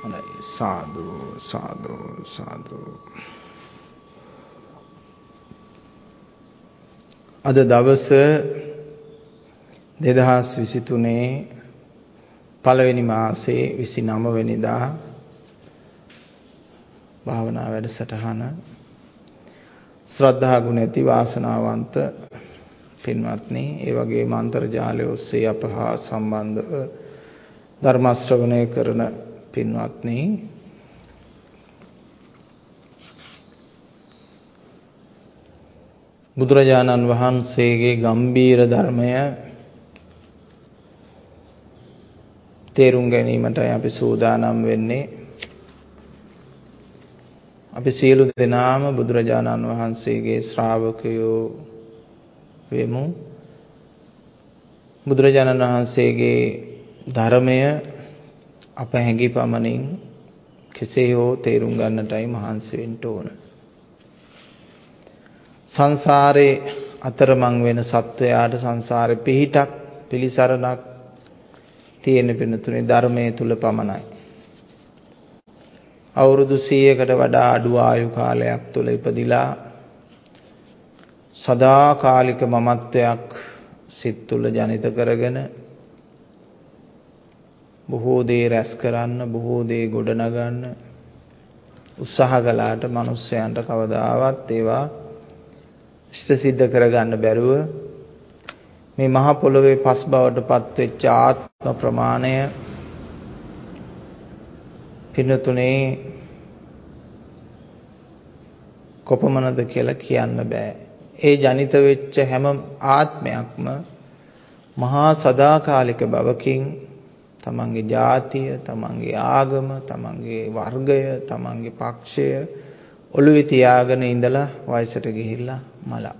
හොඳයි සාදු සාදු සාදු. අද දවස 2023 පළවෙනි මාසේ 29 වෙනිදා භාවනා වැඩසටහන ශ්‍රද්ධා ගුණ ඇති වාසනාවන්ත පින්වත්නි, ඒ වගේම අන්තර්ජාලය ඔස්සේ අප හා සම්බන්ධව ධර්ම ශ්‍රවණය කරන පින්වත්නි, බුදුරජාණන් වහන්සේගේ ගම්බීර ධර්මය තේරුම් ගැනීමටයි අපි සූදානම් වෙන්නේ. අපි සියලු දෙනාම බුදුරජාණන් වහන්සේගේ ශ්‍රාවකයෝ වෙමු. බුදුරජාණන් වහන්සේගේ ධර්මය අප හැඟි පමණින් කෙසේ හෝ තේරුම් ගන්නටයි මහන්සි වෙන්න ඕන. සංසාරේ අතරමං වෙන සත්වයාට සංසාරේ පිහිටක් පිළිසරණක් තියෙන පිණුතුනේ ධර්මයේ තුල පමණයි. අවුරුදු 100කට වඩා අඩු ආයු කාලයක් තුල ඉපදිලා සදාකාලික මමත්වයක් සිත් තුල ජනිත කරගෙන බොහෝ දේ රැස් කරන්න, බොහෝ දේ ගොඩනගන්න උත්සාහ කළාට මිනිස්යන්ට කවදාවත් ඒවා ඉෂ්ට සිද්ධ කරගන්න බැරුව මේ මහ පොළොවේ පස් බවට පත්වෙච්ච ආත්ම ප්‍රමාණය පින්නතුනේ කොපමණද කියලා කියන්න බෑ. ඒ ජනිත වෙච්ච හැම ආත්මයක්ම මහා සදාකාලික බවකින් තමන්ගේ ජාතිය, තමන්ගේ ආගම, තමන්ගේ වර්ගය, තමන්ගේ පක්ෂය ඔළුවේ තියාගෙන ඉඳලා වයසට ගිහිල්ලා මලා.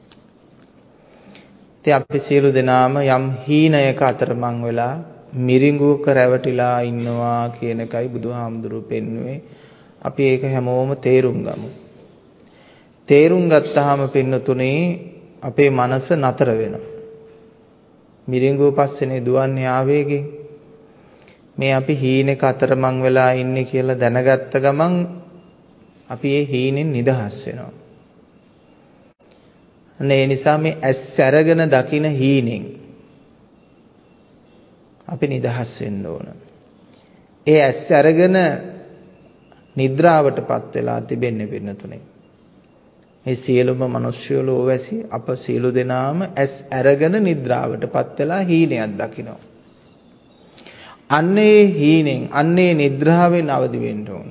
ඉතින් අපි සියලු දෙනාම යම් හීනයක අතරමං වෙලා මිරිඟුවක රැවටිලා ඉන්නවා කියන එකයි බුදුහාමුදුරුවෝ පෙන්වුවේ. අපි ඒක හැමෝම තේරුම් ගමු. තේරුම් ගත්තාම පින්නතුනේ අපේ මනස නතර වෙනවා. මිරිඟුව පස්සේනේ දුවන්නේ ආවේගේ. මේ අපි හීනෙක අතරමං වෙලා ඉන්නේ කියලා දැනගත්ත ගමන් අපි ඒ හීනෙන් නිදහස් වෙනවා. ඒ නිසා මේ ඇස් අරගෙන දකින හීනෙන් අපි නිදහස් වෙන්න ඕන. ඒ ඇස් අරගෙන නිද්‍රාවටපත් වෙලා තිබෙන්නේ පින්නතුනේ. මේ සියලුම මිනිස්සු ලෝවැසි අප සියලු දෙනාම ඇස් අරගෙන නිද්‍රාවටපත් වෙලා හීනයක් දකිනවා. අන්නේ හීනෙන්, අන්නේ නිද්‍රාවෙන් අවදි වෙන්න ඕන.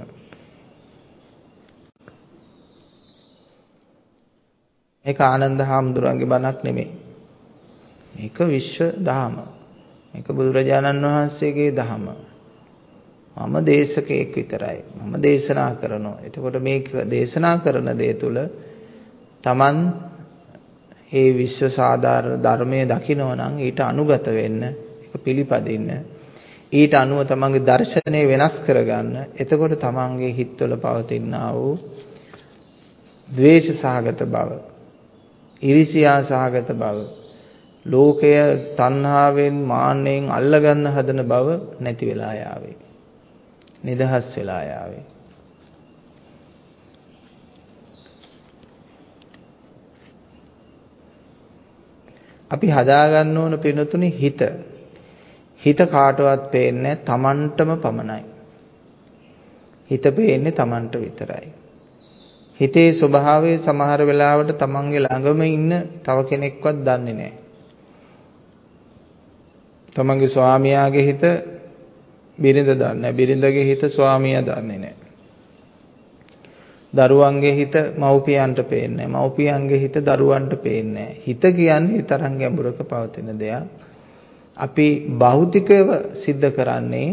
මේක ආනන්ද හාමුදුරන්ගේ බණක් නෙමෙයි. මේක විශ්ව දහම. මේක බුදුරජාණන් වහන්සේගේ දහම. මම දේශකයෙක් විතරයි. මම දේශනා කරනවා. එතකොට මේක දේශනා කරන දේ තුල Taman මේ විශ්ව සාධාරණ ධර්මයේ දකිනවා නම් ඊට අනුගත වෙන්න, ඒක පිළිපදින්න, ඊට අනුව තමන්ගේ දර්ශනය වෙනස් කරගන්න. එතකොට තමන්ගේ හිතවල පවතිනා වූ ද්වේෂ සහගත බව, ඊර්ෂ්‍යා සහගත බව, ලෝකය තණ්හාවෙන් මාන්නෙන් අල්ලගන්න හදන බව නැති වෙලා යාවේ. නිදහස් වෙලා යාවේ. අපි හදාගන්න ඕන පිනතුනි හිත. හිත කාටවත් පේන්නේ තමන්ටම පමණයි. හිත පේන්නේ තමන්ට විතරයි. හිතේ ස්වභාවය සමහර වෙලාවට තමන්ගේ ළඟම ඉන්න තව කෙනෙක්වත් දන්නේ නැහැ. තමන්ගේ ස්වාමියාගේ හිත බිරිඳ දන්නේ නැහැ. බිරිඳගේ හිත ස්වාමියා දන්නේ නැහැ. දරුවන්ගේ හිත මව්පියන්ට පේන්නේ නැහැ. මව්පියන්ගේ හිත දරුවන්ට පේන්නේ නැහැ. හිත කියන්නේ තරම් ගැඹුරක පවතින දෙයක්. අපි භෞතිකව සිද්ධ කරන්නේ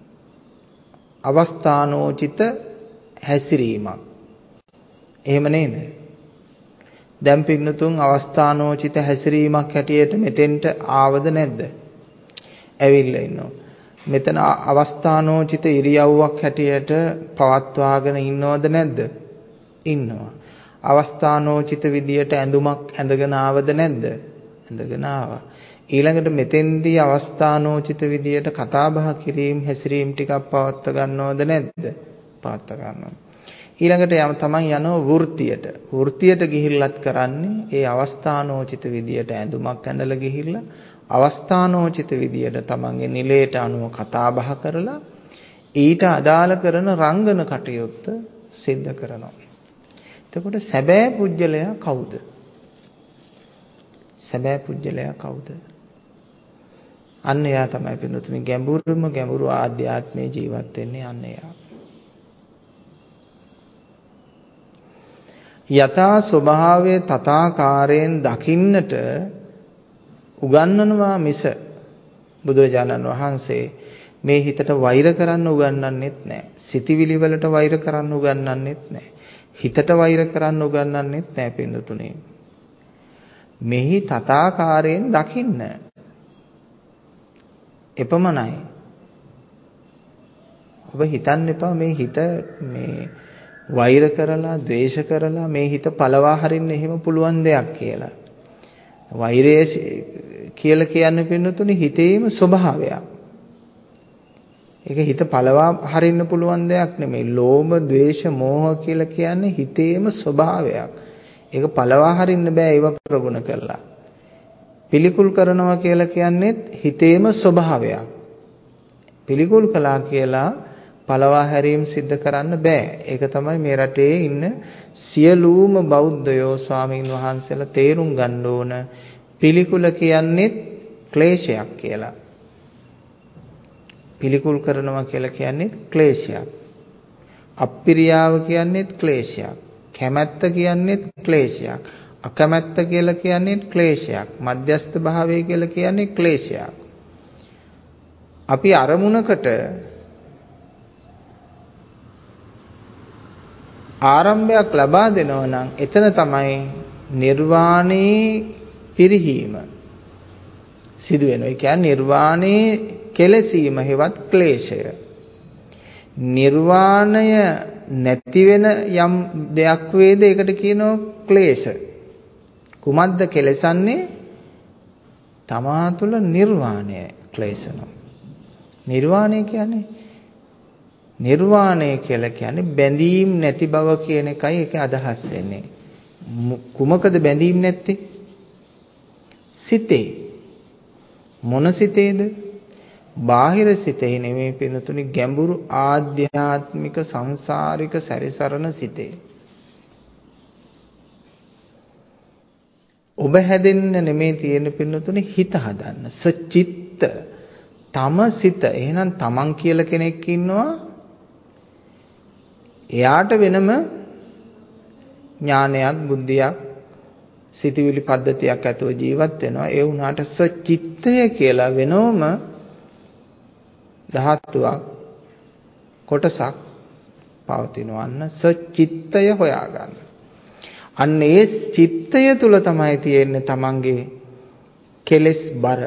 අවස්ථානෝචිත හැසිරීමක්. එහෙම නේද? දැන් පින්නතුන් අවස්ථානෝචිත හැසිරීමක් හැටියට මෙතෙන්ට ආවද නැද්ද? ඇවිල්ලා ඉන්නවා. මෙතන අවස්ථානෝචිත ඉරියව්වක් හැටියට පවත්වාගෙන ඉන්නවද නැද්ද? ඉන්නවා. අවස්ථානෝචිත විදියට ඇඳුමක් ඇඳගෙන ආවද නැද්ද? ඇඳගෙන ආවා. ඊළඟට මෙතෙන්දී අවස්ථානෝචිත විදියට කතා බහ කිරීම හැසිරීම ටිකක් පවත්ව ගන්නවද නැද්ද? පවත්ව ගන්නවා. ඊළඟට තමයි යනවා වෘත්තියට. වෘත්තියට ගිහිල්ලත් කරන්නේ ඒ අවස්ථානෝචිත විදියට ඇඳුමක් ඇඳලා ගිහිල්ලා අවස්ථානෝචිත විදියට තමන්ගේ නිලයට අනුව කතා බහ කරලා ඊට අදාළ කරන රංගන කටයුත්ත සිද්ධ කරනවා. එතකොට සැබෑ පුජ්‍යලයා කවුද? සැබෑ පුජ්‍යලයා කවුද? අන්න එයා තමයි පින්නතුනි ගැඹුරු ආධ්‍යාත්මයේ ජීවත් වෙන්නේ අන්න එයා. යථා ස්වභාවයේ තථාකාරයෙන් දකින්නට උගන්වනවා මිස බුදුරජාණන් වහන්සේ මේ හිතට වෛර කරන්න උගන්වන්නෙත් නැහැ. සිතිවිලි වලට වෛර කරන්න උගන්වන්නෙත් නැහැ. හිතට වෛර කරන්න උගන්වන්නෙත් නැහැ පින්නතුනේ. මෙහි තථාකාරයෙන් දකින්න. එපමණයි. ඔබ හිතන්න එපා මේ හිත මේ වෛර කරලා, ද්වේෂ කරලා මේ හිත පළවා හරින්න එහෙම පුළුවන් දෙයක් කියලා. වෛරය කියලා කියන්නේ පින්නතුනේ හිතේම ස්වභාවයක්. ඒක හිත පළවා හරින්න පුළුවන් දෙයක් නෙමෙයි. ලෝභ, ද්වේෂ, මෝහ කියලා කියන්නේ හිතේම ස්වභාවයක්. ඒක පළවා හරින්න බෑ ඒව ප්‍රගුණ කළා. පිළිකුල් කරනවා කියලා කියන්නේත් හිතේම ස්වභාවයක්. පිළිකුල් කළා කියලා පළවා හැරීම සිද්ධ කරන්න බෑ. ඒක තමයි මේ රටේ ඉන්න සියලුම බෞද්ධයෝ ස්වාමීන් වහන්සේලා තේරුම් ගන්න ඕන. පිළිකුල කියන්නේ ක්ලේශයක් කියලා. පිළිකුල් කරනවා කියලා කියන්නේ ක්ලේශයක්. අප්පිරියාව කියන්නේ ක්ලේශයක්. කැමැත්ත කියන්නේ ක්ලේශයක්. අකමැත්ත කියලා කියන්නේ ක්ලේශයක්. මධ්‍යස්ථ භාවය කියලා කියන්නේ ක්ලේශයක්. අපි අරමුණකට ආරම්භයක් ලබා දෙනවා නම් එතන තමයි නිර්වාණේ පිරිහීම සිදු වෙනවා. ඒ කියන්නේ නිර්වාණේ කෙලසීම හෙවත් ක්ලේශය. නිර්වාණය නැති වෙන යම් දෙයක් වේද ඒකට කියනවා ක්ලේශ. කුමද්ද කෙලසන්නේ? තමා තුළ නිර්වාණය ක්ලේශනවා. නිර්වාණය කියන්නේ නිර්වාණය කියලා කියන්නේ බැඳීම් නැති බව කියන එකයි ඒක අදහස් වෙන්නේ. කුමකද බැඳීම් නැත්තේ? සිතේ. මොන සිතේද? බාහිර සිතේ නෙමෙයි පින්නතුනි ගැඹුරු ආධ්‍යාත්මික සංසාරික සැරිසරන සිතේ. ඔබ හැදෙන්න නෙමෙයි තියෙන පින්නතුනි හිත හදන්න. සචිත්ත තම සිත. එහෙනම් තමන් කියලා කෙනෙක් ඉන්නවා. එයාට වෙනම ඥානයක්, බුද්ධියක්, සිතවිලි පද්ධතියක් ඇතුව ජීවත් වෙනවා. ඒ වුණාට සචිත්තය කියලා වෙනවම ධාතුවක් කොටසක් පවතිනවා. අන්න සචිත්තය හොයාගන්න. අන්න ඒ චිත්තය තුල තමයි තියෙන්නේ තමන්ගේ කෙලෙස් බර.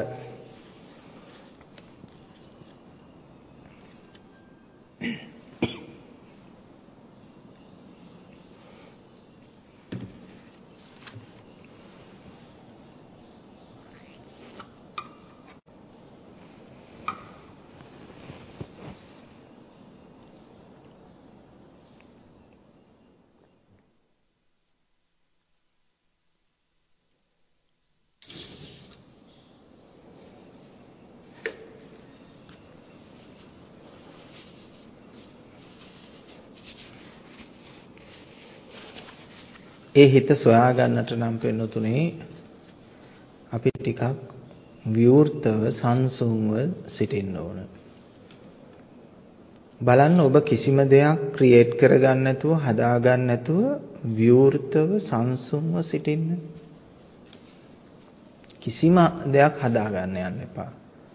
ඒ හිත සොයා ගන්නට නම් වෙනතුනේ අපි ටිකක් විවෘතව සංසුන්ව සිටින්න ඕන. බලන්න ඔබ කිසිම දෙයක් ක්‍රියේට් කරගන්න නැතුව හදාගන්න නැතුව විවෘතව සංසුන්ව සිටින්න. කිසිම දෙයක් හදාගන්න යන්න එපා.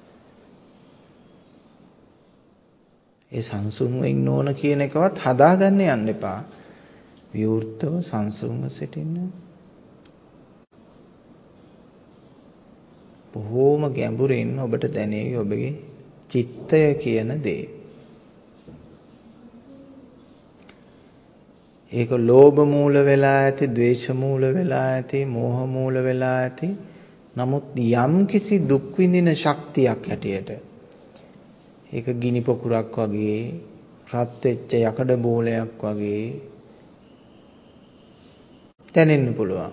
ඒ සංසුන්ව ඉන්න ඕන කියන එකවත් හදාගන්න යන්න එපා. විවෘතව සංසුන්ව සිටින්න. බොහෝම ගැඹුරින් ඔබට දැනෙවි ඔබගේ චිත්තය කියන දේ. ඒක ලෝභ මූල වෙලා ඇති, ද්වේෂ මූල වෙලා ඇති, මෝහ මූල වෙලා ඇති, නමුත් යම් කිසි දුක් විඳින ශක්තියක් හැටියට ඒක ගිනි පොකුරක් වගේ රත් වෙච්ච යකඩ බෝලයක් වගේ දැනෙන්න පුළුවන්.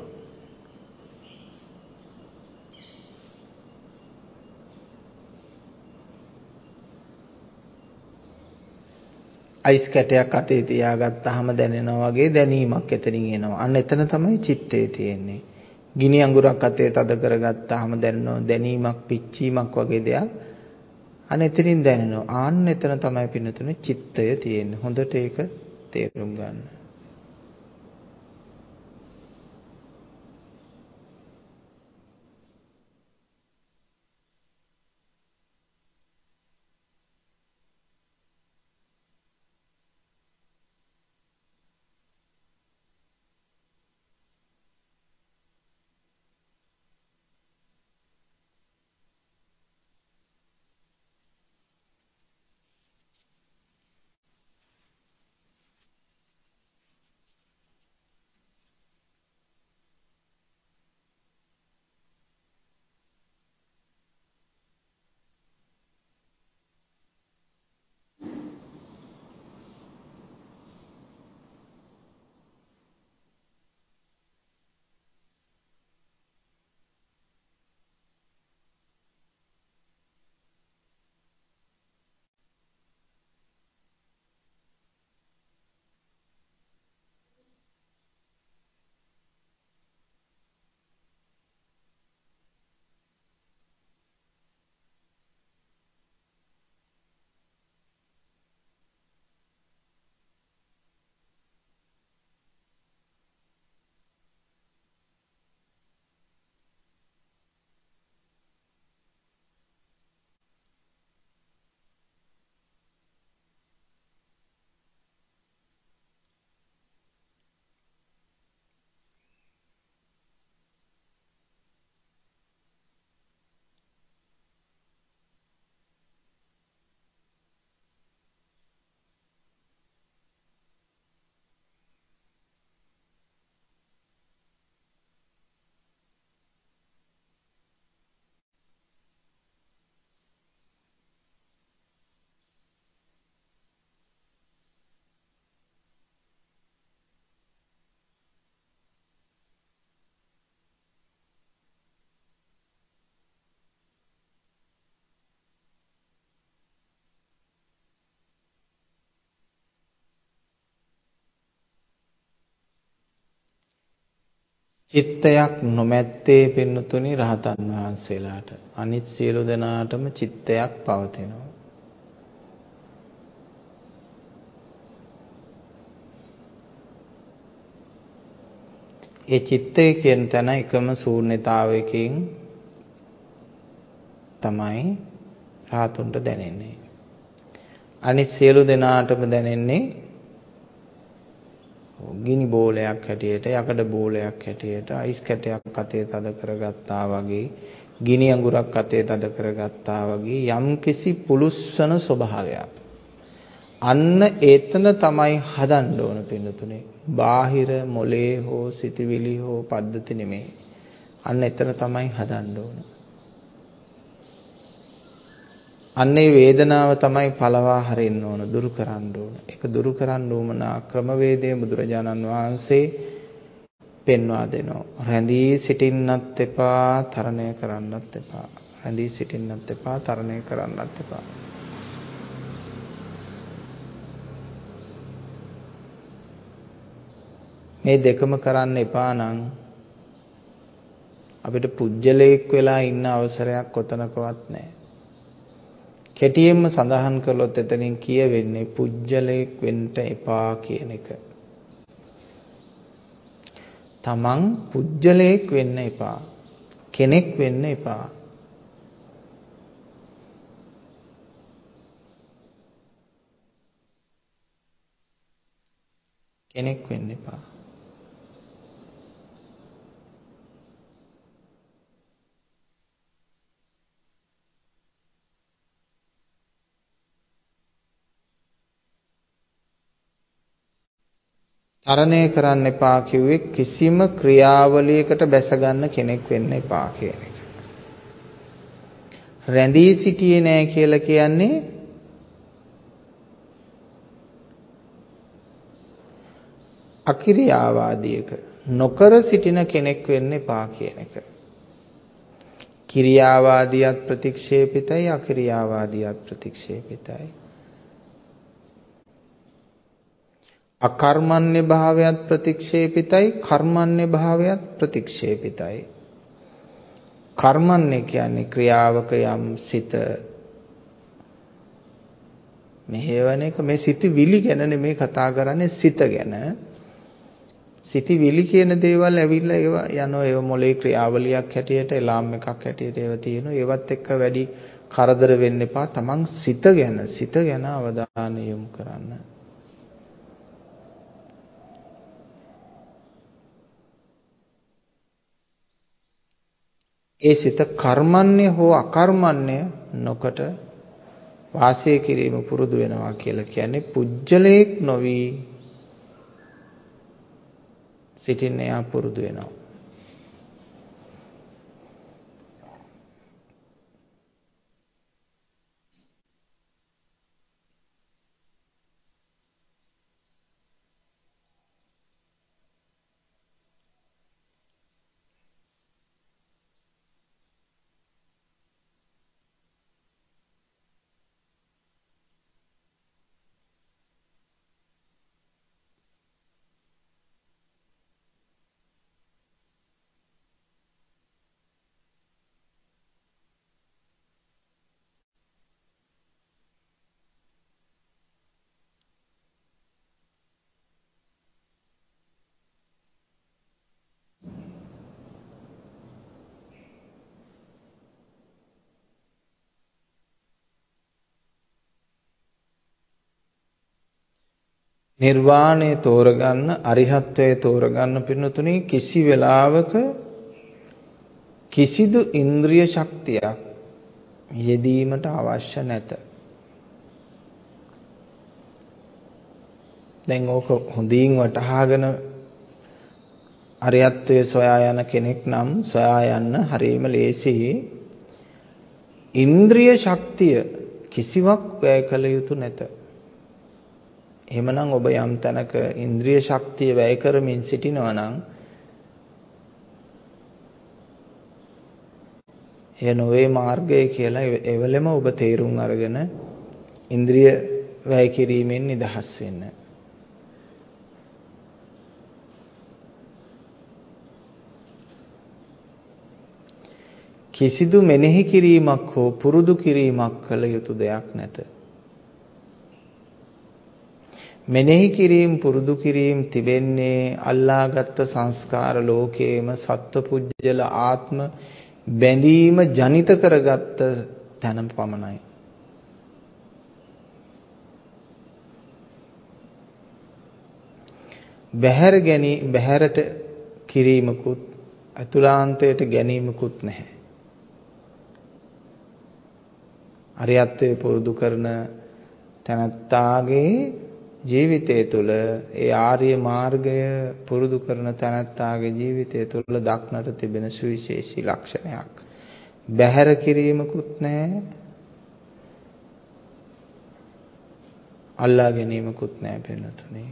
අයිස් කැටයක් අතේ තියාගත්තාම දැනෙනවා වගේ දැනීමක් එතනින් එනවා. අන්න එතන තමයි චිත්තේ තියෙන්නේ. ගිනි අඟුරක් අතේ තද කරගත්තාම දැනෙනවා දැනීමක් පිච්චීමක් වගේ දෙයක්. අන්න එතනින් දැනෙනවා. ආන්න එතන තමයි පින්නතුනේ චිත්තය තියෙන්නේ. හොඳට ඒක තේරුම් ගන්න. චිත්තයක් නොමැත්තේ පින්නතුනි රහතන් වහන්සේලාට. අනිත් සියලු දෙනාටම චිත්තයක් පවතිනවා. ඒ චිත්තය කියන තැන එකම ශූන්‍යතාවයකින් තමයි රහතුන්ට දැනෙන්නේ. අනිත් සියලු දෙනාටම දැනෙන්නේ ගිනි බෝලයක් හැටියට, යකඩ බෝලයක් හැටියට, අයිස් කැටයක් අතේ තද කරගත්තා වගේ, ගිනි අඟුරක් අතේ තද කරගත්තා වගේ යම්කිසි පුලුස්සන ස්වභාවයක්. අන්න එතන තමයි හදන්න ඕන පින්නතුනේ. බාහිර මොලේ හෝ සිතවිලි හෝ පද්ධති නෙමෙයි. අන්න එතන තමයි හදන්න ඕන. අන්නේ වේදනාව තමයි පළවා හරින්න ඕන, දුරු කරන්න ඕන. ඒක දුරු කරන්න උවමනා ක්‍රමවේදය බුදුරජාණන් වහන්සේ පෙන්වා දෙනවා. රැඳී සිටින්නත් එපා, තරණය කරන්නත් එපා. රැඳී සිටින්නත් එපා, තරණය කරන්නත් එපා. මේ දෙකම කරන්න එපා නම් අපිට පුජ්‍යලයක් වෙලා ඉන්න අවසරයක් කොතනකවත් නැහැ. කෙටියෙන්ම සඳහන් කළොත් එතනින් කියවෙන්නේ පුජ්‍යලයක් වෙන්න එපා කියන එක. තමන් පුජ්‍යලයක් වෙන්න එපා. කෙනෙක් වෙන්න එපා. කෙනෙක් වෙන්න එපා. තරණය කරන්න එපා කිව්වේ කිසිම ක්‍රියාවලියකට බැස ගන්න කෙනෙක් වෙන්න එපා කියන එක. රැඳී සිටියේ නෑ කියලා කියන්නේ අක්‍රියාවාදීක නොකර සිටින කෙනෙක් වෙන්න එපා කියන එක. ක්‍රියාවාදියත් ප්‍රතික්ෂේපිතයි අක්‍රියාවාදියත් ප්‍රතික්ෂේපිතයි. අකර්මණ්‍ය භාවයත් ප්‍රතික්ෂේපිතයි කර්මණ්‍ය භාවයත් ප්‍රතික්ෂේපිතයි. කර්මණ්‍ය කියන්නේ ක්‍රියාවක යම් සිත මෙහෙවන එක. මේ සිතවිලි ගැන නෙමෙයි කතා කරන්නේ, සිත ගැන. සිතවිලි කියන දේවල් ඇවිල්ලා ඒවා යනවා, ඒව මොලේ ක්‍රියාවලියක් හැටියට එලාම් එකක් හැටියට ඒව තියෙනවා. ඒවත් එක්ක වැඩි කරදර වෙන්න එපා. තමන් සිත ගැන අවධානය යොමු කරන්න. ඒ සිත කර්මන්නේ හෝ අකර්මන්නේ නොකට වාසය කිරීම පුරුදු වෙනවා කියලා කියන්නේ පුජ්‍යලයක් නොවි සිටින්න යා පුරුදු වෙනවා. නිර්වාණය තෝරගන්න, අරිහත්ත්වයේ තෝරගන්න පින්නතුනේ කිසි වෙලාවක කිසිදු ඉන්ද්‍රිය ශක්තියක් යෙදීමට අවශ්‍ය නැත. දැන් ඕක හොඳින් වටහාගෙන අරිහත්ත්වයේ සොයා යන කෙනෙක් නම් සොයා යන්න හරියම ලේසියි. ඉන්ද්‍රිය ශක්තිය කිසිවක් වැය කළ යුතු නැත. එහෙමනම් ඔබ යම් තැනක ඉන්ද්‍රිය ශක්තිය වැය කරමින් සිටිනවා නම් එය නොවේ මාර්ගය කියලා එවලෙම ඔබ තේරුම් අරගෙන ඉන්ද්‍රිය වැය කිරීමෙන් නිදහස් වෙන්න. කිසිදු මෙනෙහි කිරීමක් හෝ පුරුදු කිරීමක් කළ යුතු දෙයක් නැත. මෙනෙහි කිරීම පුරුදු කිරීම තිබෙන්නේ අල්ලාගත් සංස්කාර ලෝකයේම සත්පුජ්‍යල ආත්ම බැඳීම ජනිත කරගත්ත තැන පමණයි. බහැරට කිරීමකුත් අතුලාන්තයට ගැනීමකුත් නැහැ. අරියත්වයේ පුරුදු කරන තැනැත්තාගේ ජීවිතය තුළ ඒ ආර්ය මාර්ගය පුරුදු කරන තැනැත්තාගේ ජීවිතය තුළ දක්නට තිබෙන සුවිශේෂී ලක්ෂණයක්. බැහැර කිරීමකුත් නැහැ, අල්ලා ගැනීමකුත් නැහැ පින්නතුනේ.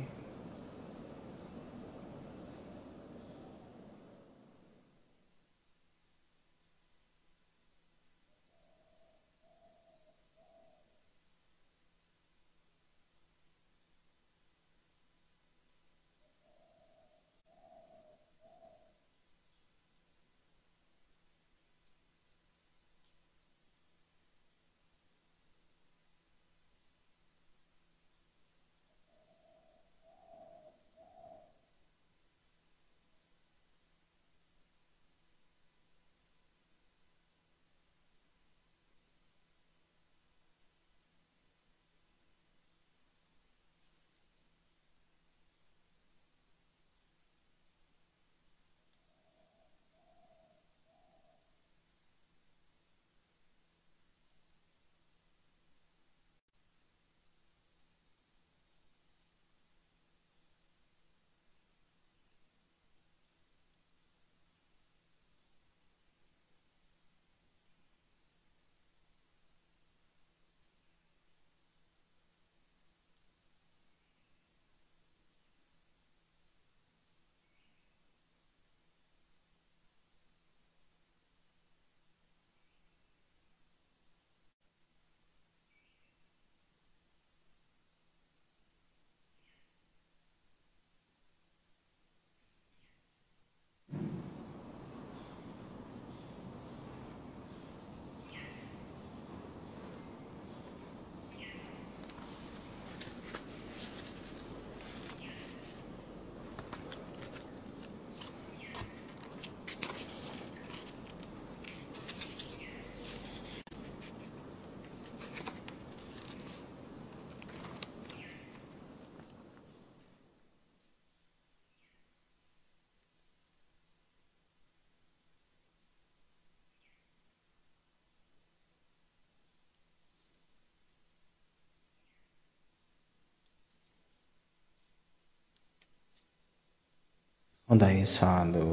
හොඳයි සාදු.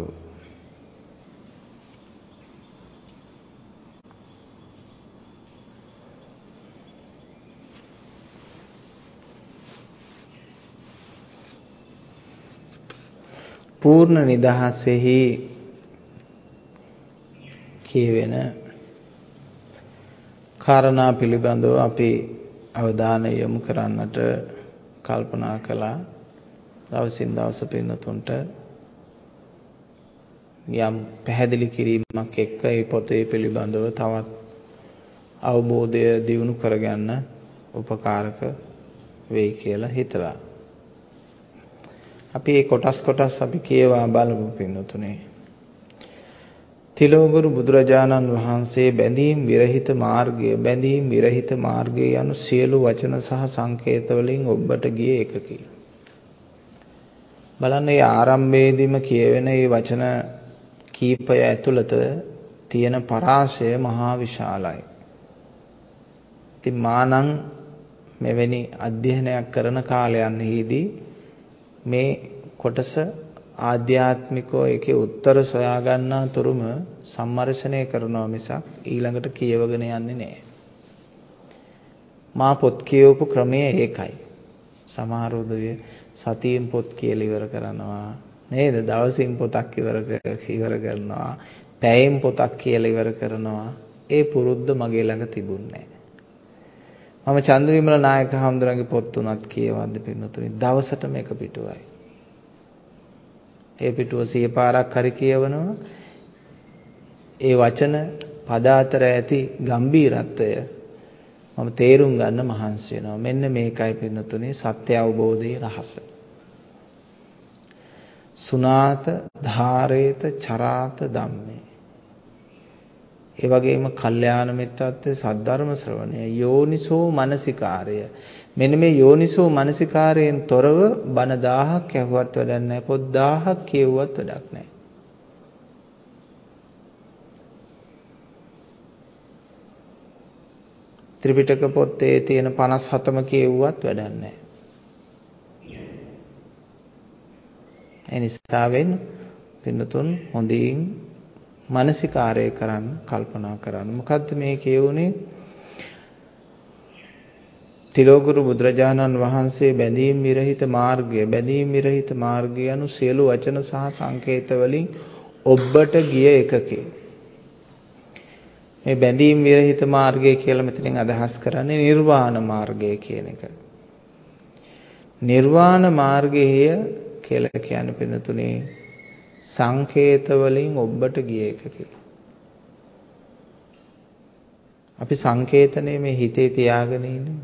පූර්ණ නිදහසෙහි කියවෙන කාරණා පිළිබඳව අපි අවධානය යොමු කරන්නට කල්පනා කළා. දවසින් දවස පින්නතුන්ට යම් පැහැදිලි කිරීමක් එක්ක මේ පොතේ පිළිබඳව තවත් අවබෝධය දියුණු කරගන්න උපකාරක වෙයි කියලා හිතලා අපි මේ කොටස් අපි කියවා බලමු පින්නතුනේ. තිලෝගුරු බුදුරජාණන් වහන්සේ බැඳීම් විරහිත මාර්ගය යනු සියලු වචන සහ සංකේත වලින් ඔබට ගිය එකකි. බලන්න මේ ආරම්භයේදීම කියවෙන මේ වචන කීපය ඇතුළත තියෙන පරාසය මහා විශාලයි. ඉතින් මානම් මෙවැනි අධ්‍යයනයක් කරන කාලයන්හිදී මේ කොටස ආධ්‍යාත්මිකව ඒකේ උත්තර සොයා ගන්නා තුරුම සම්මර්ෂණය කරනවා මිසක් ඊළඟට කියවගෙන යන්නේ නැහැ. මා පොත් කියවපු ක්‍රමය ඒකයි. සමහර උදවිය සතියෙන් පොත් කියලා ඉවර කරනවා නේද? දවසින් පොතක් ඉවර කරනවා. පැයෙන් පොතක් කියලා ඉවර කරනවා. ඒ පුරුද්ද මගේ ළඟ තිබුණේ නැහැ. මම චන්ද්‍රවිමල නායක හඳුරන්ගේ පොත් තුනක් කියවද්දි පින්නතුනි දවසටම එක පිටුවයි. ඒ පිටුව 100 පාරක් හරි කියවනවා. ඒ වචන පද අතර ඇති ගැඹීරත්වය මම තේරුම් ගන්න මහන්සි වෙනවා. මෙන්න මේකයි පින්නතුනි සත්‍ය අවබෝධයේ රහස. සුනාත ධාරේත චරාත ධම්මේ. ඒ වගේම කල්යාණ මිත්‍රත්වයේ සද්ධර්ම ශ්‍රවණය යෝනිසෝ මනසිකාරය. මෙන්න මේ යෝනිසෝ මනසිකාරයෙන් තොරව බණ 1000ක් ඇහුවත් වැඩක් නැහැ. පොත් 1000ක් කියුවත් වැඩක් නැහැ. ත්‍රිපිටක පොතේ තියෙන 57ම කියුවත් වැඩක් නැහැ. එනිසාවෙන් පින්නතුන් හොඳින් මානසිකාරය කරන්න කල්පනා කරන්න. මොකද්ද මේ කියුනේ? තිලෝගුරු බුදුරජාණන් වහන්සේ බැඳීම් විරහිත මාර්ගය යනු සියලු වචන සහ සංකේත වලින් ඔබට ගිය එකකි. මේ බැඳීම් විරහිත මාර්ගය කියලා මෙතනින් අදහස් කරන්නේ නිර්වාණ මාර්ගය කියන එක. නිර්වාණ මාර්ගය කියලා කියන්නේ පින්නතුනේ සංකේත වලින් ඔබට ගිය එකකි. අපි සංකේතනේ මේ හිතේ තියාගෙන ඉන්නේ.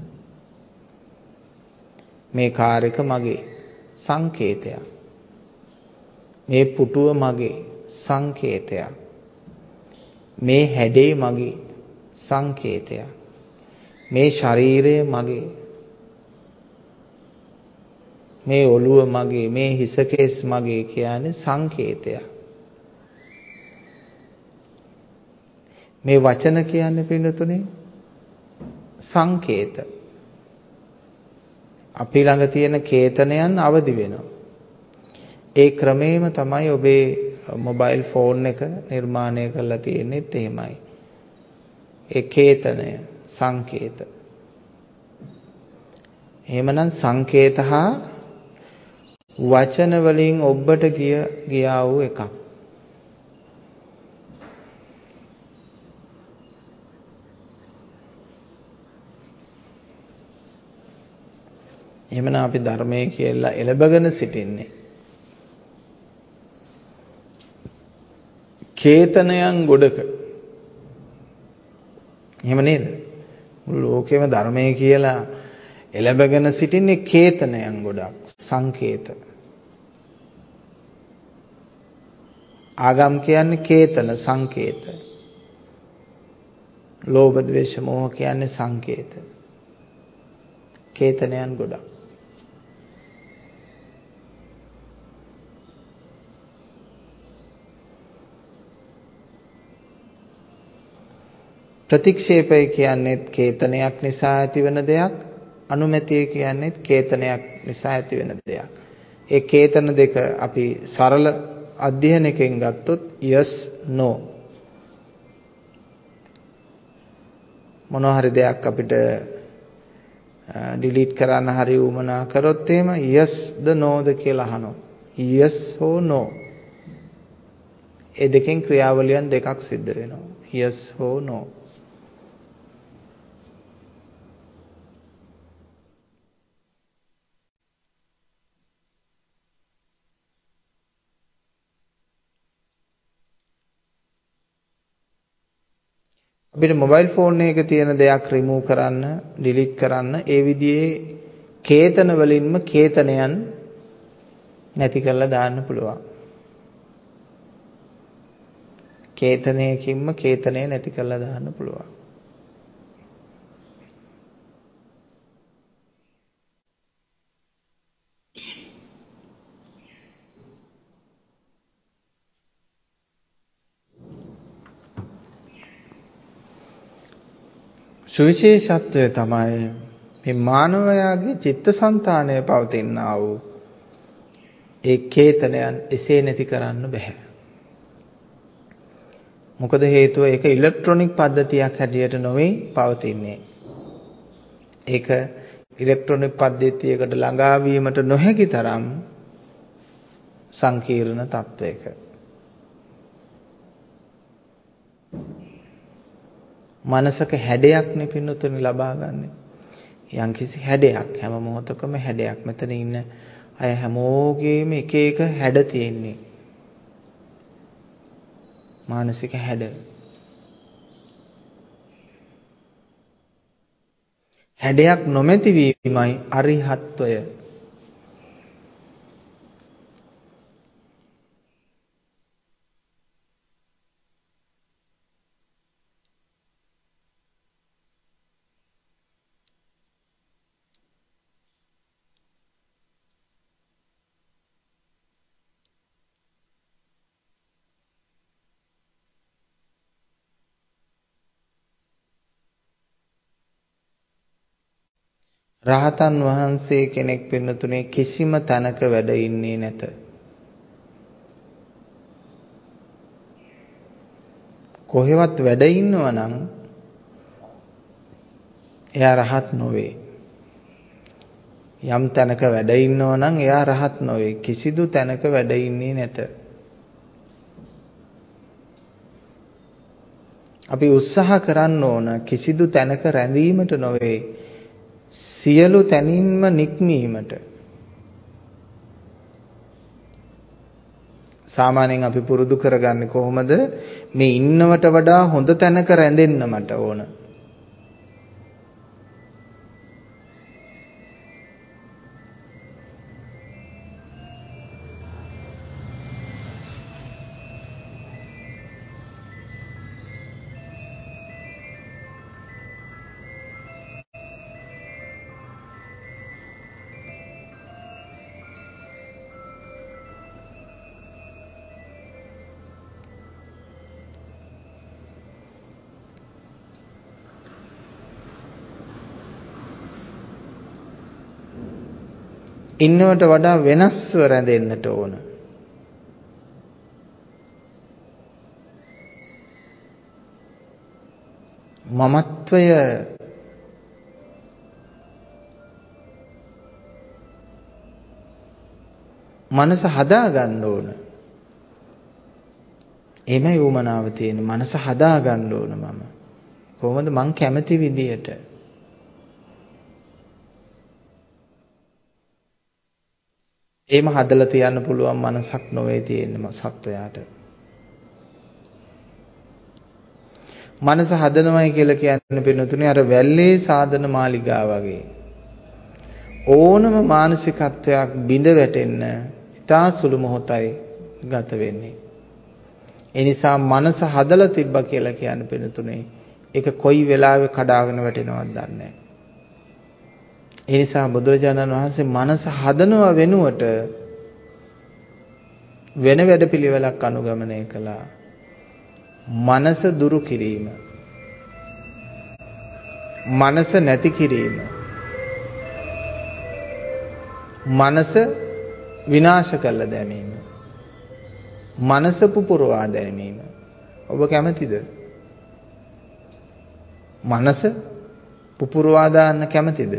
මේ කාර් එක මගේ සංකේතයක්. මේ පුටුව මගේ සංකේතයක්. මේ හැඩේ මගේ සංකේතයක්. මේ ශරීරය මගේ. මේ ඔළුව මගේ, මේ හිස කෙස් මගේ කියන්නේ සංකේතයක්. මේ වචන කියන්නේ පින්නතුනේ සංකේත. අපි ළඟ තියෙන කේතනයන් අවදි වෙනවා. ඒ ක්‍රමේම තමයි ඔබේ මොබයිල් ෆෝන් එක නිර්මාණය කරලා තියෙන්නේත් එහෙමයි. ඒ කේතනය සංකේත. එහෙමනම් සංකේත හා වචන වලින් ඔබට ගියා වූ එකක්. එහෙමනම් අපි ධර්මයේ කියලා එළබගෙන සිටින්නේ කේතනයන් ගොඩක. එහෙම නේද? මුළු ලෝකෙම ධර්මයේ කියලා එළබගෙන සිටින්නේ කේතනයන් ගොඩක්, සංකේත. ආගම් කියන්නේ කේතන, සංකේත. ලෝභ, ද්වේෂ, මෝහ කියන්නේ සංකේත. කේතනයන් ගොඩක්. ප්‍රතික්ෂේපය කියන්නේ කේතනයක් නිසා ඇතිවෙන දෙයක්. අනුමැතිය කියන්නේ කේතනයක් නිසා ඇතිවෙන දෙයක්. ඒ කේතන දෙක අපි සරල අධ්‍යයනයකින් ගත්තොත් yes no මොනවා හරි දෙයක් අපිට ඩිලීට් කරන්න හරි උමනා කරොත් එහෙම yes ද no ද කියලා අහනවා. yes හෝ no. ඒ දෙකෙන් ක්‍රියාවලියන් දෙකක් සිද්ධ වෙනවා. yes හෝ no. අපිට මොබයිල් ෆෝන් එකක තියෙන දෙයක් රිමූව් කරන්න, ඩිලීට් කරන්න ඒ විදිහේ කේතන වලින්ම කේතනයන් නැති කරලා දාන්න පුළුවන්. කේතනයකින්ම කේතනය නැති කරලා දාන්න පුළුවන්. සුවිශේෂත්වය තමයි මේ මානවයාගේ චිත්තසංතානය පවතිනා වූ ඒ කේතනයන් එසේ නැති කරන්න බෑ. මොකද හේතුව ඒක ඉලෙක්ට්‍රොනික පද්ධතියක් හැටියට නොවේ පවතින්නේ. ඒක ඉලෙක්ට්‍රොනික පද්ධතියකට ළඟා වීමට නොහැකි තරම් සංකීර්ණ තත්වයක. මනසක හැඩයක් නෙපිනුතුනි ලබා ගන්න. යම්කිසි හැඩයක් හැම මොහොතකම හැඩයක්. මෙතන ඉන්න අය හැමෝගේම එක එක හැඩ තියෙන්නේ. මානසික හැඩ. හැඩයක් නොමැති වීමයි අරිහත්වය. රහතන් වහන්සේ කෙනෙක් පින්නතුනේ කිසිම තැනක වැඩ ඉන්නේ නැත. කොහෙවත් වැඩ ඉන්නවා නම් එයා රහත් නොවේ. යම් තැනක වැඩ ඉන්නවා නම් එයා රහත් නොවේ. කිසිදු තැනක වැඩ ඉන්නේ නැත. අපි උත්සාහ කරන්න ඕන කිසිදු තැනක රැඳීමට නොවේ. සියලු තැනින්ම නික්මීමට. සාමාන්‍යයෙන් අපි පුරුදු කරගන්නේ කොහොමද? මේ ඉන්නවට වඩා හොඳ තැනක රැඳෙන්න මට ඕන. ඉන්නවට වඩා වෙනස්ව රැඳෙන්නට ඕන. මමත්වය මනස හදා ගන්න ඕන. එමය උමනාව තියෙන මනස හදා ගන්න ඕන මම. කොහොමද මං කැමති විදියට. එහෙම හදලා තියන්න පුළුවන් මනසක් නොවේ තියෙන්නේ සත්වයාට. මනස හදනවයි කියලා කියන්නේ පින්නතුනේ අර වැල්ලේ සාදන මාලිගා වගේ. ඕනම මානසිකත්වයක් බිඳ වැටෙන්න ඉතා සුළු මොහොතයි ගත වෙන්නේ. ඒ නිසා මනස හදලා තිබ්බා කියලා කියන්නේ පින්නතුනේ ඒක කොයි වෙලාවෙ කඩාගෙන වැටෙනවද දන්නේ නැහැ. ඒ නිසා බුදුරජාණන් වහන්සේ මනස හදනව වෙනුවට වෙන වැඩපිළිවෙලක් අනුගමනය කළා. මනස දුරු කිරීම. මනස නැති කිරීම. මනස විනාශ කළ දැමීම. මනස පුපුරවා දැමීම. ඔබ කැමතිද? මනස පුපුරවා දාන්න කැමතිද?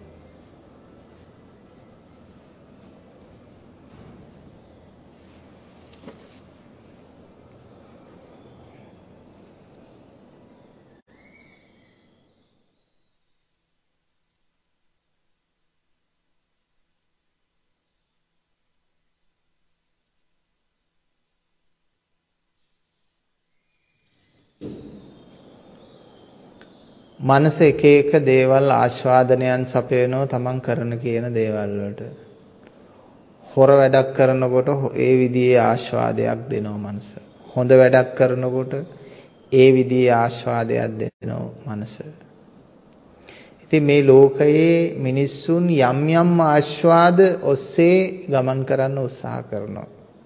මනස එක එක දේවල් ආස්වාදනයන් සපයනවා තමන් කරන කියන දේවල් වලට. හොර වැඩක් කරනකොට ඒ විදිහේ ආස්වාදයක් දෙනවා මනස. හොඳ වැඩක් කරනකොට ඒ විදිහේ ආස්වාදයක් දෙනවා මනස. ඉතින් මේ ලෝකයේ මිනිස්සුන් යම් යම් ආස්වාද ඔස්සේ ගමන් කරන්න උත්සාහ කරනවා.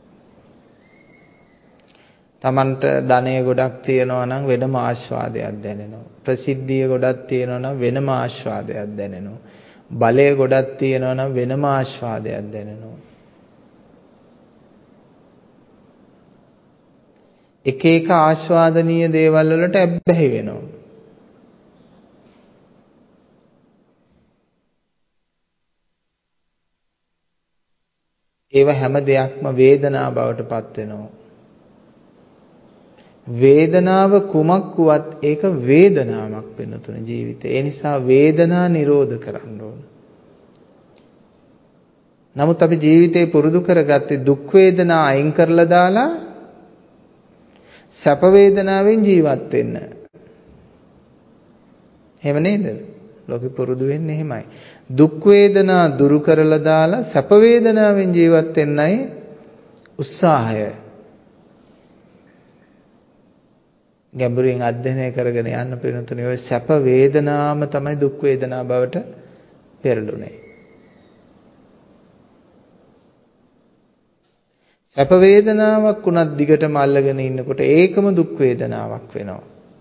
තමන්ට ධනය ගොඩක් තියෙනවා නම් වෙනම ආස්වාදයක් දැනෙනවා. ප්‍රසිද්ධිය ගොඩක් තියෙනවා නම් වෙනම ආස්වාදයක් දැනෙනවා. බලය ගොඩක් තියෙනවා නම් වෙනම ආස්වාදයක් දැනෙනවා. එක එක ආස්වාදනීය දේවල් වලට ඇබ්බැහි වෙනවා. ඒව හැම දෙයක්ම වේදනා බවට පත් වෙනවා. වේදනාව කුමක් වුවත් ඒක වේදනාවක් වෙන තුන ජීවිතේ. ඒ නිසා වේදනා නිරෝධ කරන්න ඕන. නමුත් අපි ජීවිතේ පුරුදු කරගත්තේ දුක් වේදනා අයින් කරලා දාලා සැප වේදනාවෙන් ජීවත් වෙන්න. එහෙම නේද? ලෝකෙ පුරුදු වෙන්නේ එහෙමයි. දුක් වේදනා දුරු කරලා දාලා සැප වේදනාවෙන් ජීවත් වෙන්නයි උත්සාහය. ගැඹුරින් අධ්‍යයනය කරගෙන යන්න පිළිතුරේ ඔය සැප වේදනාම තමයි දුක් වේදනා බවට පෙරළුනේ. සැප වේදනාවක් උනත් දිගටම අල්ලගෙන ඉන්නකොට ඒකම දුක් වේදනාවක් වෙනවා.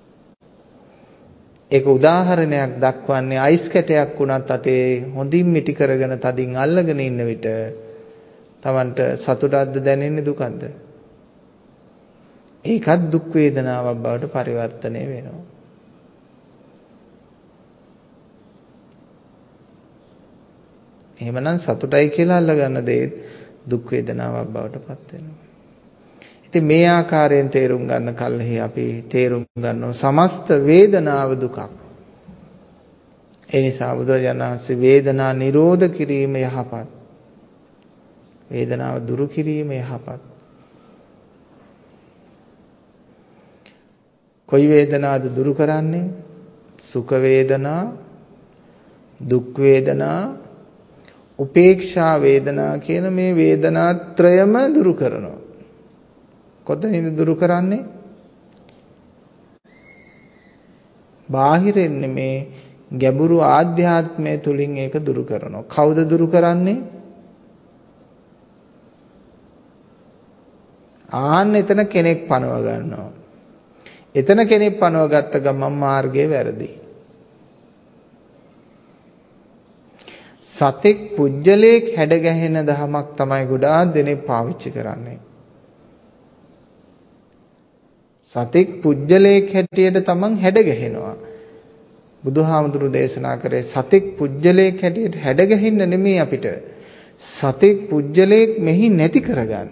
ඒක උදාහරණයක් දක්වන්නේ අයිස් කැටයක් උනත් අතේ හොඳින් මිටි කරගෙන තදින් අල්ලගෙන ඉන්න විට Tamanට සතුටක්ද දැනෙන්නේ දුකක්ද? ඒකත් දුක් වේදනාවක් බවට පරිවර්තනය වෙනවා. එහෙමනම් සතුටයි කියලා අල්ලගන්න දේ දුක් වේදනාවක් බවට පත් වෙනවා. ඉතින් මේ ආකාරයෙන් තේරුම් ගන්න කල්හි අපි තේරුම් ගන්නවා සමස්ත වේදනාව දුකක්. ඒ නිසා බුදුරජාණන් වහන්සේ වේදනා නිරෝධ කිරීම යහපත්. වේදනාව දුරු කිරීම යහපත්. කොයි වේදනාවද දුරු කරන්නේ? සුඛ වේදනා, දුක් වේදනා, උපේක්ෂා වේදනා කියන මේ වේදනා ත්‍රයම දුරු කරනවා. කොතනින්ද දුරු කරන්නේ? බාහිරින් නෙමේ ගැඹුරු ආධ්‍යාත්මය තුලින් ඒක දුරු කරනවා. කවුද දුරු කරන්නේ? එතන කෙනෙක් පනව ගන්නවා. එතන කෙනෙක් පනව ගත්ත ගමන් මාර්ගයේ වැරදි. සතෙක් පුජ්‍යලයක් හැඩ ගැහෙන දහමක් තමයි ගොඩාක් දෙනෙක් පාවිච්චි කරන්නේ. සතෙක් පුජ්‍යලයක් හැටියට තමන් හැඩ ගැහෙනවා. බුදුහාමුදුරු දේශනා කරේ සතෙක් පුජ්‍යලයක් හැටියට හැඩ ගැහෙන්න නෙමෙයි අපිට. සතෙක් පුජ්‍යලයක් මෙහි නැති කරගන්න.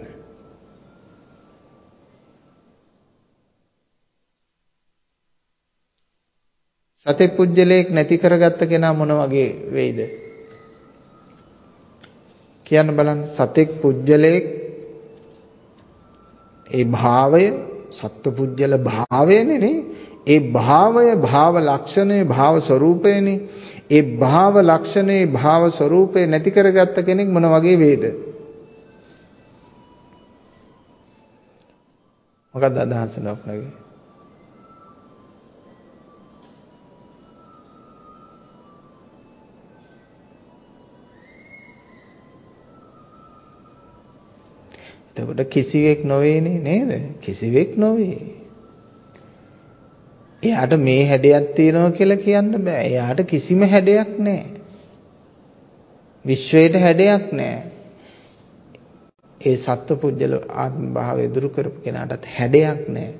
සතෙක් පුජ්‍යලයක් නැති කරගත්ත කෙනා මොන වගේ වෙයිද? කියන්න බලන්න. සතෙක් පුජ්‍යලයක් ඒ භාවය සත්පුජ්‍යල භාවයනේ නේ. ඒ භාවය භාව ලක්ෂණේ භාව ස්වરૂපේනේ. ඒ භාව ලක්ෂණේ භාව ස්වરૂපේ නැති කරගත්ත කෙනෙක් මොන වගේ වේද? මොකක්ද අදහස ලොක්නගේ? එතකොට කිසිවෙක් නොවේනේ නේද? කිසිවෙක් නොවේ. එයාට මේ හැඩයක් තියෙනවා කියලා කියන්න බෑ. එයාට කිසිම හැඩයක් නැහැ. විශ්වයට හැඩයක් නැහැ. ඒ සත්පුජ්‍යල ආත්ම භාවය දුරු කරපු කෙනාටත් හැඩයක් නැහැ.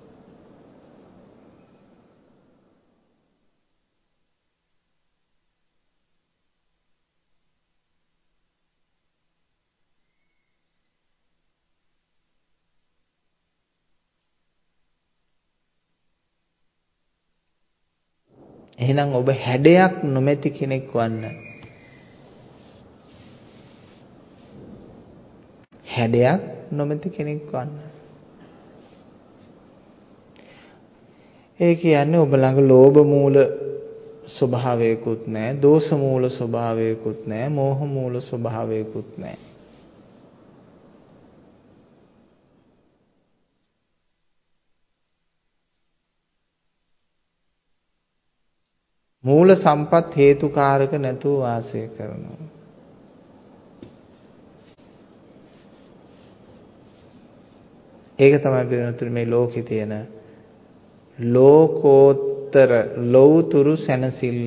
එහෙනම් ඔබ හැඩයක් නොමැති කෙනෙක් වන්න. හැඩයක් නොමැති කෙනෙක් වන්න. ඒ කියන්නේ ඔබ ළඟ ලෝභ මූල ස්වභාවයකුත් නැහැ, දෝෂ මූල ස්වභාවයකුත් නැහැ, මෝහ මූල ස්වභාවයකුත් නැහැ. මූල සම්පත් හේතුකාරක නැතුව වාසය කරනවා. ඒක තමයි පිළිතුරු මේ ලෝකේ තියෙන ලෝකෝත්තර ලෞතුරු සැනසෙල්ල.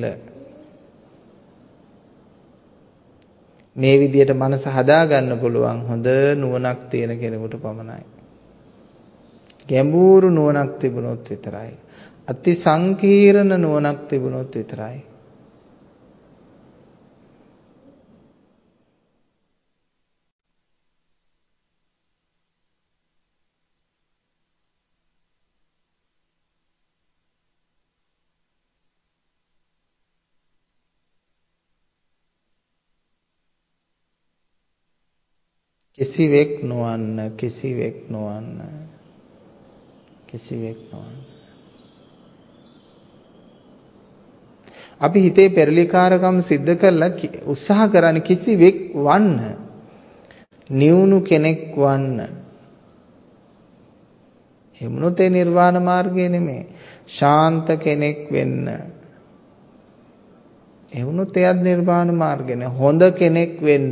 මේ විදියට මනස හදා ගන්න පුළුවන් හොඳ නුවණක් තියෙන කෙනෙකුට පමණයි. ගැඹුරු නුවණක් තිබුණොත් විතරයි. අති සංකීර්ණ නුවණක් තිබුණොත් විතරයි. කිසිවෙක් නොවන්න, කිසිවෙක් නොවන්න, කිසිවෙක් නොවන්න. අපි හිතේ පෙරලිකාරකම් සිද්ධ කරලා උත්සාහ කරන්නේ කිසිවෙක් වන්න, නිවුණු කෙනෙක් වන්න. එමුණොත් ඒ නිර්වාණ මාර්ගය නෙමෙයි. ශාන්ත කෙනෙක් වෙන්න. එමුණොත් එයත් නිර්වාණ මාර්ගය නෙමෙයි. හොඳ කෙනෙක් වෙන්න.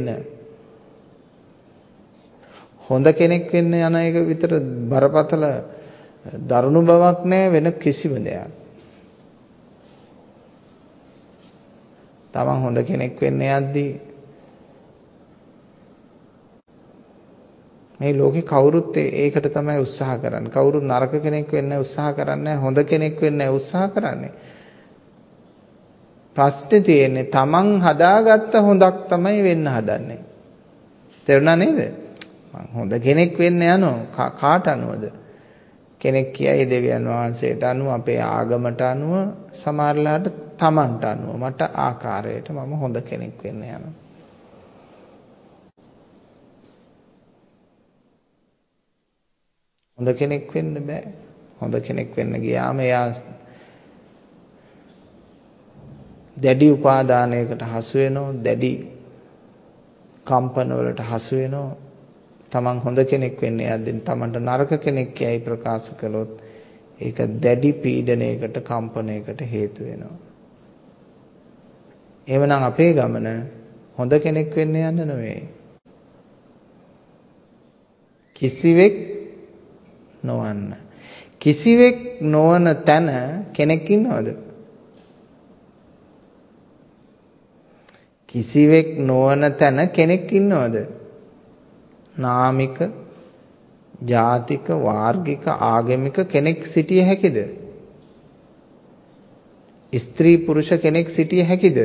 හොඳ කෙනෙක් වෙන්න යන එක විතර බරපතල දරුණු බවක් නැහැ වෙන කිසිම දෙයක්. තමන් හොඳ කෙනෙක් වෙන්න යද්දී මේ ලෝකේ කවුරුත් ඒකට තමයි උත්සාහ කරන්නේ. කවුරුත් නරක කෙනෙක් වෙන්න උත්සාහ කරන්නේ හොඳ කෙනෙක් වෙන්න උත්සාහ කරන්නේ. ප්‍රශ්නේ තියෙන්නේ තමන් හදාගත්ත හොඳක් තමයි වෙන්න හදන්නේ. තේරුණා නේද? මං හොඳ කෙනෙක් වෙන්න යනවා කාට අනුවද? කෙනෙක් කියයි දෙවියන් වහන්සේට අනුව, අපේ ආගමට අනුව, සමහරලාට තමන්ට අනුව, මට ආකාරයට මම හොඳ කෙනෙක් වෙන්න යනවා. හොඳ කෙනෙක් වෙන්න බෑ. හොඳ කෙනෙක් වෙන්න ගියාම එයා දැඩි උපාදානයකට හසු වෙනවා, දැඩි කම්පන වලට හසු වෙනවා. තමන් හොඳ කෙනෙක් වෙන්න යද්දී තමන්ට නරක කෙනෙක් කියයි ප්‍රකාශ කළොත් ඒක දැඩි පීඩනයකට, කම්පනයකට හේතු වෙනවා. එවනම් අපේ ගමන හොඳ කෙනෙක් වෙන්න යන්න නෙවෙයි. කිසිවෙක් නොවන්න. කිසිවෙක් නොවන තැන කෙනෙක් ඉන්නවද? කිසිවෙක් නොවන තැන කෙනෙක් ඉන්නවද? නාමික, ජාතික, වාර්ගික, ආගමික කෙනෙක් සිටිය හැකිද? ස්ත්‍රී පුරුෂ කෙනෙක් සිටිය හැකිද?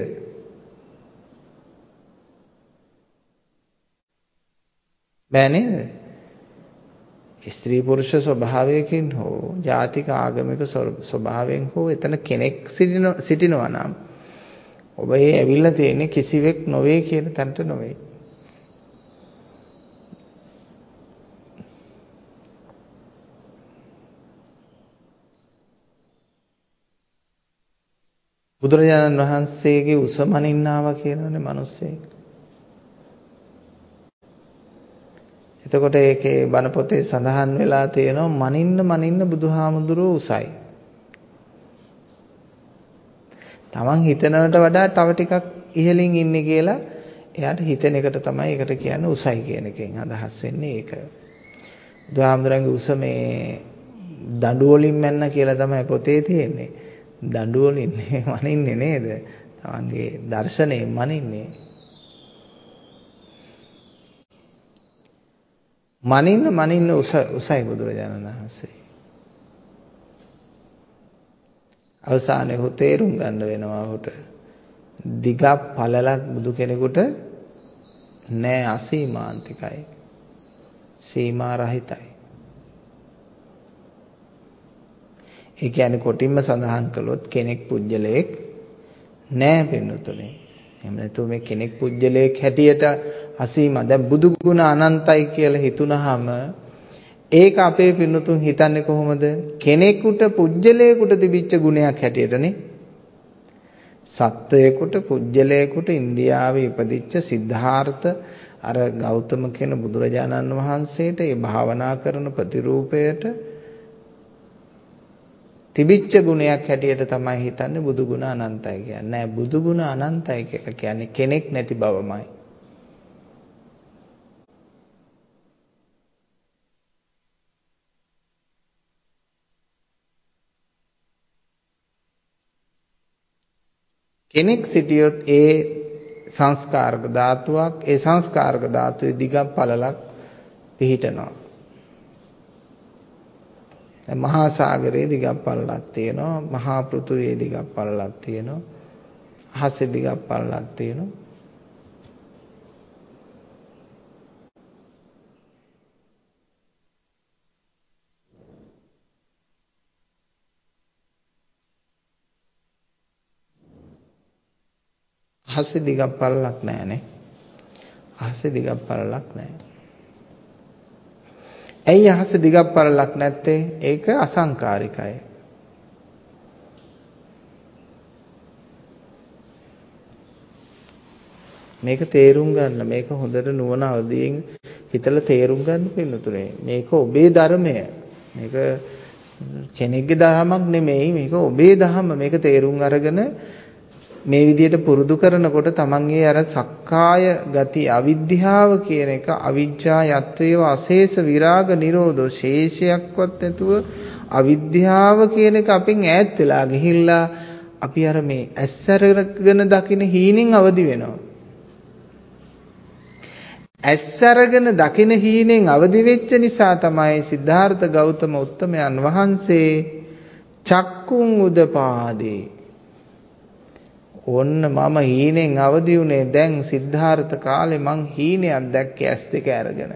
බෑ නේද? ස්ත්‍රී පුරුෂ ස්වභාවයකින් හෝ ජාතික ආගමික ස්වභාවයෙන් හෝ එතන කෙනෙක් සිටිනවා නම් ඔබ ඒ ඇවිල්ලා තියෙන්නේ කිසිවෙක් නොවේ කියන තැනට නොවේ. බුදුරජාණන් වහන්සේගේ උසමනින්න ආවා කියනවනේ මිනිස්සේ. එතකොට ඒකේ බණ පොතේ සඳහන් වෙලා තියෙනවා මනින්න බුදුහාමුදුරුවෝ උසයි. තමන් හිතනවට වඩා තව ටිකක් ඉහළින් ඉන්නේ කියලා එයාට හිතෙන එකට තමයි ඒකට කියන්නේ උසයි කියන එකෙන් අදහස් වෙන්නේ ඒක. බුදුහාමුදුරන්ගේ උස මේ දඬු වලින් මැන්න කියලා තමයි පොතේ තියෙන්නේ. දඬු වලින් මනින්නේ නේද? තමන්ගේ දර්ශනයෙන් මනින්නේ. මනින්න උසයි බුදුරජාණන් වහන්සේ. අවසානයේ ඔහු තේරුම් ගන්න වෙනවා ඔහුට. දිග පළලක් බුදු කෙනෙකුට නෑ, අසීමාන්තිකයි. සීමා රහිතයි. ඒ කියන්නේ කොටින්ම සඳහන් කළොත් කෙනෙක් පුජ්‍යලයක් නෑ පින්නතුනේ. එහෙම නැතු මේ කෙනෙක් පුජ්‍යලයක් හැටියට අසීම දැන් බුදු ගුණ අනන්තයි කියලා හිතුනහම ඒක අපේ පින්නතුන් හිතන්නේ කොහොමද? කෙනෙකුට පුජ්‍යලයකට තිබිච්ච ගුණයක් හැටියටනේ. සත්වයකට පුජ්‍යලයකට ඉන්දියාවේ ඉපදිච්ච සිද්ධාර්ථ අර ගෞතම කියන බුදුරජාණන් වහන්සේට මේ භාවනා කරන ප්‍රතිරූපයට තිබිච්ච ගුණයක් හැටියට තමයි හිතන්නේ බුදු ගුණ අනන්තයි කියන්නේ. නෑ, බුදු ගුණ අනන්තයි කියලා කියන්නේ කෙනෙක් නැති බවමයි. කෙනෙක් සිටියොත් ඒ සංස්කාරක ධාතුවක්, ඒ සංස්කාරක ධාතුවේ දිගක් පළලක් පිහිටනවා. මහා සාගරයේ දිගක් පළලක් තියෙනවා, මහා පෘථුවියේ දිගක් පළලක් තියෙනවා, අහසේ දිගක් පළලක් තියෙනවා. අහසේ දිගක් පළලක් නැහැනේ. අහසේ දිගක් පළලක් නැහැ. ඇයි අහසේ දිගක් පළලක් නැත්තේ? ඒක අසංකාරිකයි. මේක තේරුම් ගන්න, මේක හොඳට නුවණ අවදියෙන් හිතලා තේරුම් ගන්න පිළිතුරේ. මේක ඔබේ ධර්මය. මේක කෙනෙක්ගේ ධර්මයක් නෙමෙයි. මේක ඔබේ ධර්ම. මේක තේරුම් අරගෙන මේ විදිහට පුරුදු කරනකොට තමන්ගේ අර සක්කාය ගති අවිද්‍යාව කියන එක අවිජ්ජා යත්වේව අශේෂ විරාග නිරෝධෝ ශේෂයක්වත් නැතුව අවිද්‍යාව කියන එක අපෙන් ඈත් වෙලා ගිහිල්ලා අපි අර මේ ඇස්සරගෙන දකින හීනෙන් අවදි වෙනවා. ඇස්සරගෙන දකින හීනෙන් අවදි වෙච්ච නිසා තමයි සිද්ධාර්ථ ගෞතම උත්තමයන් වහන්සේ චක්කුං උදපාදී ඔන්න මම හීනෙන් අවදි වුණේ දැන් සිද්ධාර්ථ කාලේ මං හීනයක් දැක්කේ ඇස් දෙක අරගෙන.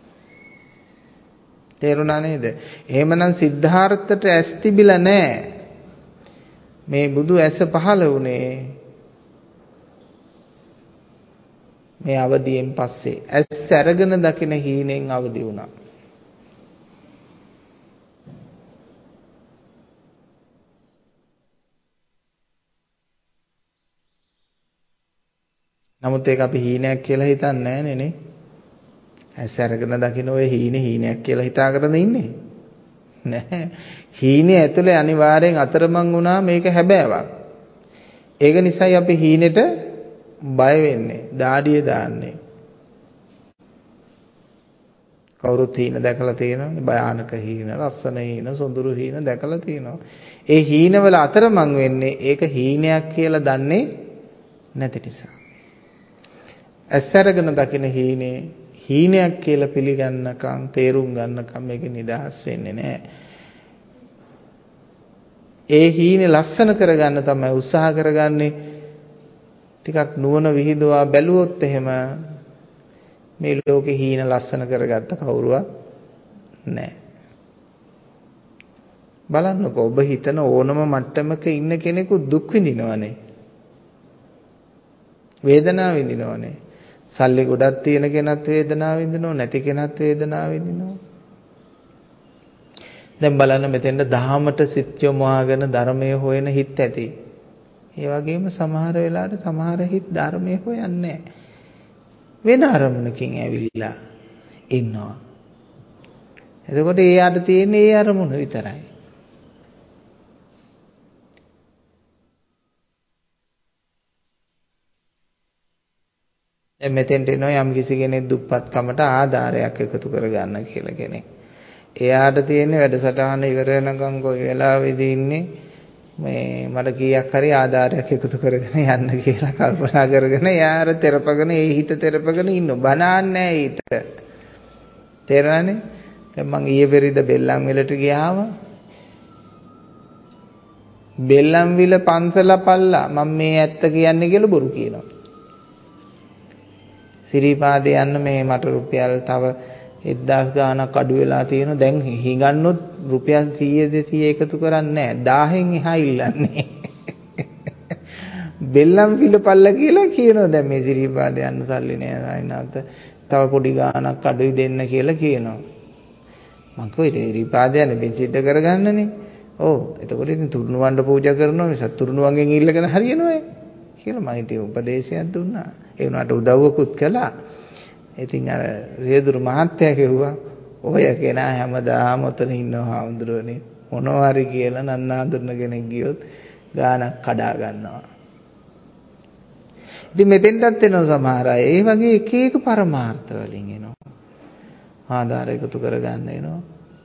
තේරුණා නේද? එහෙමනම් සිද්ධාර්ථට ඇස් තිබිලා නැහැ. මේ බුදු ඇස පහළ වුණේ මේ අවදියෙන් පස්සේ. ඇස් අරගෙන දකින හීනෙන් අවදි වුණා. නමුත් ඒක අපි හීනයක් කියලා හිතන්නේ නැහැ නේ. ඇස් අරගෙන දකින්න ඔය හීනයක් කියලා හිතාගෙන ඉන්නේ. නැහැ. හීනේ ඇතුලේ අනිවාර්යෙන් අතරමං වුණා මේක හැබෑවක්. ඒක නිසායි අපි හීනෙට බය වෙන්නේ. දාඩිය දාන්නේ. කවුරුත් හීන දැකලා තියෙනවනේ. භයානක හීන, ලස්සන හීන, සොඳුරු හීන දැකලා තියෙනවා. ඒ හීනවල අතරමං වෙන්නේ ඒක හීනයක් කියලා දන්නේ නැති නිසා. ඇස් අරගෙන දකින හීනේ හීනයක් කියලා පිළිගන්නකම් තේරුම් ගන්නකම් මේක නිදහස් වෙන්නේ නැහැ. ඒ හීනේ ලස්සන කරගන්න තමයි උත්සාහ කරගන්නේ. ටිකක් නුවණ විහිදුවා බැලුවොත් එහෙම මේ ලෝකේ හීන ලස්සන කරගත්ත කවුරුවත් නැහැ. බලන්නකෝ ඔබ හිතන ඕනම මට්ටමක ඉන්න කෙනෙකු දුක් විඳිනවනේ. වේදනාව විඳිනවනේ. සල්ලි ගොඩක් තියෙන කෙනත් වේදනාව විඳිනවා, නැති කෙනත් වේදනාව විඳිනවා. දැන් බලන්න මෙතෙන්ද දහමට සිත් යොමුගෙන ධර්මයේ හොයන හිත් ඇති. ඒ වගේම සමහර වෙලාවට සමහර හිත් ධර්මයේ හොයන්නේ නැහැ. වෙන අරමුණකින් ඇවිල්ලා ඉන්නවා. එතකොට ඒ යට තියෙන්නේ ඒ අරමුණ විතරයි. දැන් මෙතෙන්ට එනවා යම් කිසි කෙනෙක් දුප්පත්කමට ආධාරයක් එකතු කරගන්න කියලා කෙනෙක්. එයාට තියෙන්නේ වැඩසටහන ඉවර වෙනකම් කොයි වෙලාවෙදී ඉන්නේ මේ මට කීයක් හරි ආධාරයක් එකතු කරගෙන යන්න කියලා කල්පනා කරගෙන එයා අර තෙරපගෙන ඒ හිත තෙරපගෙන ඉන්නව. බනන්නේ හිත. තේරෙනවනේ? දැන් මං ඊයේ පෙරේද බෙල්ලම් විලට ගියාම බෙල්ලම් විල පන්සල පල්ලා මම මේ ඇත්ත කියන්නේ කියලා බොරු කියනවා. සිරිපාදේ යන්න මේ මට රුපියල් තව 1000 ගාණක් අඩු වෙලා තියෙනවා. දැන් හිඟන්නොත් රුපියල් 100 200 එකතු කරන්නේ නැහැ. 1000න් එහා ඉල්ලන්නේ. බෙල්ලම් පිළපල්ල කියලා කියනවා. දැන් මේ සිරිපාදේ යන්න සල්ලි නෑ සායනාත. තව පොඩි ගාණක් අඩුයි දෙන්න කියලා කියනවා. මං කොයි සිරිපාදේ යන්නේ බෙන් සිද්ධ කරගන්නනේ. ඔව්. එතකොට ඉතින් තුරුණු වණ්ඩ පූජා කරනවා මිස තුරුණුවන්ගෙන් ඉල්ලගෙන හරියනවද කියලා මම ඉතින් උපදේශයක් දුන්නා. ඒ වුණාට උදව්වකුත් කළා. ඉතින් අර රියදුරු මහත්තයා කිව්වා ඔය කෙනා හැමදාම ඔතන ඉන්නවා හාමුදුරුවනේ මොනවා හරි කියලා නන්නාඳුන කෙනෙක් ගියොත් ගානක් කඩා ගන්නවා. ඉතින් මෙතෙන්ටත් එනවා සමහර අය. ඒ වගේ එක එක පරමාර්ථ වලින් එනවා. ආධාර එකතු කරගන්න එනවා.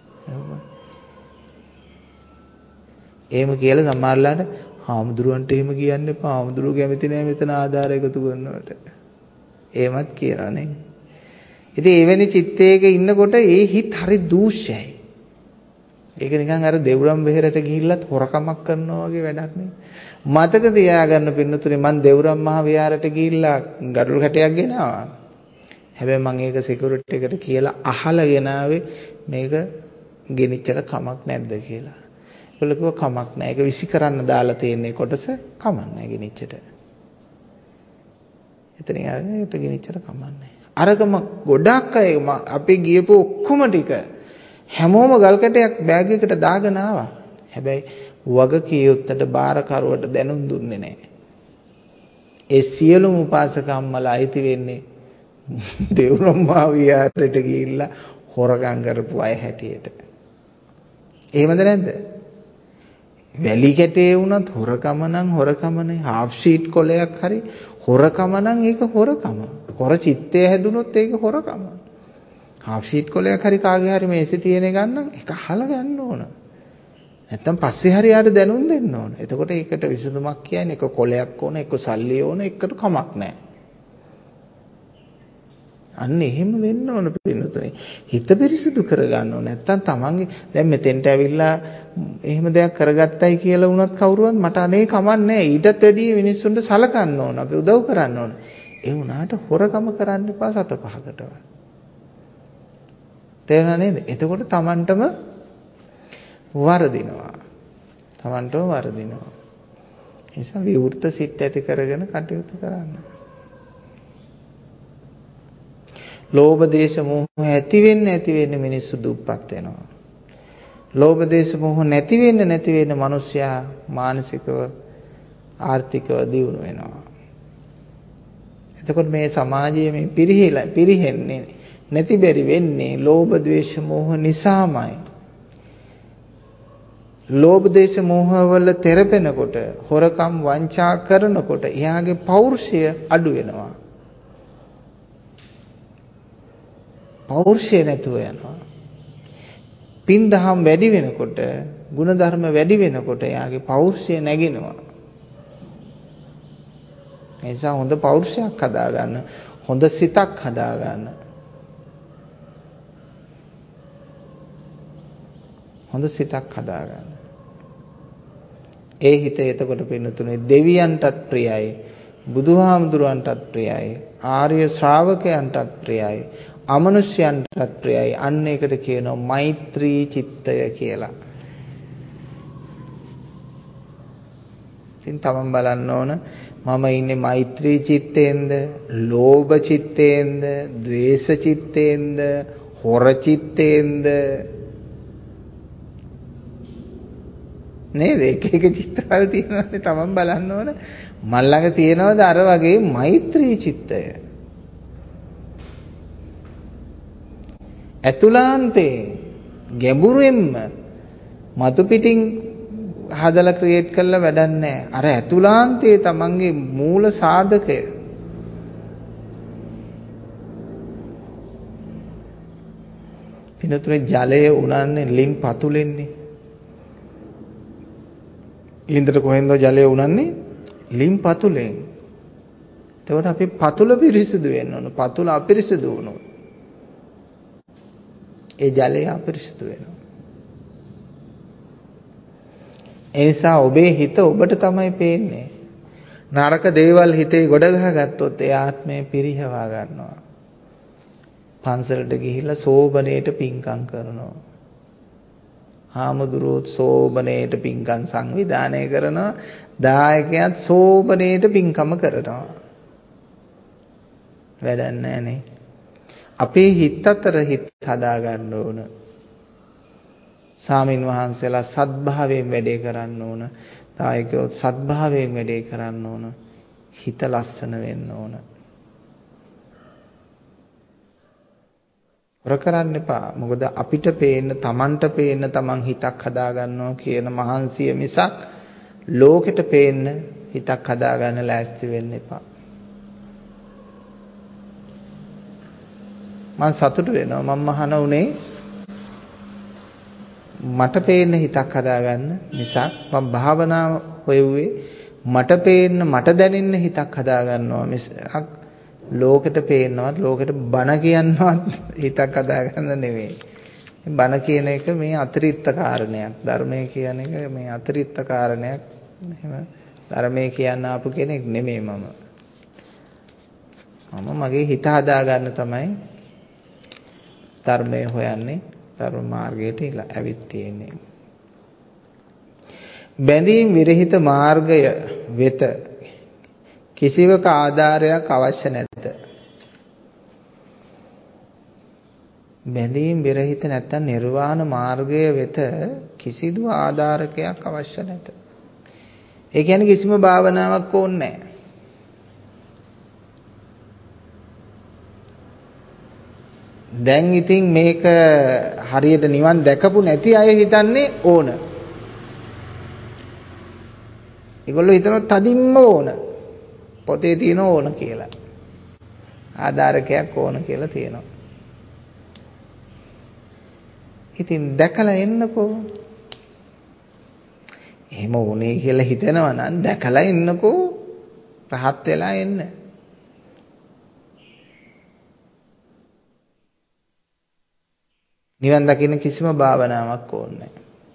එහෙම කියලා සමහරලාට හාමුදුරුවන්ට එහෙම කියන්න එපා. හාමුදුරුවෝ කැමති නෑ මෙතන ආධාර එකතු කරනවට. එහෙමත් කියනවා නේ. ඉතින් එවැනි චිත්තයක ඉන්නකොට ඒ හිත හරි දූෂ්‍යයි. ඒක නිකන් අර දෙවුරම් බෙහෙරට ගිහිල්ලත් හොරකමක් කරනවා වගේ වැඩක් නේ. මතක තියාගන්න පින්නතුනේ මං දෙවුරම් මහ විහාරයට ගිහිල්ලා ගඩොල් කැටයක් ගෙනාවා. හැබැයි මං ඒක සිකියුරිටි එකට කියලා අහලා ගෙනාවේ මේක ගෙනිච්චට කමක් නැද්ද කියලා. ඒගොල්ලෝ කිව්වා කමක් නැහැ. ඒක විසි කරන්න දාලා තියෙන කොටස කමක් නැහැ ගෙනිච්චට. එතනින් අරගෙන ඒක ගෙනිච්චට කමක් නැහැ. අරගම ගොඩක් අය අපි ගියපු ඔක්කොම ටික හැමෝම ගල් කැටයක් බෑග් එකට දාගෙන ආවා. හැබැයි වගකියුත්තට බාරකරුවට දැනුම් දුන්නේ නැහැ. ඒ සියලුම උපාසකම්මලා අයිති වෙන්නේ දෙව්රම්මා විහාරයට ගිහිල්ලා හොරගම් කරපු අය හැටියට. එහෙමද නැද්ද? වැලි කැටේ වුණත් හොරකම නම් හොරකමනේ. හාෆ් ෂීට් කොලයක් හරි හොරකම නම් ඒක හොරකම. හොර චිත්තය හැදුනොත් ඒක හොරකම. හාෆ් ෂීට් කොලයක් හරි කාගේ හරි මේසෙ තියෙන ගන්න ඒක අහලා ගන්න ඕන. නැත්තම් පස්සේ හරි යාට දැනුම් දෙන්න ඕන. එතකොට ඒකට විසඳුමක් කියන්නේ එක කොලයක් ඕන, එක සල්ලි ඕන, එකට කමක් නැහැ. අන්න එහෙම වෙන්න ඕන පිළිතුරේ. හිත පිරිසිදු කරගන්න ඕන. නැත්තම් තමන්ගේ දැන් මෙතෙන්ට ඇවිල්ලා එහෙම දෙයක් කරගත්තයි කියලා වුණත් කවුරුවත් මට අනේ කමක් නැහැ. ඊටත් වැඩිය මිනිස්සුන්ට සලකන්න ඕන. අපි උදව් කරන්න ඕන. ඒ වුණාට හොරකම කරන්න එපා සත පහකටවත්. තේරුණා නේද? එතකොට තමන්ටම වරදිනවා. තමන්ටම වරදිනවා. ඒ නිසා විවෘත සිත් ඇති කරගෙන කටයුතු කරන්න. ලෝභ දේශ මොහ ඇති වෙන්න මිනිස්සු දුප්පත් වෙනවා. ලෝභ දේශ මොහ නැති වෙන්න මිනිස්සයා මානසිකව ආර්ථිකව දියුණු වෙනවා. එතකොට මේ සමාජයේ මේ පිරිහෙන්නේ නැති බැරි වෙන්නේ ලෝභ ද්වේෂ මොහ නිසාමයි. ලෝභ දේශ මොහ වල තෙරපෙනකොට හොරකම් වංචා කරනකොට එයාගේ පෞරුෂය අඩු වෙනවා. පෞරුෂය නැතුව යනවා. පින් දහම් වැඩි වෙනකොට, ගුණ ධර්ම වැඩි වෙනකොට එයාගේ පෞරුෂය නැගෙනවා. ඒ නිසා හොඳ පෞරුෂයක් හදාගන්න, හොඳ සිතක් හදාගන්න. හොඳ සිතක් හදාගන්න. ඒ හිත එතකොට පින්නතුනේ දෙවියන්ටත් ප්‍රියයි, බුදුහාමුදුරන්ටත් ප්‍රියයි, ආර්ය ශ්‍රාවකයන්ටත් ප්‍රියයි, අමනුෂ්‍යයන්ටත් ප්‍රියයි. අන්න ඒකට කියනවා මෛත්‍රී චිත්තය කියලා. ඉතින් තමන් බලන්න ඕන මම ඉන්නේ මෛත්‍රී චිත්තේන්ද, ලෝභ චිත්තේන්ද, ද්වේෂ චිත්තේන්ද, හොර චිත්තේන්ද නේද? එක චිත්තවල තියෙනවානේ තමන් බලන්න ඕන. මල් ළඟ තියෙනවද අර වගේ මෛත්‍රී චිත්තය? ඇතුළාන්තේ ගැඹුරෙන්ම මතු පිටින් හදලා ක්‍රියේට් කරලා වැඩක් නැහැ. අර ඇතුළාන්තයේ තමන්ගේ මූල සාධකය. පිනතුනේ ජලය උනන්නේ ලින් පතුලෙන්නේ. ලින්දට කොහෙන්ද ජලය උනන්නේ? ලින් පතුලෙන්. එතකොට අපි පතුල පිරිසිදු වෙන්න ඕන. පතුල අපිරිසිදු වුණොත් ඒ ජලය අපිරිසුදු වෙනවා. ඒ නිසා ඔබේ හිත ඔබට තමයි පේන්නේ. නරක දේවල් හිතේ ගොඩ ගහගත්තොත් ඒ ආත්මය පිරිහවා ගන්නවා. පන්සලට ගිහිල්ලා සෝබනේට පින්කම් කරනවා. හාමුදුරුවෝ සෝබනේට පින්කම් සංවිධානය කරනවා. දායකයන් සෝබනේට පින්කම කරනවා. වැඩක් නැහනේ. අපේ හිත අතර හිත හදා ගන්න ඕන. සාමින් වහන්සේලා සත්භාවයෙන් වැඩේ කරන්න ඕන. දායකයෝ සත්භාවයෙන් වැඩේ කරන්න ඕන. හිත ලස්සන වෙන්න ඕන. හොර කරන්න එපා. මොකද අපිට පේන්න, Tamanට පේන්න Taman හිතක් හදා ගන්නවා කියන මහන්සිය මිසක් ලෝකෙට පේන්න හිතක් හදා ගන්න ලෑස්ති වෙන්න එපා. මම සතුටු වෙනවා මම මහාන උනේ මට පේන්න හිතක් හදාගන්න නිසා මම භාවනාව හොයුවේ මට පේන්න මට දැනෙන්න හිතක් හදාගන්නවා මිසක් ලෝකෙට පේන්නවත් ලෝකෙට බන කියන්නවත් හිතක් හදාගන්න නෙවෙයි. බන කියන එක මේ අතිරික්ත කාරණයක්. ධර්මය කියන එක මේ අතිරික්ත කාරණයක්. එහෙම ධර්මය කියන්න ආපු කෙනෙක් නෙමෙයි මම. මගේ හිත හදාගන්න තමයි ධර්මය හොයන්නේ. ධර්ම මාර්ගයට ඇවිත් තියෙන්නේ. බැඳීම් විරහිත මාර්ගය වෙත කිසිවක ආධාරයක් අවශ්‍ය නැත. බැඳීම් විරහිත නැත්නම් නිර්වාණ මාර්ගය වෙත කිසිදු ආධාරකයක් අවශ්‍ය නැත. ඒ කියන්නේ කිසිම භාවනාවක් ඕනේ නැහැ. දැන් ඉතින් මේක හරියට නිවන් දැකපු නැති අය හිතන්නේ ඕන. ඒගොල්ලෝ හිතනවා තදින්ම ඕන. පොතේ තියෙන ඕන කියලා. ආධාරකයක් ඕන කියලා තියෙනවා. ඉතින් දැකලා එන්නකෝ. එහෙම ඕනේ කියලා හිතනවා නම් දැකලා එන්නකෝ. රහත් වෙලා එන්න. නිවන් දකින්න කිසිම භාවනාවක් ඕනේ නැහැ.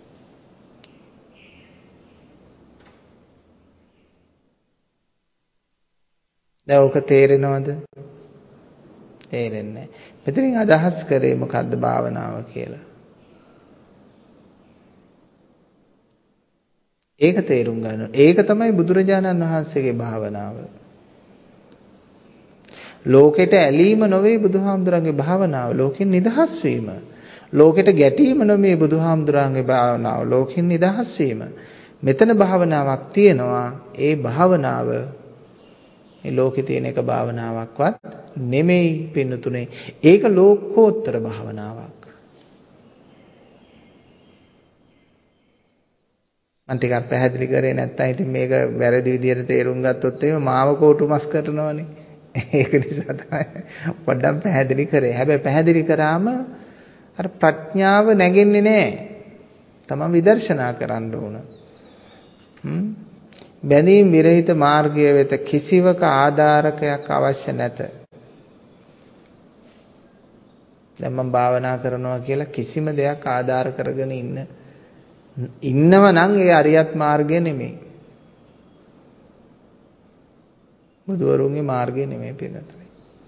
දැන් ඔක තේරෙනවද? තේරෙන්නේ නැහැ. මෙතනින් අදහස් කරේ මොකද්ද භාවනාව කියලා? ඒක තේරුම් ගන්න. ඒක තමයි බුදුරජාණන් වහන්සේගේ භාවනාව. ලෝකෙට ඇලීම නොවේ බුදුහාමුදුරන්ගේ භාවනාව. ලෝකෙන් නිදහස් වීම. ලෝකෙට ගැටීම නෙමෙයි බුදුහාමුදුරන්ගේ භාවනාව. ලෝකෙන් නිදහස් වීම. මෙතන භාවනාවක් තියෙනවා. ඒ භාවනාව මේ ලෝකේ තියෙන එක භාවනාවක්වත් නෙමෙයි පින්නතුනේ. ඒක ලෝකෝත්තර භාවනාවක්. මම ටිකක් පැහැදිලි කරේ නැත්නම් ඉතින් මේක වැරදි විදියට තේරුම් ගත්තොත් එහෙම මාව කෝටුමස් කරනවනේ. ඒක නිසා තමයි පොඩ්ඩක් පැහැදිලි කරේ. හැබැයි පැහැදිලි කරාම අර ප්‍රඥාව නැගෙන්නේ නැහැ. තමන් විදර්ශනා කරන්න ඕන. බැඳීම් විරහිත මාර්ගය වෙත කිසිවක ආධාරකයක් අවශ්‍ය නැත. දැන් මම භාවනා කරනවා කියලා කිසිම දෙයක් ආධාර කරගෙන ඉන්නව නම් ඒ අරියත් මාර්ගය නෙමෙයි. බුදුවරුන්ගේ මාර්ගය නෙමෙයි පිළිතුරේ.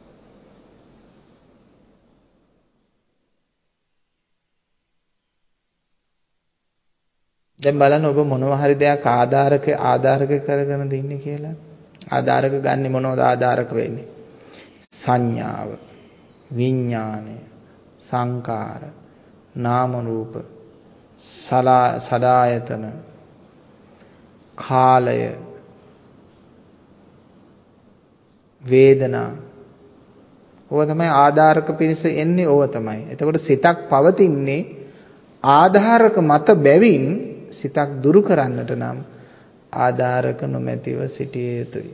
දැන් බලන්න ඔබ මොනවා හරි දෙයක් ආධාරක කරගෙනද ඉන්නේ කියලා. ආධාරක ගන්නෙ මොනවද ආධාරක වෙන්නේ? සංඥාව, විඥානය, සංකාර, නාම රූප, සලායතන, කාලය, වේදනා. ඕවා තමයි ආධාරක පිණිස එන්නේ ඕවා තමයි. එතකොට සිතක් පවතින්නේ ආධාරක මත බැවින් සිතක් දුරු කරන්නට නම් ආධාරක නොමැතිව සිටිය යුතුයි.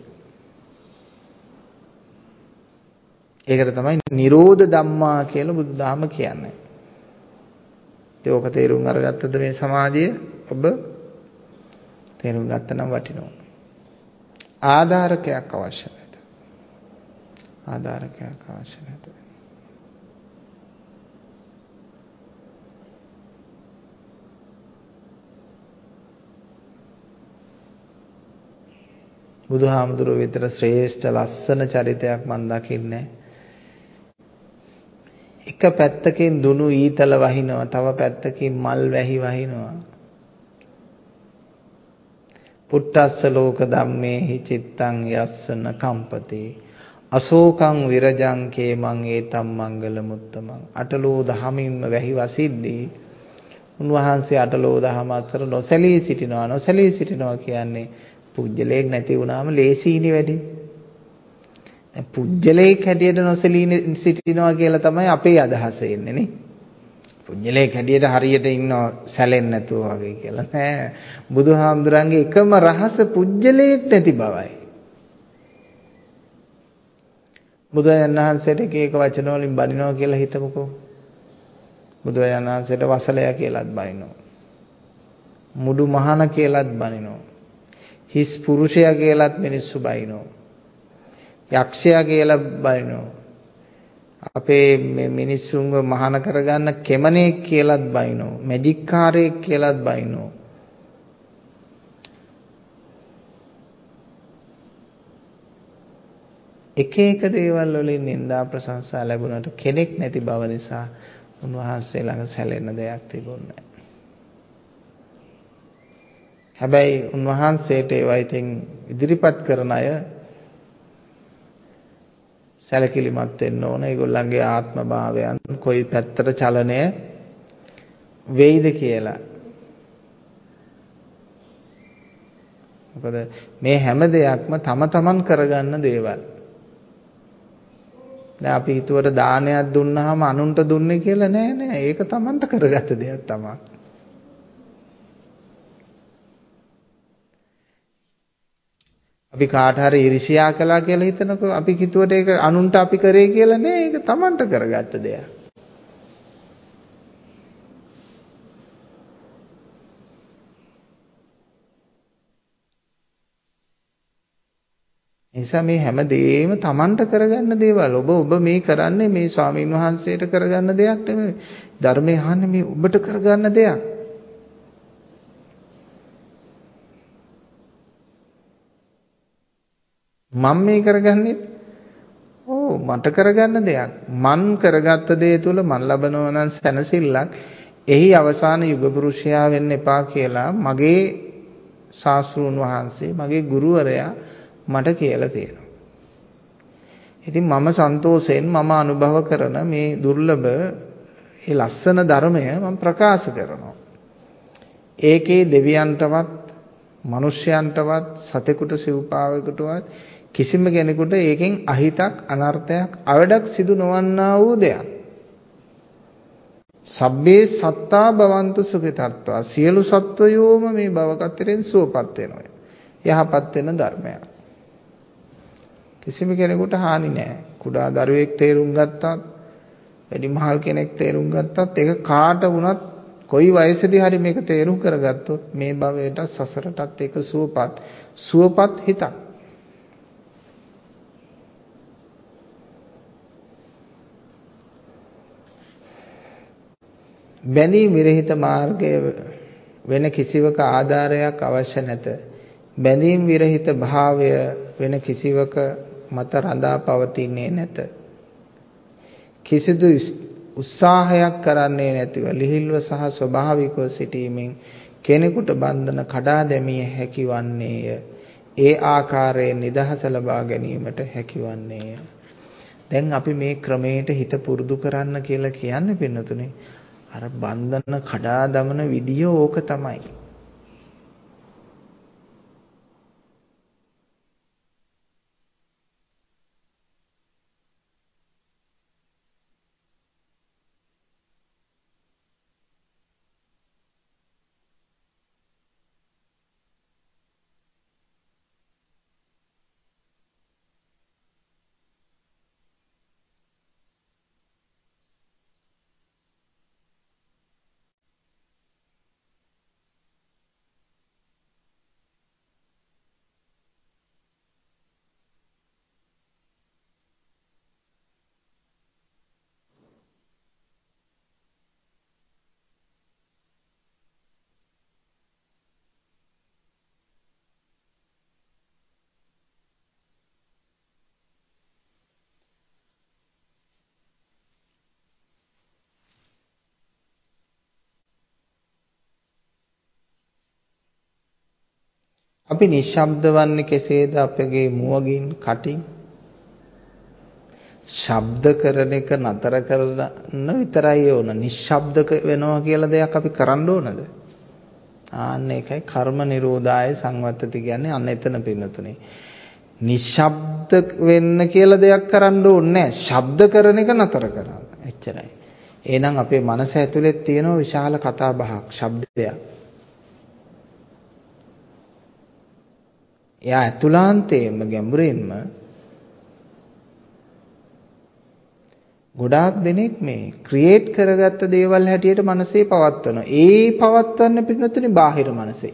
ඒකට තමයි නිරෝධ ධම්මා කියලා බුදුදහම කියන්නේ. ඒක තේරුම් අරගත්තද මේ සමාධිය ඔබ? තේරුම් ගත්තා නම් වටිනවා. ආධාරකයක් අවශ්‍ය නැහැ. ආධාරකයක් අවශ්‍ය නැහැ. බුදුහාමුදුරුවෝ විතර ශ්‍රේෂ්ඨ ලස්සන චරිතයක් මන් දකින්නේ. එක පැත්තකින් දුනු ඊතල වහිනවා, තව පැත්තකින් මල් වැහි වහිනවා. පුට්ටස්ස ලෝක ධම්මේහි චිත්තං යස්සන කම්පති අශෝකං විරජං කේමං ඒතම් මංගල මුත්තමං. අටලෝ දහමින්ම වැහි වසිද්දී උන්වහන්සේ අටලෝ දහම අතර නොසැලී සිටිනවා. නොසැලී සිටිනවා කියන්නේ පුජ්‍යලයක් නැති වුණාම ලේසීනි වැඩි. පුජ්‍යලයක් හැටියට නොසැලී සිටිනවා කියලා තමයි අපේ අදහස එන්නේ නේ. පුජ්‍යලයක් හැටියට හරියට ඉන්නව සැලෙන්නේ නැතුව වගේ කියලා නෑ. බුදුහාමුදුරන්ගේ එකම රහස පුජ්‍යලයක් නැති බවයි. බුදුරජාණන් වහන්සේට එක වචන වලින් බනිනවා කියලා හිතමුකෝ. බුදුරජාණන් වහන්සේට වසලයා කියලාත් බනිනවා. මුඩු මහන කියලාත් බනිනවා. හිස් පුරුෂයා කියලාත් මිනිස්සු බනිනවා. යක්ෂයා කියලා බනිනවා. අපේ මේ මිනිස්සුන්ව මහාන කරගන්න කෙමනෙක් කියලාත් බනිනවා. මැජික් කාරයෙක් කියලාත් බනිනවා. එක එක දේවල් වලින් නිന്ദා ප්‍රශංසා ලැබුණාට කෙනෙක් නැති බව නිසා උන්වහන්සේ ළඟ සැලෙන්න දෙයක් තිබුණේ නැහැ. හැබැයි උන්වහන්සේට ඒවා ඉතින් ඉදිරිපත් කරන අය සැලකිලිමත් වෙන්න ඕන. ඒගොල්ලන්ගේ ආත්ම භාවයන් කොයි පැත්තට චලනය වෙයිද කියලා. මොකද මේ හැම දෙයක්ම තම තමන් කරගන්න දේවල්. දැන් අපි හිතුවට දානයක් දුන්නාම අනුන්ට දුන්නේ කියලා නෑ. ඒක තමන්ට කරගත්ත දෙයක් තමයි. අපි කාට හරි ඊර්ෂ්‍යා කළා කියලා හිතනකො අපි හිතුවට ඒක අනුන්ට අපි කරේ කියලා නෑ. ඒක තමන්ට කරගත්ත දෙයක්. නිසා මේ හැම දෙයක්ම තමන්ට කරගන්න දේවල්. ඔබ මේ කරන්නේ මේ ස්වාමීන් වහන්සේට කරගන්න දෙයක් නෙමෙයි. ධර්මය අහන්නේ මේ ඔබට කරගන්න දෙයක්. මම මේ කරගන්නේ මට කරගන්න දෙයක්. මන් කරගත්ත දේ තුල මන් ලබනවා නම් සැනසෙල්ලක්. එහි අවසාන යුග පුරුෂයා වෙන්න එපා කියලා මගේ ශාස්ත්‍රූන් වහන්සේ මගේ ගුරුවරයා මට කියලා තියෙනවා. ඉතින් මම සන්තෝෂයෙන් මම අනුභව කරන මේ දුර්ලභ මේ ලස්සන ධර්මය මම ප්‍රකාශ කරනවා. ඒකේ දෙවියන්ටවත් මිනිස්යන්ටවත් සතෙකුට සිව්පාවෙකුටවත් කිසිම කෙනෙකුට ඒකෙන් අහිතක් අනර්ථයක් අවඩක් සිදු නොවන්නා වූ දෙයක්. සබ්බේ සත්තා භවන්තු සුඛිතත්වා. සියලු සත්වයෝම මේ භව කතරෙන් සුවපත් වෙනවා. යහපත් වෙන ධර්මයක්. කිසිම කෙනෙකුට හානි නැහැ. කුඩා දරුවෙක් තේරුම් ගත්තත්, වැඩිමහල් කෙනෙක් තේරුම් ගත්තත්, ඒක කාට වුණත් කොයි වයසේදී හරි මේක තේරුම් කරගත්තොත් මේ භවයට සසරටත් ඒක සුවපත් හිතක්. බැඳී විරහිත මාර්ගය වෙන කිසිවක ආධාරයක් අවශ්‍ය නැත. බැඳීම් විරහිත භාවය වෙන කිසිවක මත රඳා පවතින්නේ නැත. කිසිදු උත්සාහයක් කරන්නේ නැතිව ලිහිල්ව සහ ස්වභාවිකව සිටීමෙන් කෙනෙකුට බන්ධන කඩා දැමිය හැකි වන්නේය. ඒ ආකාරයෙන් නිදහස ලබා ගැනීමට හැකි වන්නේය. දැන් අපි මේ ක්‍රමයට හිත පුරුදු කරන්න කියලා කියන්නේ පින්නතුනේ. අර බන්ධන කඩා දමන විදිය ඕක තමයි. අපි නිශ්ශබ්ද වන්නේ කෙසේද? අපගේ මුවගින් කටින් ශබ්ද කරන එක නතර කරන විතරයි ඕන. නිශ්ශබ්ද වෙනවා කියලා දෙයක් අපි කරන්න ඕනද? ආන්න ඒකයි කර්ම නිරෝධාය සංවත්තති කියන්නේ. අන්න එතන පින්නතුනේ. නිශ්ශබ්ද වෙන්න කියලා දෙයක් කරන්න ඕනේ නැහැ. ශබ්ද කරන එක නතර කරන්න. එච්චරයි. එහෙනම් අපේ මනස ඇතුලේ තියෙන විශාල කතා බහක්, ශබ්දයක්. එයා ඇතුළාන්තයෙන්ම ගැඹුරින්ම ගොඩාක් දෙනෙක් මේ ක්‍රියේට් කරගත්ත දේවල් හැටියට මනසේ පවත්වනවා. ඒ පවත්වන්න පිටුතුනේ බාහිර මනසේ.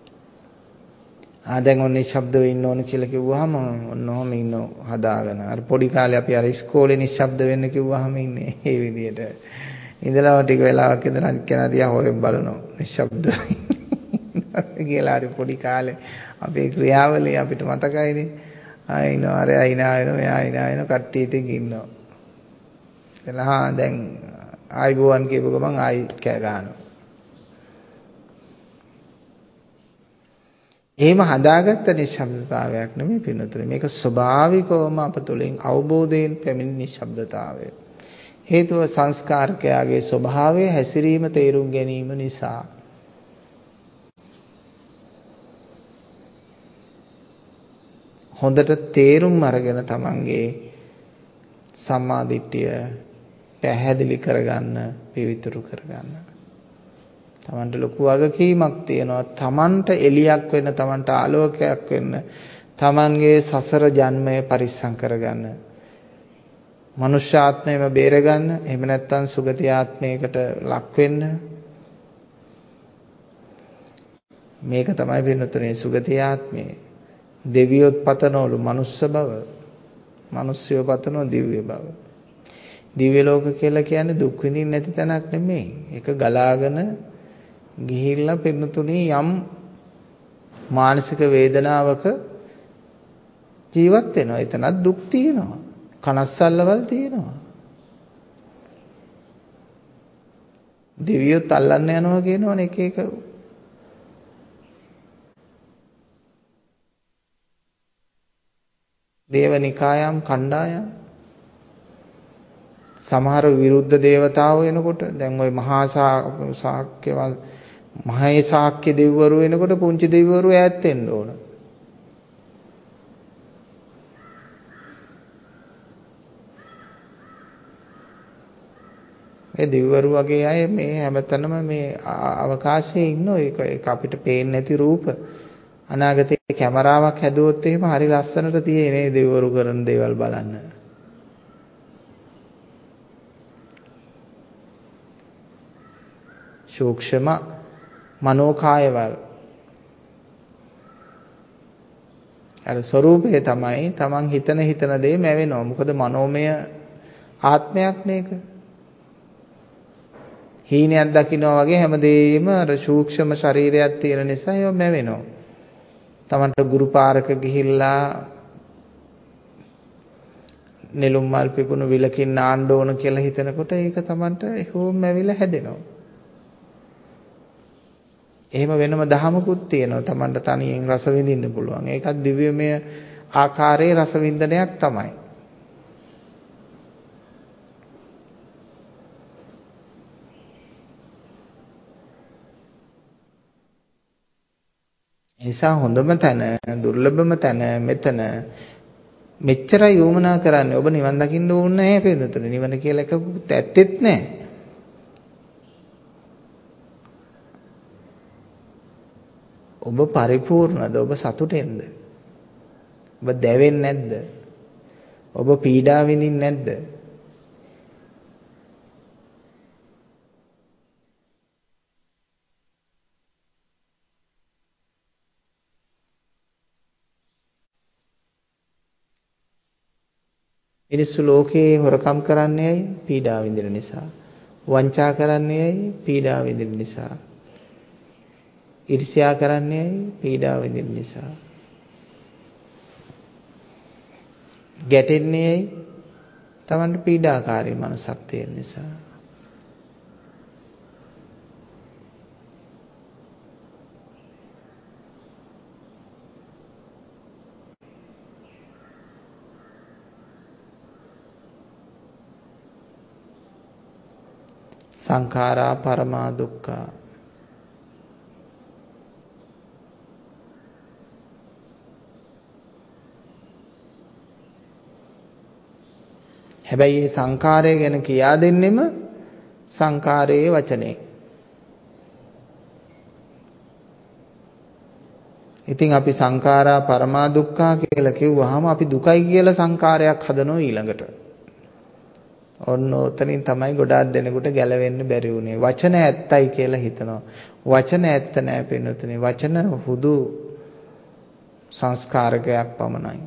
දැන් ඔන්නේ ශබ්ද වෙන්න ඕන කියලා කිව්වහම ඔන්නෝම ඉන්නෝ හදාගෙන. අර පොඩි කාලේ අපි අර ඉස්කෝලේ නිශ්ශබ්ද වෙන්න කිව්වහම ඉන්නේ ඒ විදියට. ඉඳලා ටික වෙලාවක් ඉඳලා කෙනා දිහා හොරෙන් බලනවා. නිශ්ශබ්ද කියලා හරි පොඩි කාලේ අපේ ක්‍රියාවලිය අපිට මතකයිනේ. ආයිනෝ අර අයිනා මෙයා අයිනා කට්ටිය ඉතින් ඉන්නවා. එලා දැන් ආයිබෝවන් කියපු ගමන් ආයි කෑ ගන්නවා. එහෙම හදාගත්ත නිශ්ශබ්දතාවයක් නෙමෙයි පින්නතුනේ. මේක ස්වභාවිකවම අප තුළින් අවබෝධයෙන් පැමිණි නිශ්ශබ්දතාවය. හේතුව සංස්කාරකයාගේ ස්වභාවය හැසිරීම තේරුම් ගැනීම නිසා. හොඳට තේරුම් අරගෙන තමන්ගේ සම්මා දිට්ඨිය පැහැදිලි කරගන්න, පිවිතුරු කරගන්න. තමන්ට ලොකු වගකීමක් තියෙනවා. තමන්ට එළියක් වෙන්න, තමන්ට ආලෝකයක් වෙන්න, තමන්ගේ සසර ජන්මය පරිස්සම් කරගන්න. මනුෂ්‍ය ආත්මයම බේරගන්න. එහෙම නැත්නම් සුගති ආත්මයකට ලක් වෙන්න. මේක තමයි වෙනතුනේ සුගති ආත්මය. දෙවියොත් පතනවලු මනුස්ස බව. මිනිස්සුયો පතනවා දිව්‍ය බව. දිව්‍ය ලෝක කියලා කියන්නේ දුක් විඳින්න නැති තැනක් නෙමෙයි. ඒක ගලාගෙන ගිහිල්ලා පින්නතුනේ යම් මානසික වේදනාවක ජීවත් වෙනවා. එතනත් දුක් තියෙනවා. කනස්සල්ලවල් තියෙනවා. දිව්‍යොත් අල්ලන්න යනවා කියනවනේ එක එක. දේවනිකායම් කණ්ඩායම් සමහර විරුද්ධ දේවතාවෝ එනකොට දැන් ওই මහා ශාක්‍යවල් මහේ ශාක්‍ය දෙවිවරු එනකොට පුංචි දෙවිවරු ඈත් වෙන්න ඕන. මේ දෙවිවරු වගේ අය මේ හැමතැනම මේ අවකාශයේ ඉන්නෝ. ඒක අපිට පේන්නේ නැති රූප. අනාගතේ කැමරාවක් හැදුවොත් එහෙම හරි ලස්සනට තියෙයි මේ දෙවිවරු කරන දේවල් බලන්න. සූක්ෂම මනෝකායවල අර ස්වરૂපය තමයි තමන් හිතන දේ මැවෙනවා. මොකද මනෝමය ආත්මයක් මේක. හීනයක් දකින්නවා වගේ හැමදේම අර සූක්ෂම ශරීරයක් තියෙන නිසා ඒව මැවෙනවා. තමන්ට ගුරු පාරක ගිහිල්ලා නෙළුම් මල් පිපුණු විලකින් නාන්න ඕන කියලා හිතනකොට ඒක තමන්ට එහෙම මැවිලා හැදෙනවා. එහෙම වෙනම දහමකුත් තියෙනවා. තමන්ට තනියෙන් රස විඳින්න පුළුවන්. ඒකත් දිව්‍යමය ආකාරයේ රස වින්දනයක් තමයි. නිසා හොඳම තැන, දුර්ලභම තැන මෙතන. මෙච්චරයි යොමුනා කරන්නේ. ඔබ නිවන් දකින්න ඕනේ නැහැ පිළිතුරේ. නිවන කියලා එකකුත් ඇත්තෙත් නැහැ. ඔබ පරිපූර්ණද? ඔබ සතුටෙන්ද? ඔබ දැවෙන්නේ නැද්ද? ඔබ පීඩා විඳින්නේ නැද්ද? මිනිස්සු ලෝකේ හොරකම් කරන්නේ ඇයි? පීඩා විඳින නිසා. වංචා කරන්නේ ඇයි? පීඩා විඳින නිසා. ඊර්ෂ්‍යා කරන්නේ ඇයි? පීඩා විඳින නිසා. ගැටෙන්නේ ඇයි? තමන්ට පීඩාකාරී මනසක් තියෙන නිසා. සංඛාරා පරමා දුක්ඛා. හැබැයි මේ සංඛාරය ගැන කියා දෙන්නෙම සංඛාරයේ වචනේ. ඉතින් අපි සංඛාරා පරමා දුක්ඛා කියලා කිව්වහම අපි දුකයි කියලා සංඛාරයක් හදනවා ඊළඟට. ඔන්න ඔතනින් තමයි ගොඩාක් දෙනෙකුට ගැලවෙන්න බැරි වුනේ. වචන ඇත්තයි කියලා හිතනවා. වචන ඇත්ත නෑ පින්නතුනේ. වචන හුදු සංස්කාරකයක් පමණයි.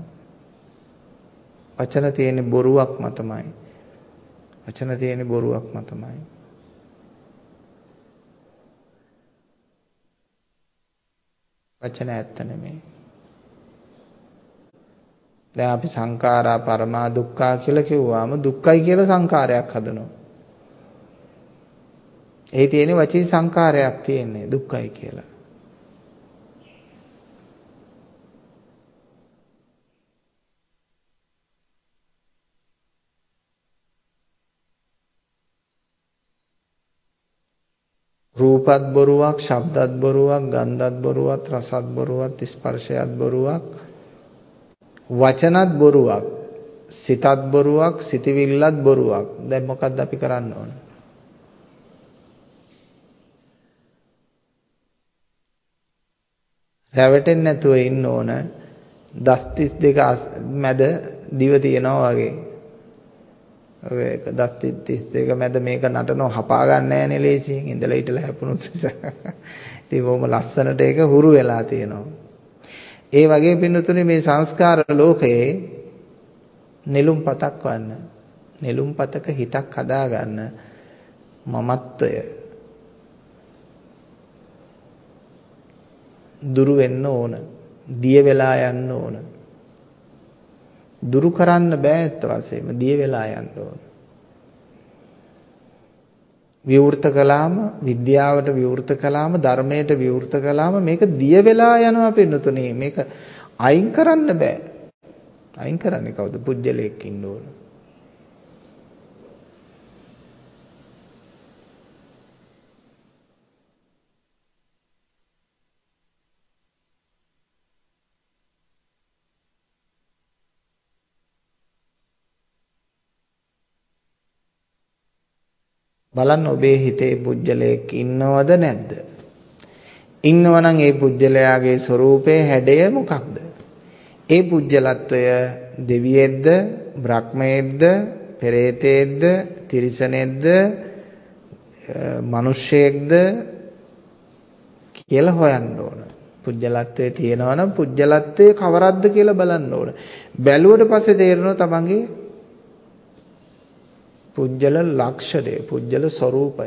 වචන තියෙන බොරුවක් මතමයි. වචන තියෙන බොරුවක් මතමයි. වචන ඇත්ත නෙමෙයි. දැන් අපි සංඛාරා පරමා දුක්ඛා කියලා කිව්වාම දුක්ඛයි කියලා සංඛාරයක් හදනවා. ඒ තියෙන්නේ වචී සංඛාරයක් තියෙන්නේ දුක්ඛයි කියලා. රූපත් බොරුවක්, ශබ්දත් බොරුවක්, ගන්ධත් බොරුවක්, රසත් බොරුවක්, ස්පර්ශයත් බොරුවක්, වචනත් බොරුවක්, සිතත් බොරුවක්, සිතවිල්ලත් බොරුවක්. දැන් මොකද්ද අපි කරන්න ඕන? රැවටෙන්නේ නැතුව ඉන්න ඕන. දස් 32 මැද දිව තියනවා වගේ. ඔය දස් 32 මැද මේක නටනව හපා ගන්න නෑනේ ලේසියෙන්. ඉඳලා හිටලා හැපුණොත් නිසා. ඉතින් බොහොම ලස්සනට ඒක හුරු වෙලා තියෙනවා. ඒ වගේ පින්නතුනේ මේ සංස්කාර ලෝකයේ නෙළුම් පතක් වන්න. නෙළුම් පතක හිතක් හදාගන්න මමත්වය දුරු වෙන්න ඕන. දිය වෙලා යන්න ඕන. දුරු කරන්න බෑ ඇත්ත වශයෙන්ම දිය වෙලා යන්න ඕන. විවෘත කළාම විද්‍යාවට විවෘත කළාම ධර්මයට විවෘත කළාම මේක දිය වෙලා යනවා පින්නතුනේ. මේක අයින් කරන්න බෑ. අයින් කරන්නේ කවුද? පුජ්‍යලයක් ඉන්න ඕන. බලන්න ඔබේ හිතේ පුජ්‍යලයක් ඉන්නවද නැද්ද? ඉන්නවනම් ඒ පුජ්‍යලයාගේ ස්වરૂපේ හැඩය මොකක්ද? ඒ පුජ්‍යලත්වය දෙවියෙක්ද, බ්‍රහ්මයෙක්ද, පෙරේතයෙක්ද, තිරිසනෙක්ද, මිනිසෙක්ද කියලා හොයන්න ඕන. පුජ්‍යලත්වයේ තියෙනවා නම් පුජ්‍යලත්වයේ කවරක්ද කියලා බලන්න ඕන. බැලුවට පස්සේ තේරෙනවා තමන්ගේ පුජ්‍යල ලක්ෂණය, පුජ්‍යල ස්වરૂපය.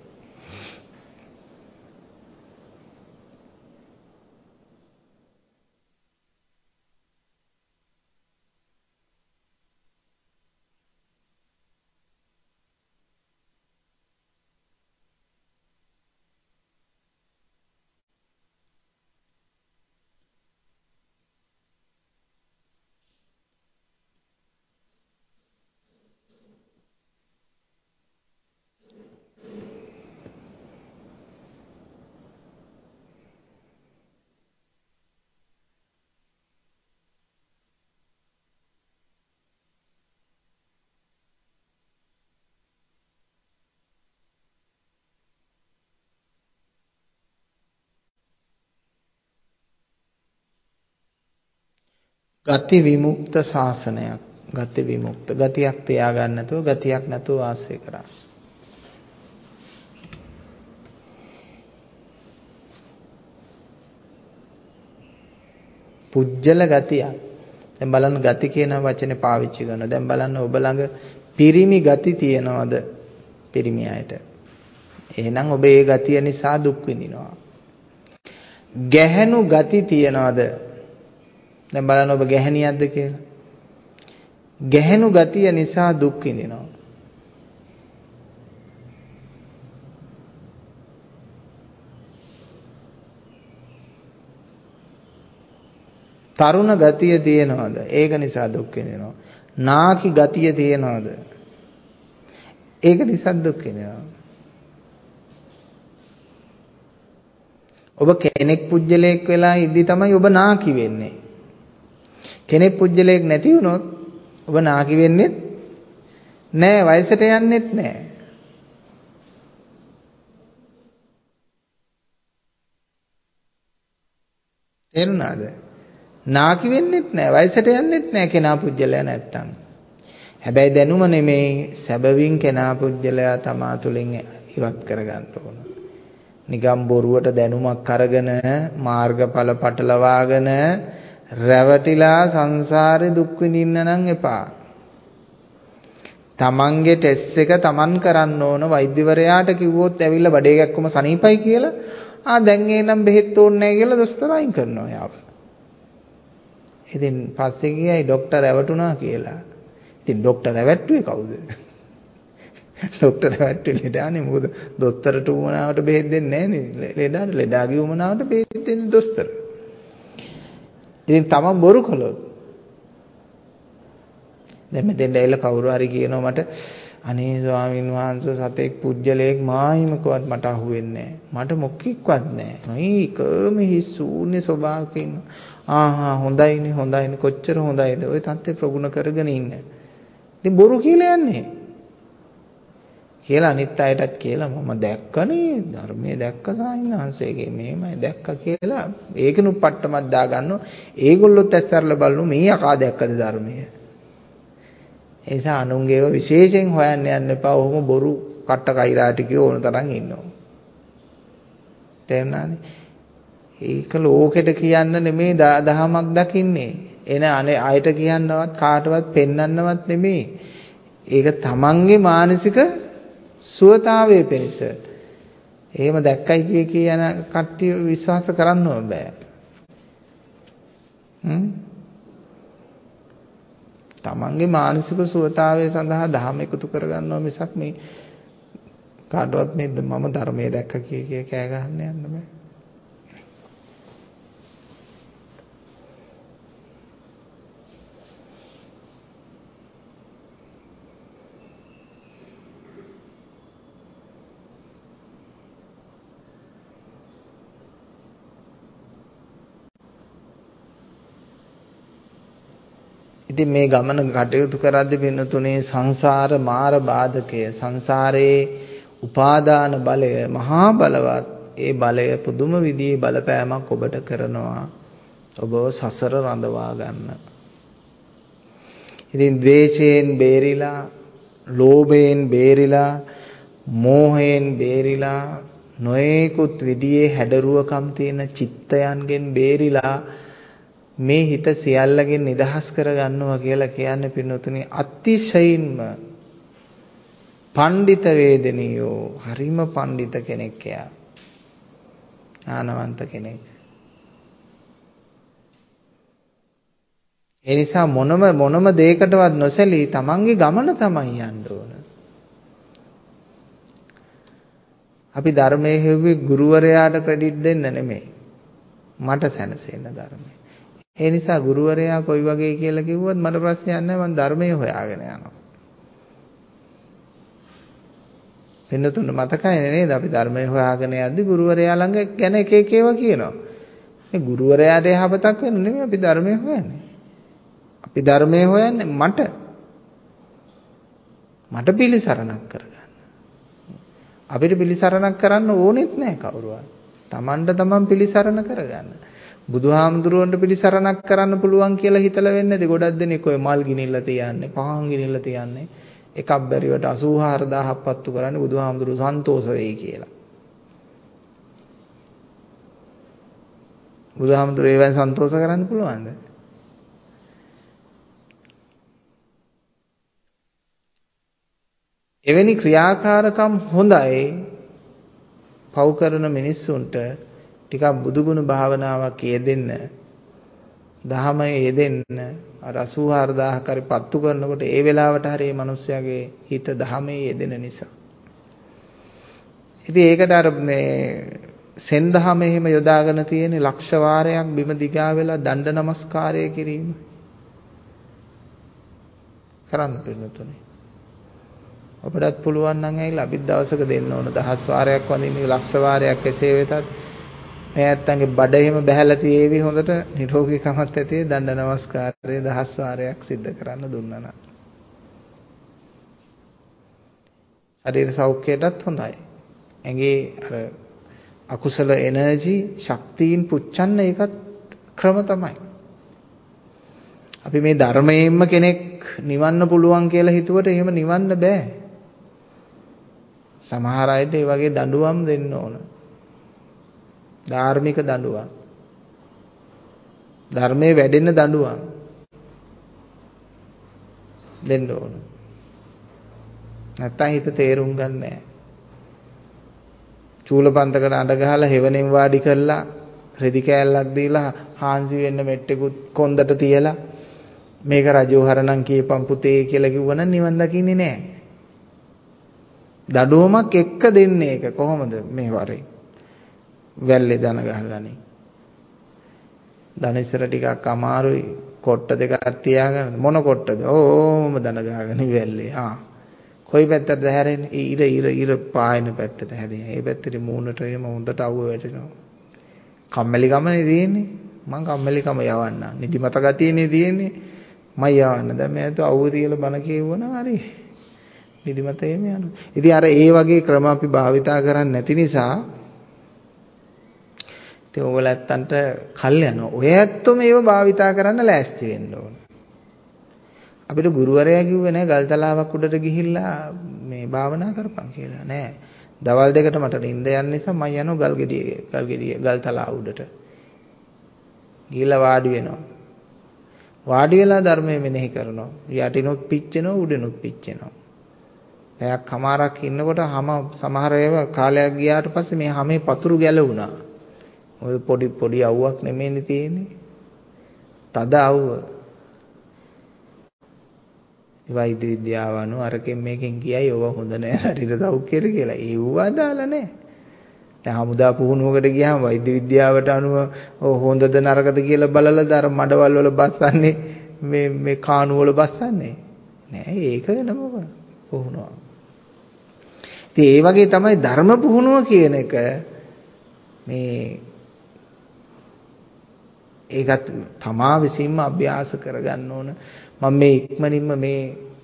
ගති විමුක්ත ශාසනයක්. ගති විමුක්ත. ගතියක් තියාගන්න නැතුව ගතියක් නැතුව වාසය කරා. පුජ්‍යල ගතියක්. දැන් බලන්න ගති කියන වචනේ පාවිච්චි කරනවා. දැන් බලන්න ඔබ ළඟ පිරිමි ගති තියනවද? පිරිමි අයට. එහෙනම් ඔබ ඒ ගතිය නිසා දුක් විඳිනවා. ගැහැණු ගති තියනවද? දැන් බලන්න ඔබ ගැහණියක්ද කියලා. ගැහැණු ගතිය නිසා දුක් විඳිනවා. තරුණ ගතිය තියෙනවද? ඒක නිසා දුක් විඳිනවා. නාකි ගතිය තියෙනවද? ඒක නිසා දුක් විඳිනවා. ඔබ කෙනෙක් පුජ්‍යලයක් වෙලා ඉඳි තමයි ඔබ නාකි වෙන්නේ. කෙනෙක් පුජ්‍යලයක් නැති වුණොත් ඔබ නාකි වෙන්නේ නෑ, වයසට යන්නෙත් නෑ. තේරුණාද? නාකි වෙන්නෙත් නෑ, වයසට යන්නෙත් නෑ කෙනා පුජ්‍යලයා නැත්තම්. හැබැයි දැනුම නෙමේ, සැබවින් කෙනා පුජ්‍යලයා තමා තුළින් ඉවත් කරගන්න ඕන. නිකම් බොරුවට දැනුමක් අරගෙන මාර්ගඵල පටලවාගෙන රැවටිලා සංසාරේ දුක් විඳින්න නම් එපා. තමන්ගේ ටෙස්ට් එක තමන් කරන්න ඕන. වෛද්‍යවරයාට කිව්වොත් ඇවිල්ලා බඩේ ගැක්කම සනීපයි කියලා දැන් එනම් බෙහෙත් ඕනේ නැහැ කියලා දොස්තර අයින් කරනවා යාව. ඉතින් පස්සේ ගියයි ડોක්ටර් රැවටුණා කියලා. ඉතින් ડોක්ටර් රැවට්ටුවේ කවුද? ડોක්ටර් රැවට්ටුවේ ලෙඩානේ. මොකද දොස්තරට උමනාවට බෙහෙත් දෙන්නේ නැහැ නේ. ලෙඩාගේ උමනාවට බෙහෙත් දෙන්නේ දොස්තර. ඉතින් තමන් බොරු කළොත් දැන් මෙතෙන්ට ඇවිල්ලා කවුරු හරි කියනවා මට අනේ ස්වාමීන් වහන්සේ සතෙක් පුජ්‍යලයක් මායිමකවත් මට අහුවෙන්නේ නැහැ. මට මොකෙක්වත් නැහැ. මේකම හිස් ශූන්‍ය ස්වභාවයක ඉන්න. හොඳයිනේ කොච්චර හොඳයිද ඔය තත්ත්වේ ප්‍රගුණ කරගෙන ඉන්න. ඉතින් බොරු කියලා යන්නේ. කියලා අනිත් අයටත් කියලා මම දැක්කනේ ධර්මයේ දැක්ක සාහිණාංශයේ මේමයි දැක්ක කියලා ඒකනුත් පට්ටමක් දාගන්නවා. ඒගොල්ලොත් ඇස්සරලා බලනවා මේ යකා දැක්කද ධර්මයේ. ඒ නිසා අනුන්ගේව විශේෂයෙන් හොයන්න යන්න එපා. ඔහොම බොරු කට්ට කෛරාටිකයෝ ඕන තරම් ඉන්නවා. තේරුණානේ? ඒක ලෝකෙට කියන්න නෙමෙයි දහමක් දකින්නේ. එන අනේ අයට කියන්නවත් කාටවත් පෙන්වන්නවත් නෙමෙයි. ඒක තමන්ගේ මානසික සුවතාවයේ පිණිස. එහෙම දැක්කයි කිය යන කට්ටිය විශ්වාස කරන්නව බෑ. තමන්ගේ මානසික සුවතාවය සඳහා ධර්ම එකතු කරගන්නවා මිසක් මේ කාටවත් මේ මම ධර්මයේ දැක්ක කිය කෑ ගහන්න යන්න බෑ. ඉතින් මේ ගමන කටයුතු කරද්දී පින්නතුනේ සංසාර මාර බාධකය සංසාරේ උපාදාන බලය මහා බලවත්. ඒ බලය පුදුම විදිහේ බලපෑමක් ඔබට කරනවා. ඔබව සසර රඳවා ගන්න. ඉතින් ද්වේෂයෙන් බේරිලා, ලෝභයෙන් බේරිලා, මෝහයෙන් බේරිලා, නොයෙකුත් විදිහේ හැඩරුවකම් තියෙන චිත්තයන්ගෙන් බේරිලා මේ හිත සියල්ලකින් නිදහස් කරගන්නවා කියලා කියන්නේ පින්නතුනි අතිශයින්ම පඬිත වේදනියෝ හරිම පඬිත කෙනෙක් යා. ඥානවන්ත කෙනෙක්. ඒ නිසා මොනම දෙයකටවත් නොසැලී තමන්ගේ ගමන තමයි යන්න ඕන. අපි ධර්මයේ හෙව්වේ ගුරුවරයාට ක්‍රෙඩිට් දෙන්න නෙමෙයි. මට සැනසෙන්න ධර්මයේ. ඒ නිසා ගුරුවරයා කොයි වගේ කියලා කිව්වොත් මට ප්‍රශ්නයක් නැහැ. මම ධර්මයේ හොයාගෙන යනවා. වෙනතුන් මතකයි නේද අපි ධර්මයේ හොයාගෙන යද්දී ගුරුවරයා ළඟ ගැන එක එක ඒවා කියනවා. මේ ගුරුවරයාට යහපතක් වෙන්න නෙමෙයි අපි ධර්මයේ හොයන්නේ. අපි ධර්මයේ හොයන්නේ මට පිළිසරණක් කරගන්න. අපිට පිළිසරණක් කරන්න ඕනෙත් නැහැ කවුරුවත්. Tamanට Taman පිළිසරණ කරගන්න. බුදුහාමුදුරුවන්ට පිළිසරණක් කරන්න පුළුවන් කියලා හිතලා වෙන්නේ නැති ගොඩක් දෙනෙක් ඔය මල් ගිනිල්ලා තියන්නේ, පහන් ගිනිල්ලා තියන්නේ. එකක් බැරිවට 84000ක් පත්තු කරන්නේ බුදුහාමුදුරුවෝ සන්තෝෂ වෙයි කියලා. බුදුහාමුදුරුවෝ ඒවෙන් සන්තෝෂ කරන්න පුළුවන්ද? එවැනි ක්‍රියාකාරකම් හොඳයි. පව් කරන මිනිස්සුන්ට ටිකක් බුදුගුණ භාවනාවක් යෙදෙන්න, දහමේ යෙදෙන්න. අර 84000ක් හරි පත්තු කරනකොට ඒ වෙලාවට හරි මේ මිනිස්යාගේ හිත දහමේ යෙදෙන නිසා. ඉතින් ඒකට අර මේ සෙන්දහම එහෙම යොදාගෙන තියෙන ලක්ෂ වාරයක් බිම දිගා වෙලා දණ්ඩ නමස්කාරය කිරීම කරන්න පිළිතුනේ. ඔබටත් පුළුවන් නම් ඇවිල්ලා අපිත් දවසක දෙන්න ඕන 1000 වාරයක් වඳින්න ලක්ෂ වාරයක් එසේ වෙතත් මේ ඇත්තන්ගේ බඩ එහෙම බහැලා තියේවි හොඳට නිරෝගීකමත් ඇති දණ්ඩ නමස්කාරය 1000 වාරයක් සිද්ධ කරන්න දුන්නා නම්. ශරීර සෞඛ්‍යයටත් හොඳයි. ඇඟේ අර අකුසල එනර්ජි ශක්තියින් පුච්චන්න ඒකත් ක්‍රම තමයි. අපි මේ ධර්මයෙන්ම කෙනෙක් නිවන්න පුළුවන් කියලා හිතුවට එහෙම නිවන්න බෑ. සමහර අයට ඒ වගේ දඬුවම් දෙන්න ඕන. ධාර්මික දඬුවම්. ධර්මයේ වැඩෙන දඬුවම් දෙන්න ඕන. නැත්තම් හිත තේරුම් ගන්න නෑ. චූලපන්තකට අඬ ගහලා හෙවණෙන් වාඩි කරලා රෙදි කෑල්ලක් දීලා හාන්සි වෙන්න මෙට්ටෙකුත් කොන්දට තියලා මේක රජෝහරණම් කියපම් පුතේ කියලා කිව්වනම් නිවන් දකින්නේ නෑ. දඩුවමක් එක්ක දෙන්නේ ඒක කොහොමද මේ වරේ? වැල්ලේ දන ගහගනි. දනිස්සර ටිකක් අමාරුයි. කොට්ට දෙකක් තියාගන්න. මොන කොට්ටද? ඕම දන ගහගනි වැල්ලේ. කොයි පැත්තටද හැරෙන්නේ? ඉර පායන පැත්තට හැරෙන්නේ. ඒ පැත්තේ මූණට එහෙම හොඳට අවුව වැටෙනවා. කම්මැලිකමනේ තියෙන්නේ. මං කම්මැලිකම යවන්න. නිදිමත ගතියනේ තියෙන්නේ. මම යවන්න. දැන් මම අවුව තියලා බන කියවුවනම් හරි. නිදිමත එහෙම යනවා. ඉතින් අර ඒ වගේ ක්‍රම අපි භාවිතා කරන්නේ නැති නිසා ඉතින් ඔයගලත්තන්ට කල් යනවා. ඔය ඇත්තෝ මේව භාවිතා කරන්න ලෑස්ති වෙන්න ඕන. අපිට ගුරුවරයා කිව්වේ නෑ ගල්තලාවක් උඩට ගිහිල්ලා මේ භාවනා කරපන් කියලා. නෑ. දවල් දෙකට මට නිින්ද යන නිසා මම යනවා ගල්තලාව උඩට. ගිහිල්ලා වාඩි වෙනවා. වාඩි වෙලා ධර්මය මෙනෙහි කරනවා. යටිනොත් පිච්චෙනවා උඩනොත් පිච්චෙනවා. පැයක් කමාරක් ඉන්නකොට හැම සමහර ඒවා කාලයක් ගියාට පස්සේ මේ හැමේ පතුරු ගැලවුණා. ඔය පොඩි අවුවක් නෙමෙයිනේ තියෙන්නේ. තද අවුව. වෛද්‍ය විද්‍යාව අනුව අරකින් මේකෙන් කියයි ඔව හොඳ නෑ ශරීර සෞඛ්‍යයට කියලා. ඒව අදාළ නෑ. දැන් හමුදා පුහුණුවකට ගියාම වෛද්‍ය විද්‍යාවට අනුව හොඳද නරකද කියලා බලලා දර මඩවල් වල බස්සන්නේ මේ කාණු වල බස්සන්නේ නෑ. ඒක වෙනම පුහුණුවක්. ඉතින් ඒ වගේ තමයි ධර්ම පුහුණුව කියන එක මේ ඒකත් තමා විසින්ම අභ්‍යාස කරගන්න ඕන. මම මේ ඉක්මනින්ම මේ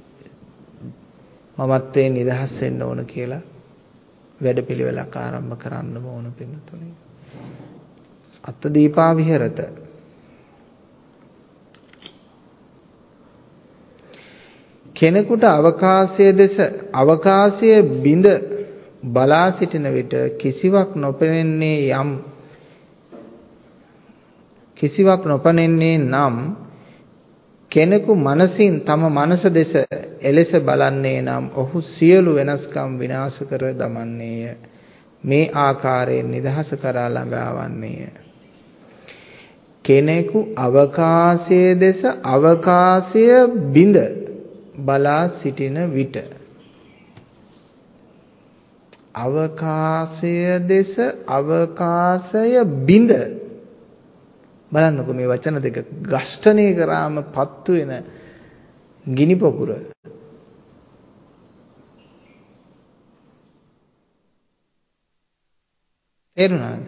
මමත්වයෙන් නිදහස් වෙන්න ඕන කියලා වැඩපිළිවෙලක් ආරම්භ කරන්න ඕන පින්තුනේ. අත්ථ දීපා විහෙරත. කෙනෙකුට අවකාශයේ බිඳ බලා සිටින විට කිසිවක් නොපෙනෙන්නේ නම් කෙනෙකු මනසින් තම මනස දෙස එලෙස බලන්නේ නම් ඔහු සියලු වෙනස්කම් විනාශ කර දමන්නේය. මේ ආකාරයෙන් නිදහස කරා ළඟාවන්නේය. කෙනෙකු අවකාශයේ දෙස අවකාශය බිඳ බලා සිටින විට අවකාශය දෙස අවකාශය බිඳ බලන්නකො මේ වචන දෙක ඝෂ්ඨණය කරාම පත්තු වෙන ගිනි පොකුර. තේරුණාද?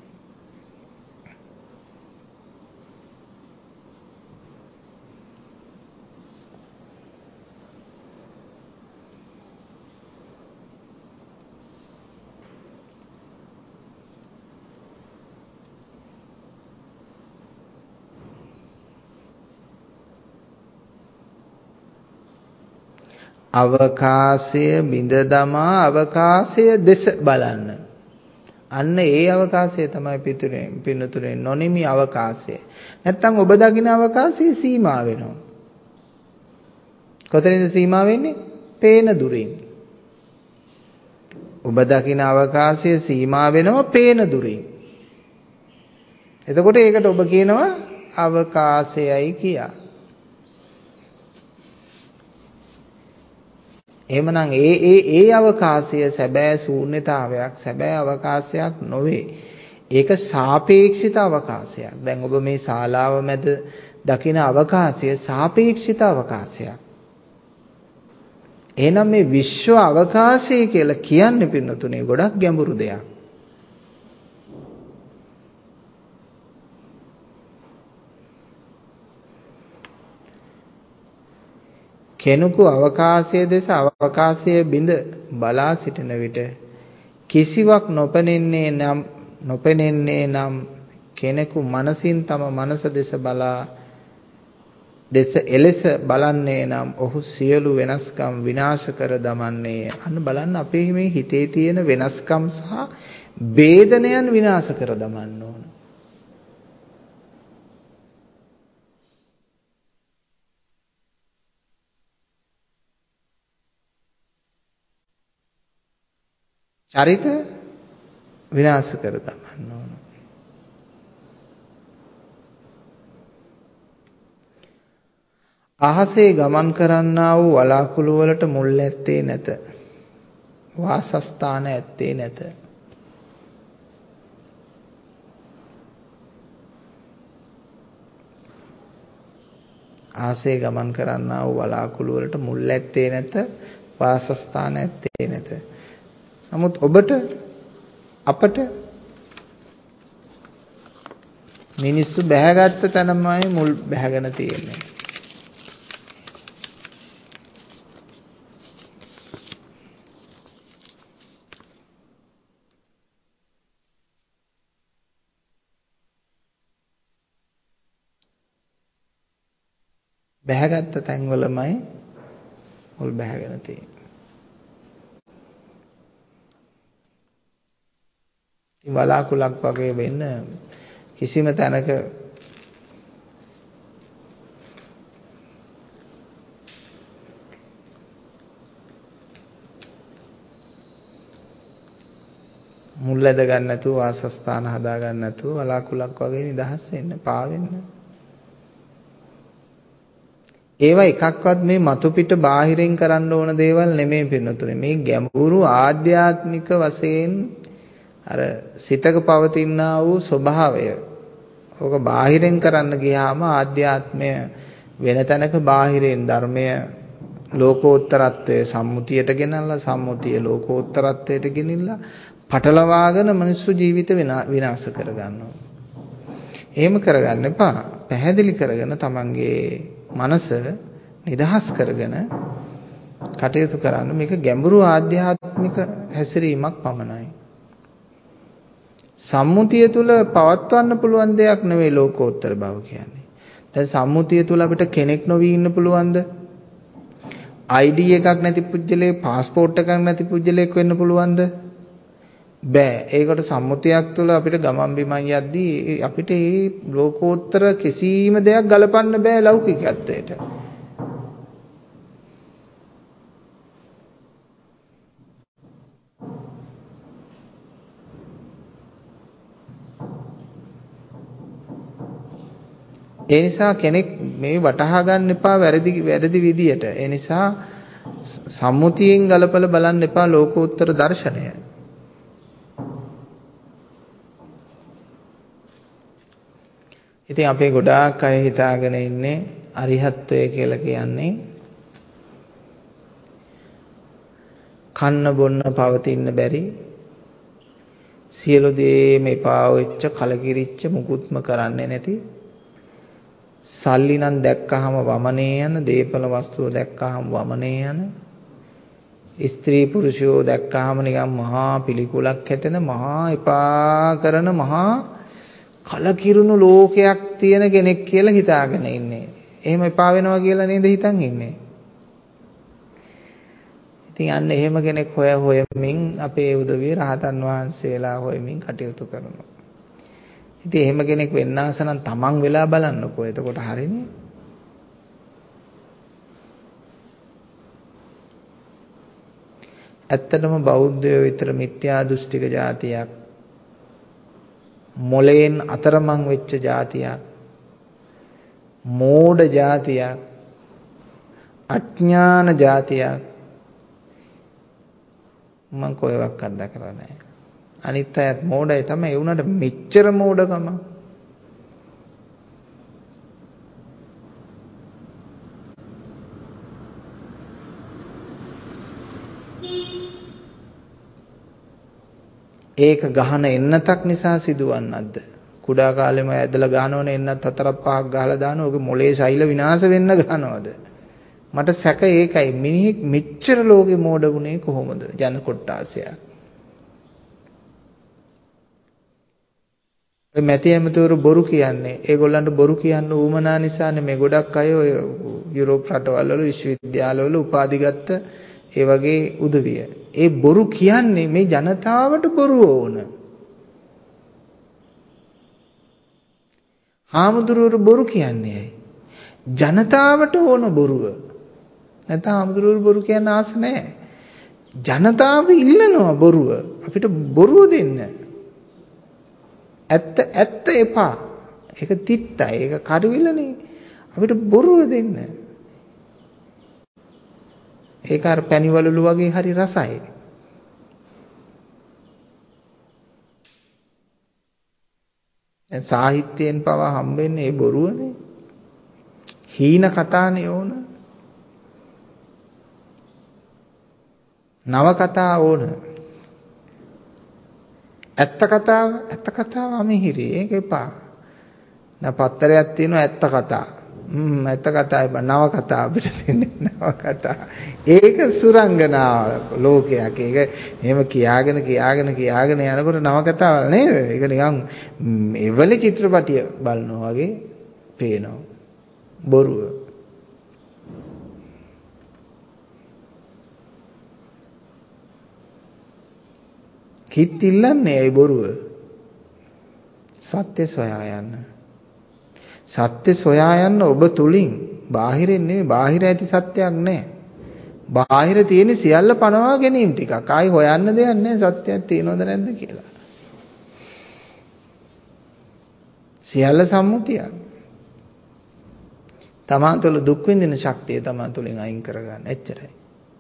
අවකාශය බිඳ දමා අවකාශය දෙස බලන්න. අන්න ඒ අවකාශය තමයි පිටුනේ නොනිමි අවකාශය. නැත්තම් ඔබ දකින අවකාශයේ සීමා වෙනවා. කොතනින්ද සීමා වෙන්නේ? පේන දුරින්. ඔබ දකින අවකාශයේ සීමා වෙනවා පේන දුරින්. එතකොට ඒකට ඔබ කියනවා අවකාශයයි කියා. එහෙමනම් ඒ අවකාශය සැබෑ ශූන්‍යතාවයක් සැබෑ අවකාශයක් නොවේ. ඒක සාපේක්ෂිත අවකාශයක්. දැන් ඔබ මේ ශාලාව මැද දකින අවකාශය සාපේක්ෂිත අවකාශයක්. එහෙනම් මේ විශ්ව අවකාශය කියලා කියන්නේ පින්නතුනේ ගොඩක් ගැඹුරු දෙයක්. කෙනෙකු අවකාශයේ දෙස අවකාශයේ බිඳ බලා සිටින විට කිසිවක් නොපෙනෙන්නේ නම් කෙනෙකු මනසින් තම මනස දෙස එලෙස බලන්නේ නම් ඔහු සියලු වෙනස්කම් විනාශ කර දමන්නේ. අන්න බලන්න අපේ මේ හිතේ තියෙන වෙනස්කම් සහ වේදනයන් විනාශ කර දමන්න ඕන. චරිත විනාශ කර දමන්න ඕන. අහසේ ගමන් කරන්නා වූ වලාකුළු වලට මුල් ඇත්තේ නැත. වාසස්ථාන ඇත්තේ නැත. අහසේ ගමන් කරන්නා වූ වලාකුළු වලට මුල් ඇත්තේ නැත. වාසස්ථාන ඇත්තේ නැත. නමුත් ඔබට අපට මිනිස්සු බැහැගත්ත තැනමයි මුල් බැහැගෙන තියෙන්නේ. බැහැගත්ත තැන්වලමයි මුල් බැහැගෙන තියෙන්නේ. වලාකුලක් වගේ වෙන්න කිසිම තැනක මුල් ඇද ගන්න නැතුව වාසස්ථාන හදා ගන්න නැතුව වලාකුලක් වගේ නිදහස් වෙන්න පාවෙන්න. ඒවා එකක්වත් මේ මතු පිට බාහිරින් කරන්න ඕන දේවල් නෙමෙයි පින්නතුනේ. මේ ගැඹුරු ආධ්‍යාත්මික වශයෙන් අර සිතක පවතිනා වූ ස්වභාවය. ඕක බාහිරෙන් කරන්න ගියාම ආධ්‍යාත්මය වෙන තැනක බාහිරෙන් ධර්මය ලෝකෝත්තරත්වයේ සම්මුතියට ගෙනල්ලා සම්මුතිය ලෝකෝත්තරත්වයට ගෙනිල්ලා පටලවාගෙන මිනිස්සු ජීවිත විනාශ කරගන්නවා. එහෙම කරගන්න එපා. පැහැදිලි කරගෙන තමන්ගේ මනස නිදහස් කරගෙන කටයුතු කරන්න. මේක ගැඹුරු ආධ්‍යාත්මික හැසිරීමක් පමණයි. සම්මුතිය තුල පවත්වන්න පුළුවන් දෙයක් නෙවෙයි ලෝකෝත්තර බව කියන්නේ. දැන් සම්මුතිය තුල අපිට කෙනෙක් නොවී ඉන්න පුළුවන්ද? ID එකක් නැති පුජ්‍යලේ, પાස්පෝර්ට් එකක් නැති පුජ්‍යලෙක් වෙන්න පුළුවන්ද? බෑ. ඒකට සම්මුතියක් තුල අපිට ගමන් බිමන් යද්දී අපිට මේ ලෝකෝත්තර කිසිම දෙයක් ගලපන්න බෑ ලෞකිකත්වයට. ඒ නිසා කෙනෙක් මේ වටහා ගන්න එපා වැරදි විදියට. ඒ නිසා සම්මුතියෙන් ගලපලා බලන්න එපා ලෝකෝත්තර දර්ශනය. ඉතින් අපේ ගොඩාක් අය හිතාගෙන ඉන්නේ අරිහත්ත්වය කියලා කියන්නේ කන්න බොන්න පවතින්න බැරි සියලු දේම එපා වෙච්ච කලකිරිච්ච මුකුත්ම කරන්නේ නැති සල්ලි නම් දැක්කහම වමනේ යන දේපල වස්තුව දැක්කහම වමනේ යන ස්ත්‍රී පුරුෂයෝ දැක්කහම නිකන් මහා පිළිකුලක් හැතෙන මහා එපා කරන මහා කලකිරුණු ලෝකයක් තියෙන කෙනෙක් කියලා හිතාගෙන ඉන්නේ. එහෙම එපා වෙනවා කියලා නේද හිතන් ඉන්නේ. ඉතින් අන්න එහෙම කෙනෙක් හොයමින් අපේ උදවිය රහතන් වහන්සේලා හොයමින් කටයුතු කරනවා. ඉතින් එහෙම කෙනෙක් වෙන්න ආස නම් තමන් වෙලා බලන්නකෝ. එතකොට හරිනේ. ඇත්තටම බෞද්ධයෝ විතර මිත්‍යා දෘෂ්ටික જાතියක් මොලෙන් අතරමං වෙච්ච જાතියක් මෝඩ જાතියක් අඥාන જાතියක් මම කොහෙවත් දැකලා නැහැ. අනිත් අයත් මෝඩයි තමයි. ඒ උනට මෙච්චර මෝඩකම. ඒක ගහන එන්නතක් නිසා සිදුවන්නක්ද? කුඩා කාලෙම ඇදලා ගහනවනේ එන්නත් 4ක් 5ක් ගහලා දානවා. ඔගේ මොලේ ශෛල විනාශ වෙන්න ගහනවද? මට සැක ඒකයි මිනිහෙක් මෙච්චර ලෝකෙ මෝඩ වුණේ කොහොමද ජන කොට්ටාසයක්. ඔය මැති ඇමතිවරු බොරු කියන්නේ ඒගොල්ලන්ට බොරු කියන්න උවමනා නිසානේ මේ ගොඩක් අය ඔය යුරෝප රටවල් වල විශ්වවිද්‍යාලවල උපාධි ගත්ත ඒ වගේ උදවිය. ඒ බොරු කියන්නේ මේ ජනතාවට බොරු ඕන. හාමුදුරුවෝ බොරු කියන්නේ ඇයි? ජනතාවට ඕන බොරුව. නැත්නම් හාමුදුරුවෝ බොරු කියන්න ආස නැහැ. ජනතාව ඉල්ලනවා බොරුව. අපිට බොරුව දෙන්න. ඇත්ත එපා. ඒක තිත්තයි. ඒක කඩවිලනේ. අපිට බොරුව දෙන්න. ඒක අර පැණිවලලු වගේ හරි රසයි. දැන් සාහිත්‍යයෙන් පවා හම්බෙන්නේ ඒ බොරුවනේ. හීන කතානේ ඕන. නව කතා ඕන. ඇත්ත කතාව අමිහිරි. ඒක එපා. දැන් පත්තරයක් තියෙනවා ඇත්ත කතා. ඇත්ත කතා එපා. නව කතා අපිට දෙන්නේ නව කතා. ඒක සුරංගනාව ලෝකයක්. ඒක එහෙම කියාගෙන යනකොට නව කතාවල් නේද? ඒක නිකන් එවලි චිත්‍රපටිය බලනවා වගේ පේනවා. බොරුව. හිත ඉල්ලන්නේ ඒ බොරුව. සත්‍ය සොයා යන්න. සත්‍ය සොයා යන්න ඔබ තුලින් බාහිරින් නෙවෙයි බාහිර ඇති සත්‍යයක් නැහැ. බාහිර තියෙන සියල්ල පනවා ගැනීම ටිකක්. ආයි හොයන්න දෙයක් නැහැ සත්‍යයක් තියෙනවද නැද්ද කියලා. සියල්ල සම්මුතියක්. තමන් තුළ දුක් විඳින ශක්තිය තමන් තුළින් අයින් කරගන්න. එච්චරයි.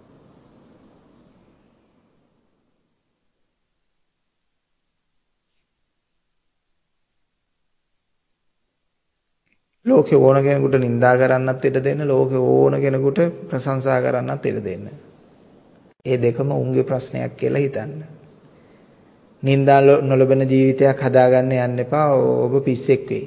ලෝකේ ඕන කෙනෙකුට නිඳා කරන්නත් ඉඩ දෙන්න, ලෝකේ ඕන කෙනෙකුට ප්‍රශංසා කරන්නත් ඉඩ දෙන්න. ඒ දෙකම උන්ගේ ප්‍රශ්නයක් කියලා හිතන්න. නිඳා නොලබන ජීවිතයක් හදාගන්න යන්න එපා. ඔබ පිස්සෙක් වෙයි.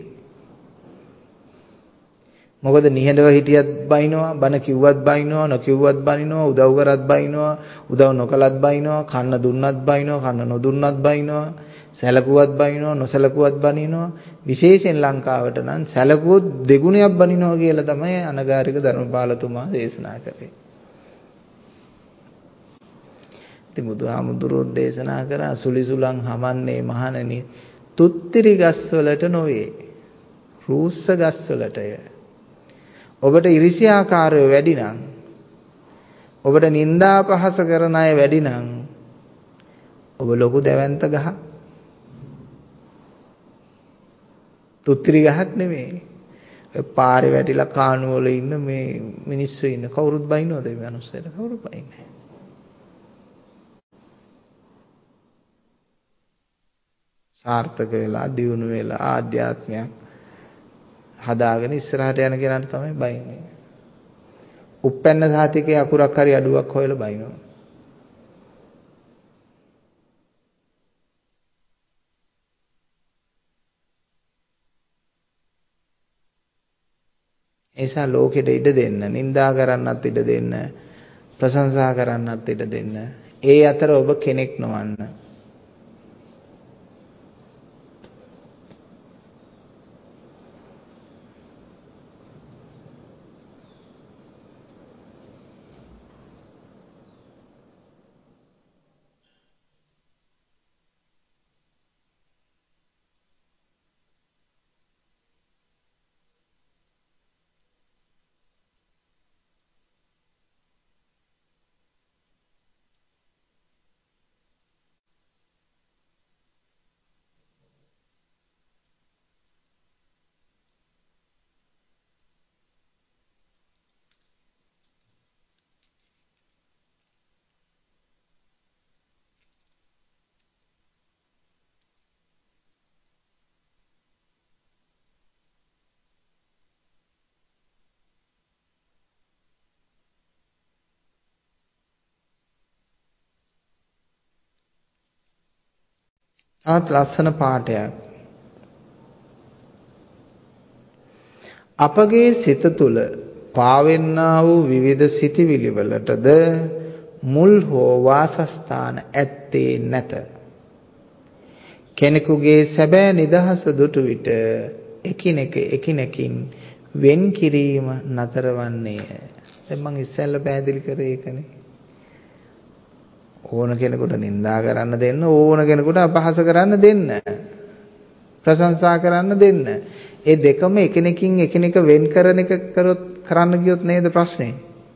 මොකද නිහඬව හිටියත් බයිනවා, බන කිව්වත් බයිනවා, නොකිව්වත් බනිනවා, උදව් කරත් බයිනවා, උදව් නොකලත් බයිනවා, කන්න දුන්නත් බයිනවා, කන්න නොදුන්නත් බයිනවා, සැලකුවත් බනිනවා, නොසැලකුවත් බනිනවා. විශේෂයෙන් ලංකාවට නම් සැලකුවොත් දෙගුණයක් බනිනවා කියලා තමයි අනගාരിക ධර්මපාලතුමා දේශනා කළේ. ඉතින් බුදුහාමුදුරුවෝ දේශනා කරා සුලිසුලං හමන්නේ මහණෙනි තුත්තිරි ගස්වලට නොවේ. රූස්ස ගස්වලටය. ඔබට ඉරිසියාකාරයෝ වැඩි නම් ඔබට නිନ୍ଦා පහස කරන අය වැඩි නම් ඔබ ලොකු දැවැන්ත ගහ. තුත්තිරි ගහක් නෙමෙයි. පාරේ වැටිලා කාණු වල ඉන්න මේ මිනිස්සු ඉන්න කවුරුත් බයින්නවද මේ මිනිස්සුන්ට? කවුරුත් බයින්නේ. සාර්ථක වෙලා දියුණු වෙලා ආධ්‍යාත්මයක් හදාගෙන ඉස්සරහට යන කෙනාට තමයි බයින්නේ. උප්පැන්න සාතිකේ අකුරක් හරි අඩුවක් හොයලා බයිනවා. ඒසා ලෝකෙට ඉඩ දෙන්න, නිඳා කරන්නත් ඉඩ දෙන්න, ප්‍රශංසා කරන්නත් ඉඩ දෙන්න. ඒ අතර ඔබ කෙනෙක් නොවන්න. ආත් ලස්සන පාඩයක්. අපගේ සිත තුළ පාවෙන්නා වූ විවිධ සිටිවිලි වලටද මුල් හෝ වාසස්ථාන ඇත්තේ නැත. කෙනෙකුගේ සැබෑ නිදහස දුටු විට එකිනෙක එකිනෙකින් වෙන් කිරීම නතර වන්නේය. දැන් මම ඉස්සෙල්ලා පැහැදිලි කරේ ඒකනේ. ඕන කෙනෙකුට නිඳා කරන්න දෙන්න, ඕන කෙනෙකුට අපහාස කරන්න දෙන්න, ප්‍රශංසා කරන්න දෙන්න. ඒ දෙකම එකිනෙකින් එකිනෙක වෙන් කරන එක කරන්න ගියොත් නේද ප්‍රශ්නේ?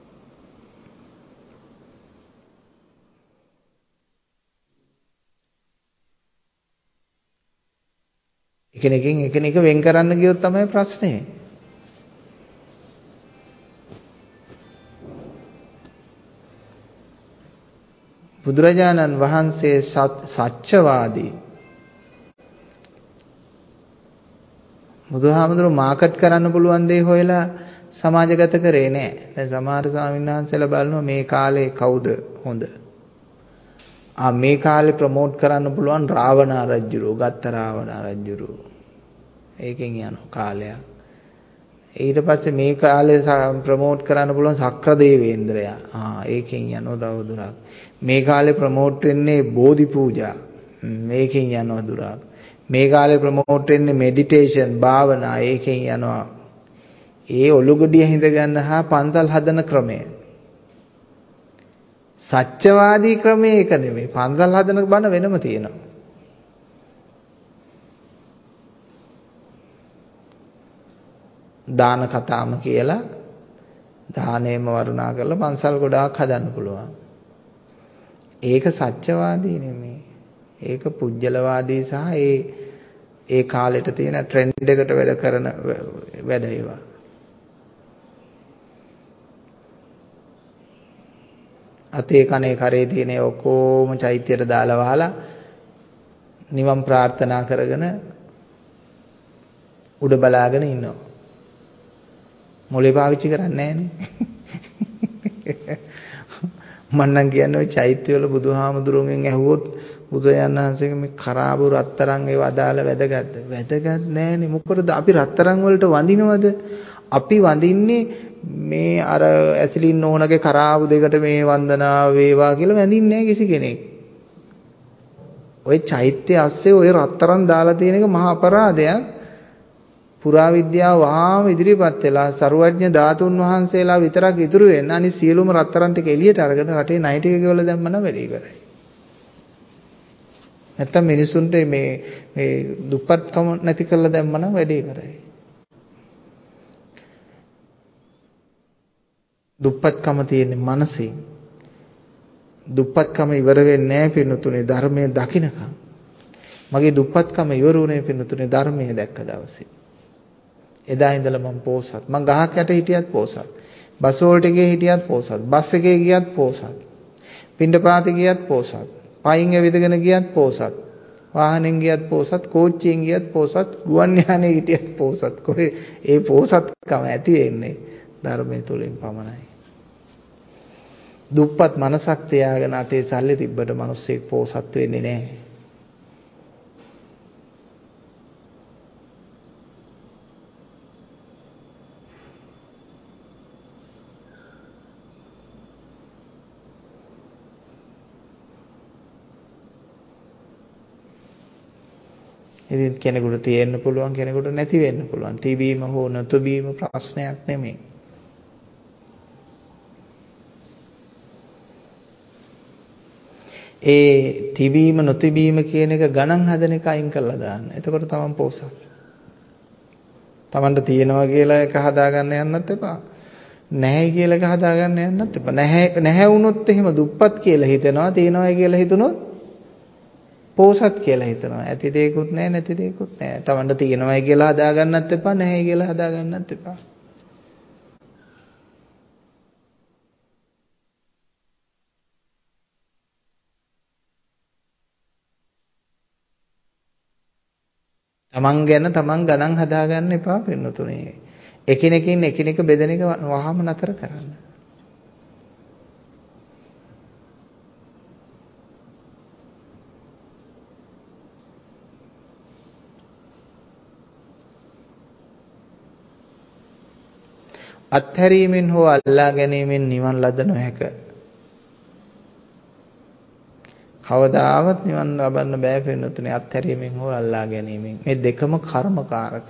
එකිනෙකින් එකිනෙක වෙන් කරන්න ගියොත් තමයි ප්‍රශ්නේ. බුදුරජාණන් වහන්සේ සත්‍යවාදී. බුදුහාමුදුරුවෝ මාකට් කරන්න පුළුවන් දේ හොයලා සමාජගත කරේ නෑ. දැන් සමහර ස්වාමීන් වහන්සේලා බලනවා මේ කාලේ කවුද හොඳ? මේ කාලේ ප්‍රමෝට් කරන්න පුළුවන් රාවණ රජුරෝ, ගත්ත රාවණ රජුරෝ. ඒකෙන් යන කාලයක්. ඊට පස්සේ මේ කාලේ ප්‍රමෝට් කරන්න පුළුවන් ශක්‍ර දේවේන්ද්‍රයා. ඒකෙන් යනවා තව දුරක්. මේ කාලේ ප්‍රමෝට් වෙන්නේ බෝධි පූජා. මේකෙන් යනවා දුරක්. මේ කාලේ ප්‍රමෝට් වෙන්නේ මෙඩිටේෂන් භාවනා. ඒකෙන් යනවා. ඒ ඔලුගොඩිය හිඳ ගන්න හා පන්සල් හදන ක්‍රමය. සත්‍යවාදී ක්‍රමය ඒක නෙමෙයි. පන්සල් හදන බණ වෙනම තියෙනවා. දාන කතාම කියලා දානේම වරුණා කරලා පන්සල් ගොඩාක් හදන්න පුළුවන්. ඒක සත්‍යවාදී නෙමෙයි. ඒක පුජ්‍යලවාදී සහ ඒ කාලෙට තියෙන ට්‍රෙන්ඩ් එකට වැඩ කරන වැඩ ඒවා. අතේ කනේ කරේ තියෙන ඔක්කොම චෛත්‍යයට දාලා වහලා නිවන් ප්‍රාර්ථනා කරගෙන උඩ බලාගෙන ඉන්නවා. මොලේ පාවිච්චි කරන්නේ නැහනේ. මම නම් කියන්නේ ওই චෛත්‍ය වල බුදුහාමුදුරුවන්ගෙන් ඇහුවොත් බුදුරජාණන් වහන්සේගේ මේ කරාබු රත්තරන් ඒව අදාළ වැදගත්ද? වැදගත් නෑනේ. මොකද අපි රත්තරන් වලට වඳිනවද? අපි වඳින්නේ මේ අර ඇසිලින් නෝනගේ කරාබු දෙකට මේ වන්දනාව වේවා කියලා වඳින්නේ නෑ කිසි කෙනෙක්. ওই චෛත්‍ය ඇස්සේ ওই රත්තරන් දාලා තියෙන එක මහා අපරාධයක්. පුරාවිද්‍යාව වහාම ඉදිරිපත් වෙලා සරුවඥ ධාතුන් වහන්සේලා විතරක් ඉතුරු වෙන අනිත් සියලුම රත්තරන් ටික එළියට අරගෙන රටේ ණය ටික ගෙවලා දැම්ම නම් වැඩේ ඉවරයි. නැත්තම් මිනිසුන්ට මේ දුප්පත්කම නැති කරලා දැම්ම නම් වැඩේ ඉවරයි. දුප්පත්කම තියෙන්නේ මනසේ. දුප්පත්කම ඉවර වෙන්නේ නැහැ පින්නතුනේ ධර්මයේ දකින්නකම්. මගේ දුප්පත්කම ඉවරුනේ පින්නතුනේ ධර්මයේ දැක්ක දවසේ. එදා ඉඳලා මම පෝසත්. මං ගහක් යට හිටියත් පෝසත්. බස් වලට ගියේ හිටියත් පෝසත්. බස් එකේ ගියත් පෝසත්. පිණ්ඩපාතේ ගියත් පෝසත්. පයින් ඇවිදගෙන ගියත් පෝසත්. වාහනෙන් ගියත් පෝසත්. කෝච්චියෙන් ගියත් පෝසත්. ගුවන් යානේ හිටියත් පෝසත්. කොහේ ඒ පෝසත්කම ඇති වෙන්නේ ධර්මයේ තුලින් පමණයි. දුප්පත් මනසක් තියාගෙන අතේ සල්ලි තිබ්බට මිනිස්සෙක් පෝසත් වෙන්නේ නැහැ. ඉතින් කෙනෙකුට තියෙන්න පුළුවන් කෙනෙකුට නැති වෙන්න පුළුවන්. තිබීම හෝ නොතිබීම ප්‍රශ්නයක් නෙමෙයි. ඒ තිබීම නොතිබීම කියන එක ගණන් හදන එක අයින් කරලා දාන්න. එතකොට තමන් පොසත්. තමන්ට තියෙනවා කියලා එක හදාගන්න යන්නත් එපා. නැහැ කියලා එක හදාගන්න යන්නත් එපා. නැහැ වුණොත් එහෙම දුප්පත් කියලා හිතනවා. තියෙනවා කියලා හිතුනොත් පෝසත් කියලා හිතනවා. ඇති දෙයක්වත් නැහැ නැති දෙයක්වත් නැහැ. තමන්ට තියෙනවයි කියලා හදාගන්නත් එපා නැහැ කියලා හදාගන්නත් එපා. තමන් ගැන තමන් ගණන් හදාගන්න එපා පින්නතුනේ. එකිනෙකින් එකිනෙක බෙදෙන එක වහාම නතර කරන්න. අත්හැරීමෙන් හෝ අල්ලා ගැනීමෙන් නිවන් ලද නොහැක. කවදාවත් නිවන් ලබන්න බෑ වෙනතුනේ අත්හැරීමෙන් හෝ අල්ලා ගැනීමෙන්. මේ දෙකම කර්මකාරක.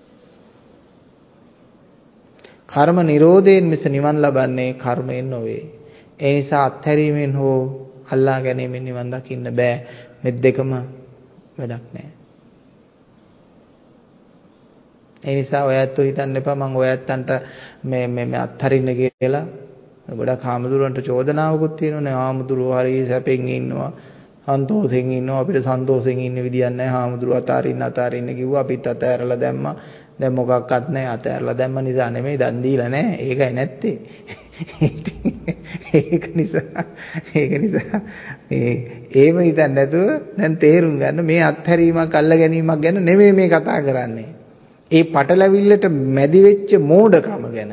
කර්ම නිරෝධයෙන් මිස නිවන් ලබන්නේ කර්මයෙන් නොවේ. ඒ නිසා අත්හැරීමෙන් හෝ අල්ලා ගැනීමෙන් නිවන් දකින්න බෑ. මේ දෙකම වැඩක් නෑ. ඒ නිසා ඔයත් හිතන්න එපා මම ඔයත්තන්ට මේ අත්හරින්න කියලා. ගොඩක් හාමුදුරුවන්ට චෝදනාවකුත් තියෙනවානේ. හාමුදුරුවෝ හරි සැපෙන් ඉන්නවා, සන්තෝෂෙන් ඉන්නවා. අපිට සන්තෝෂෙන් ඉන්න විදියක් නැහැ. හාමුදුරුවෝ අතාරින්න කිව්වා. අපිත් අතහැරලා දැම්මා. දැන් මොකක්වත් නැහැ. අතහැරලා දැම්ම නිසා නෙමෙයි දන් දීලා නැහැ. ඒකයි නැත්තේ. ඒක නිසා ඒව හිතන්න නැතුව දැන් තේරුම් ගන්න මේ අත්හැරීමක් අල්ල ගැනීමක් ගැන නෙමෙයි මේ කතා කරන්නේ. ඒ පටලැවිල්ලට මැදි වෙච්ච මෝඩකම ගැන.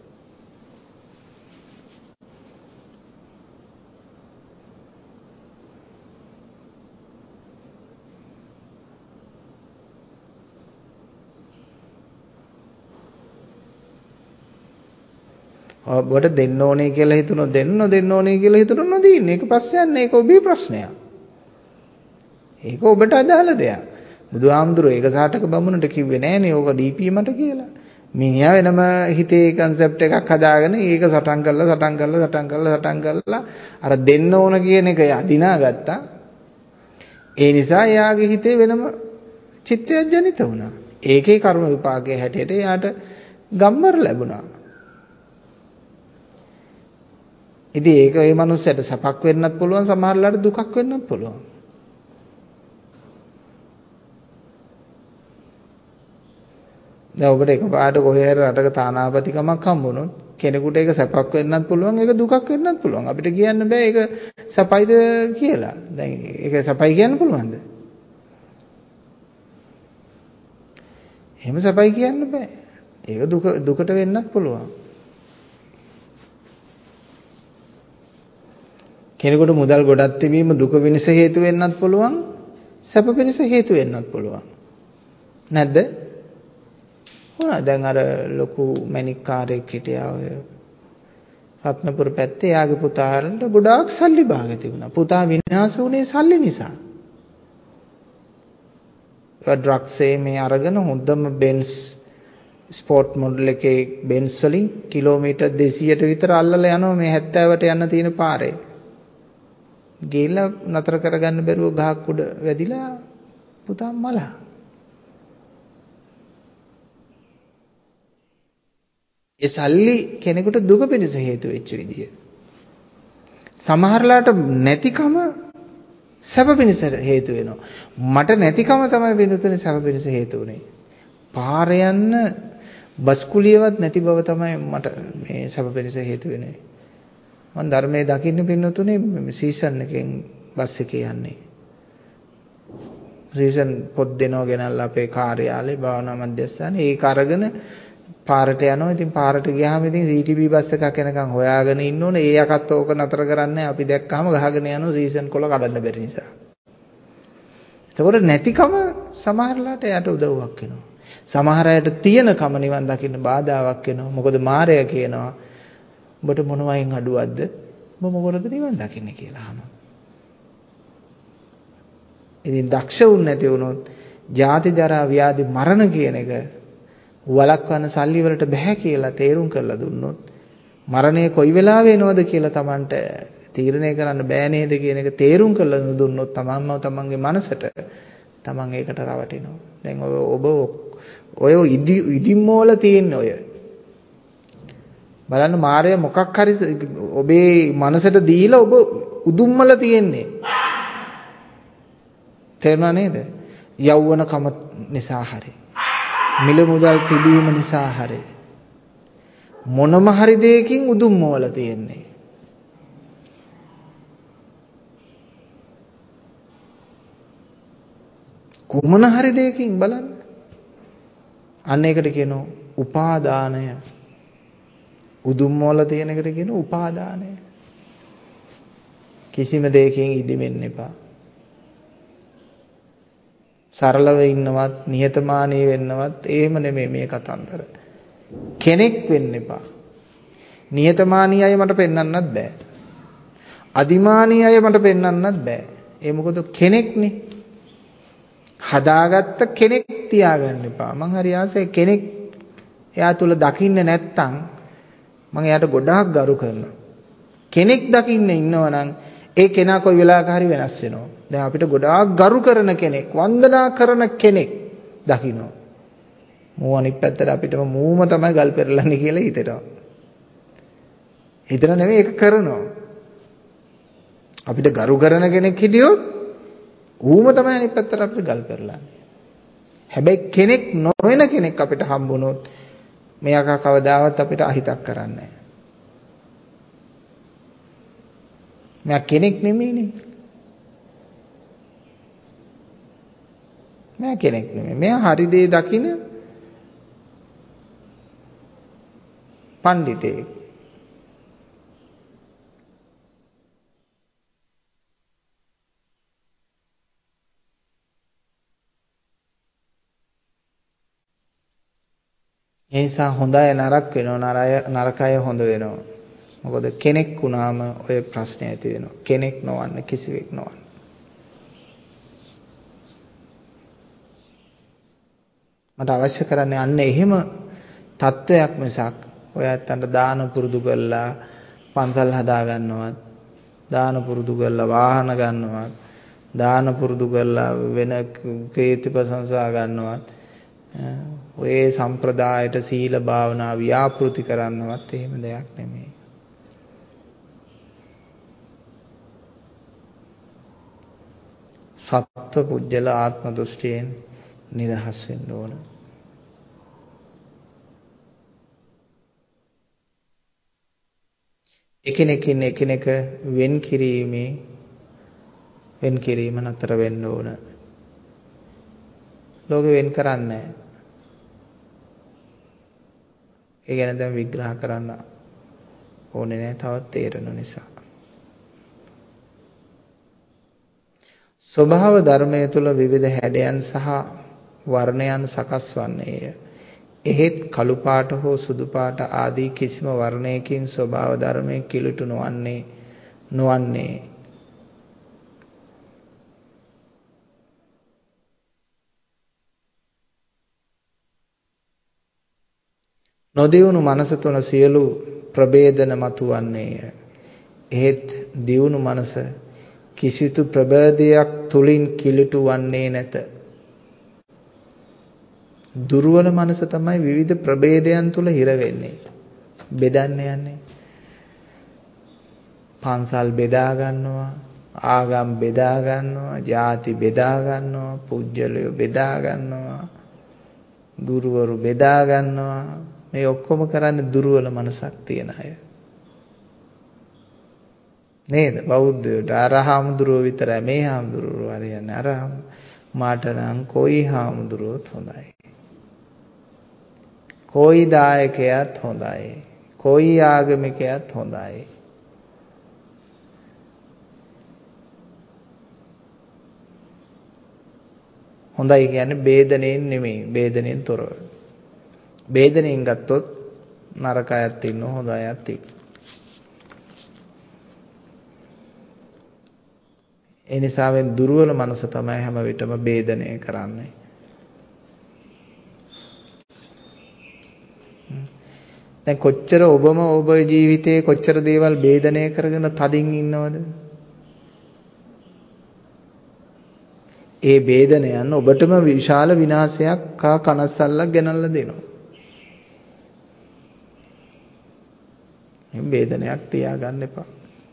ඔබට දෙන්න ඕනේ කියලා හිතුනොත් දෙන්න ඕනේ කියලා හිතුනොත් නොදීන්න. ඒක ප්‍රශ්නයක් නෑ. ඒක ඔබේ ප්‍රශ්නයක්. ඒක ඔබට අදාළ දෙයක්. බුදුහාමුදුරුවෝ ඒක සාටක බමුණට කිව්වේ නෑනේ ඕක දීපිය මට කියලා. මිනිහා වෙනම හිතේ concept එකක් හදාගෙන ඒක සටන් කරලා අර දෙන්න ඕන කියන එක අදිනා ගත්තා. ඒ නිසා එයාගේ හිතේ වෙනම චිත්තයක් ජනිත වුණා. ඒකේ කර්ම විපාකයේ හැටියට එයාට ගම්මර ලැබුණා. ඉතින් ඒක ඒ මනුස්සයට සපක් වෙන්නත් පුළුවන්, සමහරලාට දුකක් වෙන්නත් පුළුවන්. දැන් ඔබට එකපාරට කොහේ හරි රටක තානාපතිකමක් හම්බුනොත් කෙනෙකුට ඒක සැපක් වෙන්නත් පුළුවන්, ඒක දුකක් වෙන්නත් පුළුවන්. අපිට කියන්න බෑ ඒක සැපයිද කියලා. දැන් ඒක සැපයි කියන්න පුළුවන්ද? එහෙම සැපයි කියන්න බෑ. ඒක දුකට වෙන්නත් පුළුවන්. කෙනෙකුට මුදල් ගොඩක් තිබීම දුක වෙනස හේතු වෙන්නත් පුළුවන්, සැප වෙනස හේතු වෙන්නත් පුළුවන්. නැද්ද? දැන් අර ලොකු මැණික්කාරයෙක් හිටියා ඔය රත්නපුර පැත්තේ. යාගේ පුතාට ගොඩාක් සල්ලි භාග තිබුණා. පුතා විනාශ වුණේ සල්ලි නිසා. ඒ ඩ්‍රග්ස් මේ අරගෙන හොඳම බෙන්ස් ස්පෝර්ට් මොඩල් එකේ බෙන්ස් වලින් කිලෝමීටර් 200ට විතර අල්ලලා යනවා මේ 70ට යන්න තියෙන පාරේ. ගිහලා නතර කරගන්න බැරුව ගහක් උඩ වැදිලා පුතා මලා. ඒ සල්ලි කෙනෙකුට දුක පිණිස හේතු වෙච්ච විදිය. සමහරලාට නැතිකම සැප පිණිස හේතු වෙනවා. මට නැතිකම තමයි වෙනුතුනේ සැප පිණිස හේතු වුනේ. පාර යන්න බස් කුලියවත් නැති බව තමයි මට මේ සැප පිණිස හේතු වෙන්නේ. මම ධර්මයේ දකින්න පින්නතුනේ සීසන් එකෙන් බස් එකේ යන්නේ. සීසන් පොත් දෙනවා ගෙනල්ලා අපේ කාර්යාලේ භාවනා මධ්‍යස්ථානේ ඒක අරගෙන පාරට යනවා. ඉතින් පාරට ගියාම ඉතින් CTB බස් එකක් එනකන් හොයාගෙන ඉන්න ඕනේ. ඒ යකත් ඕක නතර කරන්නේ අපි දැක්කම ගහගෙන යනවා සීසන් කොළ කඩන්න බැරි නිසා. ඒතකොට නැතිකම සමහරලාට යට උදව්වක් වෙනවා. සමහර අයට තියෙනකම නිවන් දකින්න බාධාවක් වෙනවා. මොකද මායя කියනවා ඔබට මොනවයින් අඩුවක්ද? ඔබ මොකටද නිවන් දකින්නේ කියලා අහනවා. ඉතින් දක්ෂ වුන් නැති වුණොත් ජාති ජරා ව්‍යාධි මරණ කියන එක වළක්වන්න සල්ලි වලට බෑ කියලා තේරුම් කරලා දුන්නොත් මරණය කොයි වෙලාවෙ එනවද කියලා Tamanට තීරණය කරන්න බෑ නේද කියන එක තේරුම් කරලා දුන්නොත් තමන්ගේ මනසට Taman ඒකට රවටිනවා. දැන් ඔබ ඔය ඉදිමෝල තියෙන ඔය බලන්න මායя මොකක් හරි ඔබේ මනසට දීලා ඔබ උදුම්මල තියෙන්නේ. තේරුණා නේද? යෞවනකම නිසා හරි මිල මුදල් තිබීම නිසා හරි මොනම හරි දෙයකින් උදුම්මවල තියෙන්නේ. කොමන හරි දෙයකින් බලන්න. අන්න ඒකට කියනවා උපාදානය. උදුම්මවල තියෙන එකට කියනවා උපාදානය. කිසිම දෙයකින් ඉදිමෙන්න එපා. සරලව ඉන්නවත් නිහතමානී වෙන්නවත් එහෙම නෙමෙයි මේ කතන්දර. කෙනෙක් වෙන්න එපා. නියතමානී අය මට පෙන්වන්නත් බෑ. අදිමානී අය මට පෙන්වන්නත් බෑ. ඒ මොකද කෙනෙක්නේ. හදාගත්ත කෙනෙක් තියාගන්න එපා. මං හරි ආසයි කෙනෙක් එයා තුල දකින්න නැත්තම් මම එයාට ගොඩාක් ගරු කරනවා. කෙනෙක් දකින්න ඉන්නවනම් ඒ කෙනා කොයි වෙලාවක හරි වෙනස් වෙනවා. දැන් අපිට ගොඩාක් ගරු කරන කෙනෙක්, වන්දනා කරන කෙනෙක් දකින්න. මූ අනිත් පැත්තට අපිටම මූම තමයි ගල් පෙරලන්නේ කියලා හිතෙනවා. හිතන නෙමෙයි ඒක කරනවා. අපිට ගරු කරන කෙනෙක් හිටියොත් ඌම තමයි අනිත් පැත්තට අපිට ගල් පෙරලන්නේ. හැබැයි කෙනෙක් නොවන කෙනෙක් අපිට හම්බුනොත් මෙයාක කවදාවත් අපිට අහිතක් කරන්නේ නැහැ. මෙයා කෙනෙක් නෙමෙයිනේ. මෙයා කෙනෙක් නෙමෙයි. මෙයා හරි දේ දකින පඬිතෙක්. ඒ නිසා හොඳ අය නරක වෙනවා, නරක අය හොඳ වෙනවා. මොකද කෙනෙක් වුණාම ඔය ප්‍රශ්නේ ඇති වෙනවා. කෙනෙක් නොවන්න කිසිවෙක් නොවන්න. මට අවශ්‍ය කරන්නේ අන්න එහෙම තත්වයක් මිසක් ඔය ඇත්තන්ට දාන පුරුදු කරලා පන්සල් හදා ගන්නවත්, දාන පුරුදු කරලා වාහන ගන්නවත්, දාන පුරුදු කරලා වෙන කීර්ති ප්‍රශංසා ගන්නවත්, ඔය සම්ප්‍රදායට සීල භාවනා ව්‍යාපෘති කරන්නවත් එහෙම දෙයක් නෙමෙයි. සත්ව පුජ්‍යල ආත්ම දෘෂ්ටියෙන් නිදහස් වෙන්න ඕන. එකිනෙකින් එකිනෙක වෙන් කිරීම නතර වෙන්න ඕන. ලෝකෙ වෙන් කරන්නේ නැහැ. ඒ ගැන දැන් විග්‍රහ කරන්න ඕනේ නැහැ, තවත් තේරෙන නිසා. ස්වභාව ධර්මයේ තුල විවිධ හැඩයන් සහ වර්ණයන් සකස් වන්නේය. එහෙත් කළු පාට හෝ සුදු පාට ආදී කිසිම වර්ණයකින් ස්වභාව ධර්මයේ කිලුට නොවන්නේ. නොදියුණු මනස තුන සියලු ප්‍රභේදන මතුවන්නේය. එහෙත් දියුණු මනස කිසිදු ප්‍රභේදයක් තුලින් කිලුට වන්නේ නැත. දුර්වල මනස තමයි විවිධ ප්‍රභේදයන් තුල හිර වෙන්නේ. බෙදන්න යන්නේ. පන්සල් බෙදා ගන්නවා, ආගම් බෙදා ගන්නවා, ಜಾති බෙදා ගන්නවා, පුජ්‍යලය බෙදා ගන්නවා, ගුරුවරු බෙදා ගන්නවා. මේ ඔක්කොම කරන්නේ දුර්වල මනසක් තියන අය. නේද? බෞද්ධයෝට අර හාමුදුරුවෝ විතරයි මේ හාමුදුරුවෝ හරියන්නේ. අර මාට නම් කොයි හාමුදුරුවෝත් හොඳයි. කොයි දායකයාත් හොඳයි. කොයි ආගමිකයාත් හොඳයි. හොඳයි කියන්නේ ભેදණයෙන් නෙමෙයි, ભેදණයෙන් තොරව. ભેදණයෙන් ගත්තොත් නරක අයත් ඉන්නවා, හොඳ අයත් ඉන්නවා. ඒ නිසා වෙන දුර්වල මනස තමයි හැම විටම ભેදණය කරන්නේ. දැන් කොච්චර ඔබම ඔබ ජීවිතේ කොච්චර දේවල් ભેදණය කරගෙන තදින් ඉන්නවද? ඒ ભેදණයන් ඔබටම විශාල විනාශයක් කා කනස්සල්ලක් ගෙනල්ලා දෙනවා. මේ ભેදණයක් තියාගන්න එපා.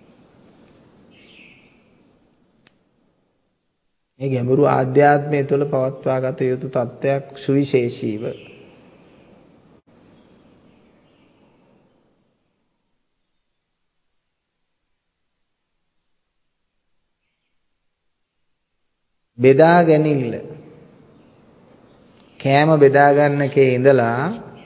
මේ ගැඹුරු ආධ්‍යාත්මය තුළ පවත්වාගත යුතු තත්ත්වයක් සුවිශේෂීව. බෙදා ගැනීම. කෑම බෙදා ගන්න එකේ ඉඳලා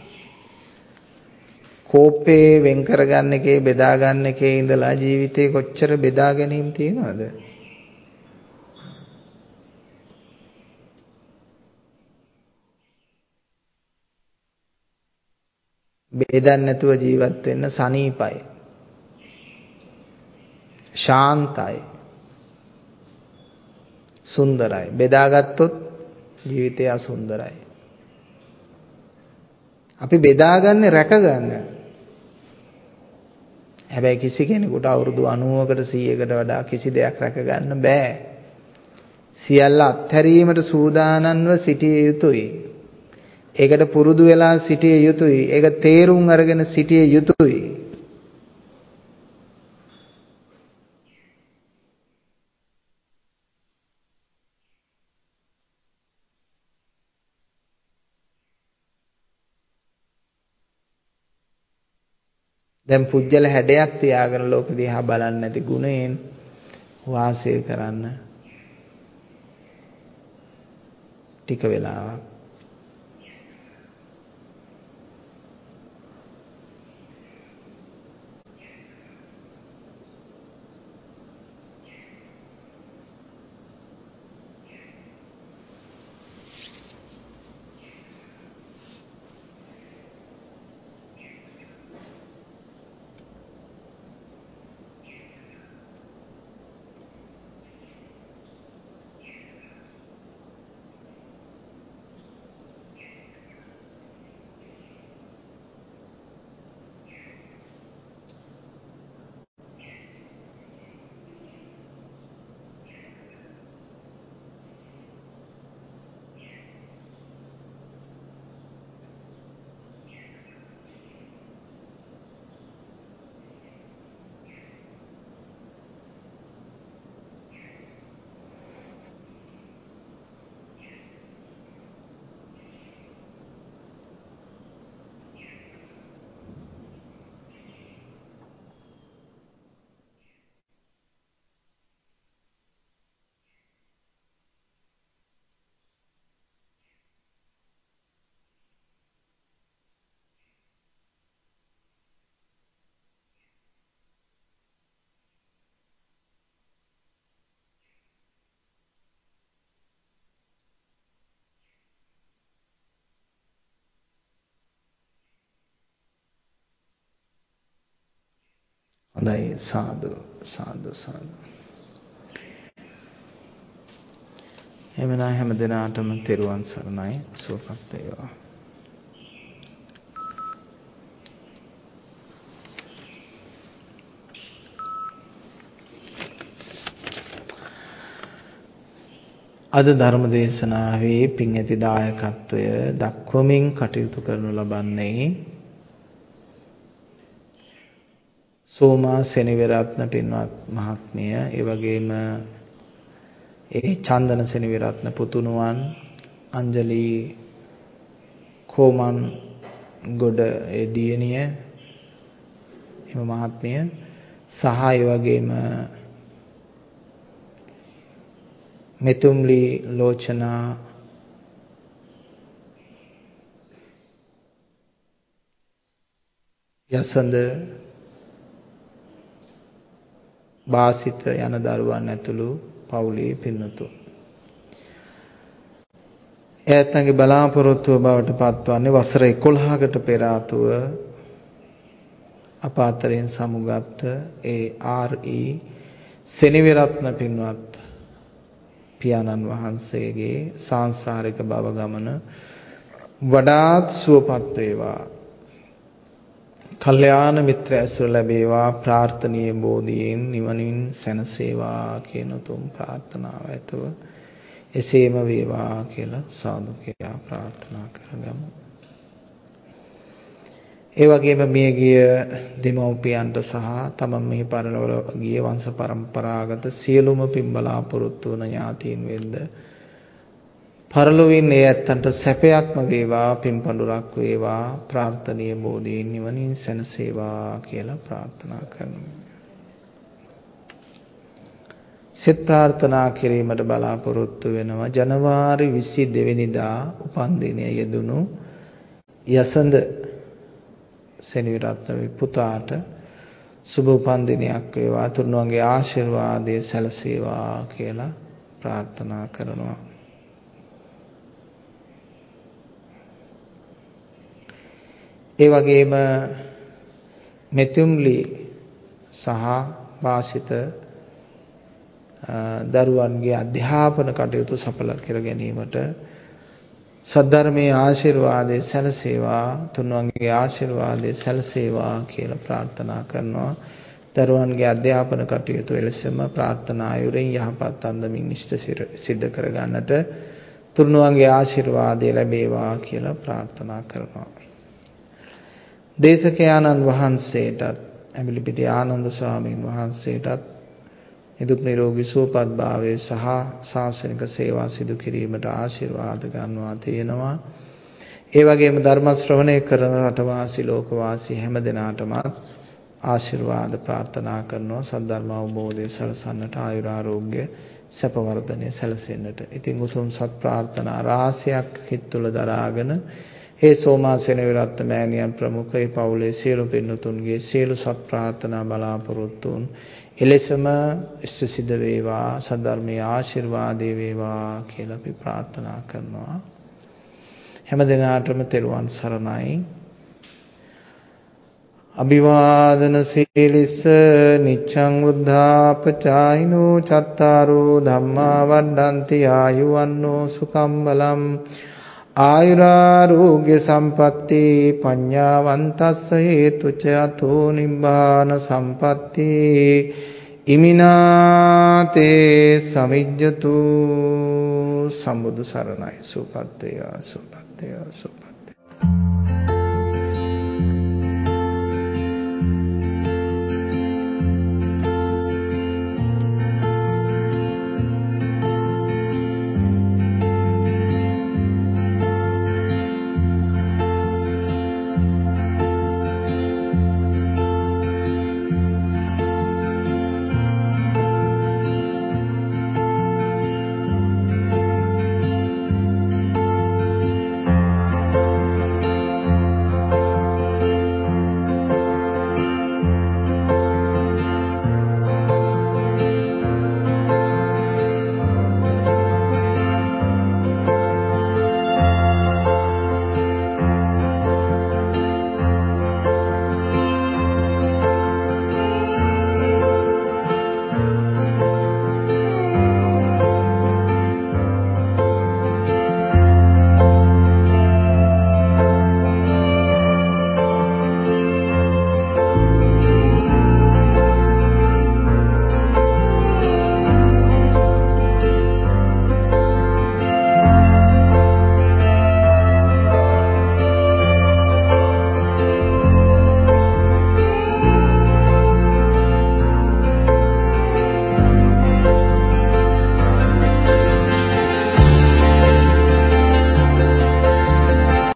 කෝපේ වෙන් කරගන්න එකේ බෙදා ගන්න එකේ ඉඳලා ජීවිතේ කොච්චර බෙදා ගැනීම තියෙනවද? බෙදන්න නැතුව ජීවත් වෙන්න සනීපයි. ශාන්තයි. සුන්දරයි. බෙදාගත්තොත් ජීවිතය අසුන්දරයි. අපි බෙදාගන්නේ රැකගන්න. හැබැයි කිසි කෙනෙකුට අවුරුදු 90කට 100කට වඩා කිසි දෙයක් රැකගන්න බෑ. සියල්ල අත්හැරීමට සූදානම්ව සිටිය යුතුයි. ඒකට පුරුදු වෙලා සිටිය යුතුයි. ඒක තේරුම් අරගෙන සිටිය යුතුයි. දැන් පුජ්‍යල හැඩයක් තියාගෙන ලෝක දිහා බලන්නේ නැති ගුණයෙන් වාසය කරන්න ටික වෙලාවක්. හොඳයි සාදු සාදු සාදු. එමෙන්න හැම දිනාටම තෙරුවන් සරණයි. සුවපත් වේවා. අද ධර්ම දේශනාවේ පින් ඇති දායකත්වය දක්වමින් කටයුතු කරනු ලබන්නේ සෝමා සෙනවිරත්න පින්වත් මහත්මිය, ඒ වගේම ඒ චන්දන සෙනවිරත්න පුතුණුවන්, අංජලි කොමන් ගොඩ ඒ දියණිය එම මහත්මිය සහ ඒ වගේම මෙතුම්ලි ලෝචනා යසඳ වාසිත යන දරුවන් ඇතුළු පවුලේ පින්නතුන්. එයත්ගේ බලාපොරොත්තුව බවට පත්වන්නේ වසර 11කට පෙර ආතුව අප අතරින් සමුගත් ඒ ආර්.ඊ. සෙනවිරත්න පින්වත් පියාණන් වහන්සේගේ සාංශාරික භව ගමන වඩාත් සුවපත් වේවා. කල්යාණ මිත්‍ර ඇසුර ලැබේවා. ප්‍රාර්ථනීය බෝධියෙන් නිවනින් සැනසේවා කියන උතුම් ප්‍රාර්ථනාව ඇතුව එසේම වේවා කියලා සාදු කියා ප්‍රාර්ථනා කරගමු. ඒ වගේම මියගිය දෙමව්පියන්ට සහ තමන් මෙහි පරලොව ගිය වංශ පරම්පරාගත සියලුම පින් බලාපොරොත්තු වන ඥාතීන් වෙද්ද පරලොවින් ඒ ඇත්තන්ට සැපයක්ම වේවා, පින් පඬුරක් වේවා, ප්‍රාර්ථනීය බෝධීන් නිවනින් සැනසේවා කියලා ප්‍රාර්ථනා කරනවා. සිත ප්‍රාර්ථනා කිරීමට බලාපොරොත්තු වෙනවා. ජනවාරි 22 වෙනිදා උපන්දිනය යෙදුණු යසඳ සෙනවිරත්න පුතාට සුබ උපන්දිනයක් වේවා. තුන්වන්ගේ ආශිර්වාදය සැලසේවා කියලා ප්‍රාර්ථනා කරනවා. ඒ වගේම මෙතුම්ලි සහ වාසිත දරුවන්ගේ අධ්‍යාපන කටයුතු සඵල කර ගැනීමට සද්ධර්මයේ ආශිර්වාදයේ සැලසේවා, තුන්වන්ගේ ආශිර්වාදයේ සැලසේවා කියලා ප්‍රාර්ථනා කරනවා. දරුවන්ගේ අධ්‍යාපන කටයුතු එලෙසම ප්‍රාර්ථනා ආයුරින් යහපත් අන්දමින් ඉෂ්ට සිද්ධ කර ගන්නට තුන්වන්ගේ ආශිර්වාදය ලැබේවා කියලා ප්‍රාර්ථනා කරනවා. දේශකයාණන් වහන්සේටත් ඇඹිලිපිටිය ආනන්ද ස්වාමීන් වහන්සේටත් නිදුක් නිරෝගී සුවපත් භාවයේ සහ ශාසනික සේවා සිදු කිරීමට ආශිර්වාද ගන්නවා තියෙනවා. ඒ වගේම ධර්ම ශ්‍රවණය කරන රටවාසී ලෝකවාසී හැම දෙනාටම ආශිර්වාද ප්‍රාර්ථනා කරනවා. සද්ධර්ම අවබෝධය සලසන්නට ආයුරාෝග්‍ය සැප වර්ධනය සැලසෙන්නට. ඉතින් උතුම් සත් ප්‍රාර්ථනා රාශියක් හිත තුළ දරාගෙන ඒ සෝමාසෙන විරත් මෑණියන් ප්‍රමුඛ ඒ පවුලේ සියලු පින්තුන්ගේ සියලු සත් ප්‍රාර්ථනා බලාපොරොත්තුන් එලෙසම ඉෂ්ට සිද්ධ වේවා, සද්ධර්මයේ ආශිර්වාදේ වේවා කියලා අපි ප්‍රාර්ථනා කරනවා. හැම දිනාටම තෙරුවන් සරණයි. අභිවාදන සීලිස්ස නිච්ඡං උද්ධාපචායිනෝ චත්තාරෝ ධම්මා වඩ්ඩಂತಿ ආයුවන්නෝ සුඛං බලං ආයුරාෝග්‍ය සම්පatti පඤ්ඤාවන්තස්ස හේතුච අතෝ නිබ්බාන සම්පatti ඉමිනාතේ සමිජ්ජතු. සම්බුදු සරණයි. සුපත්තේ සුපත්තේ සුපත්තේ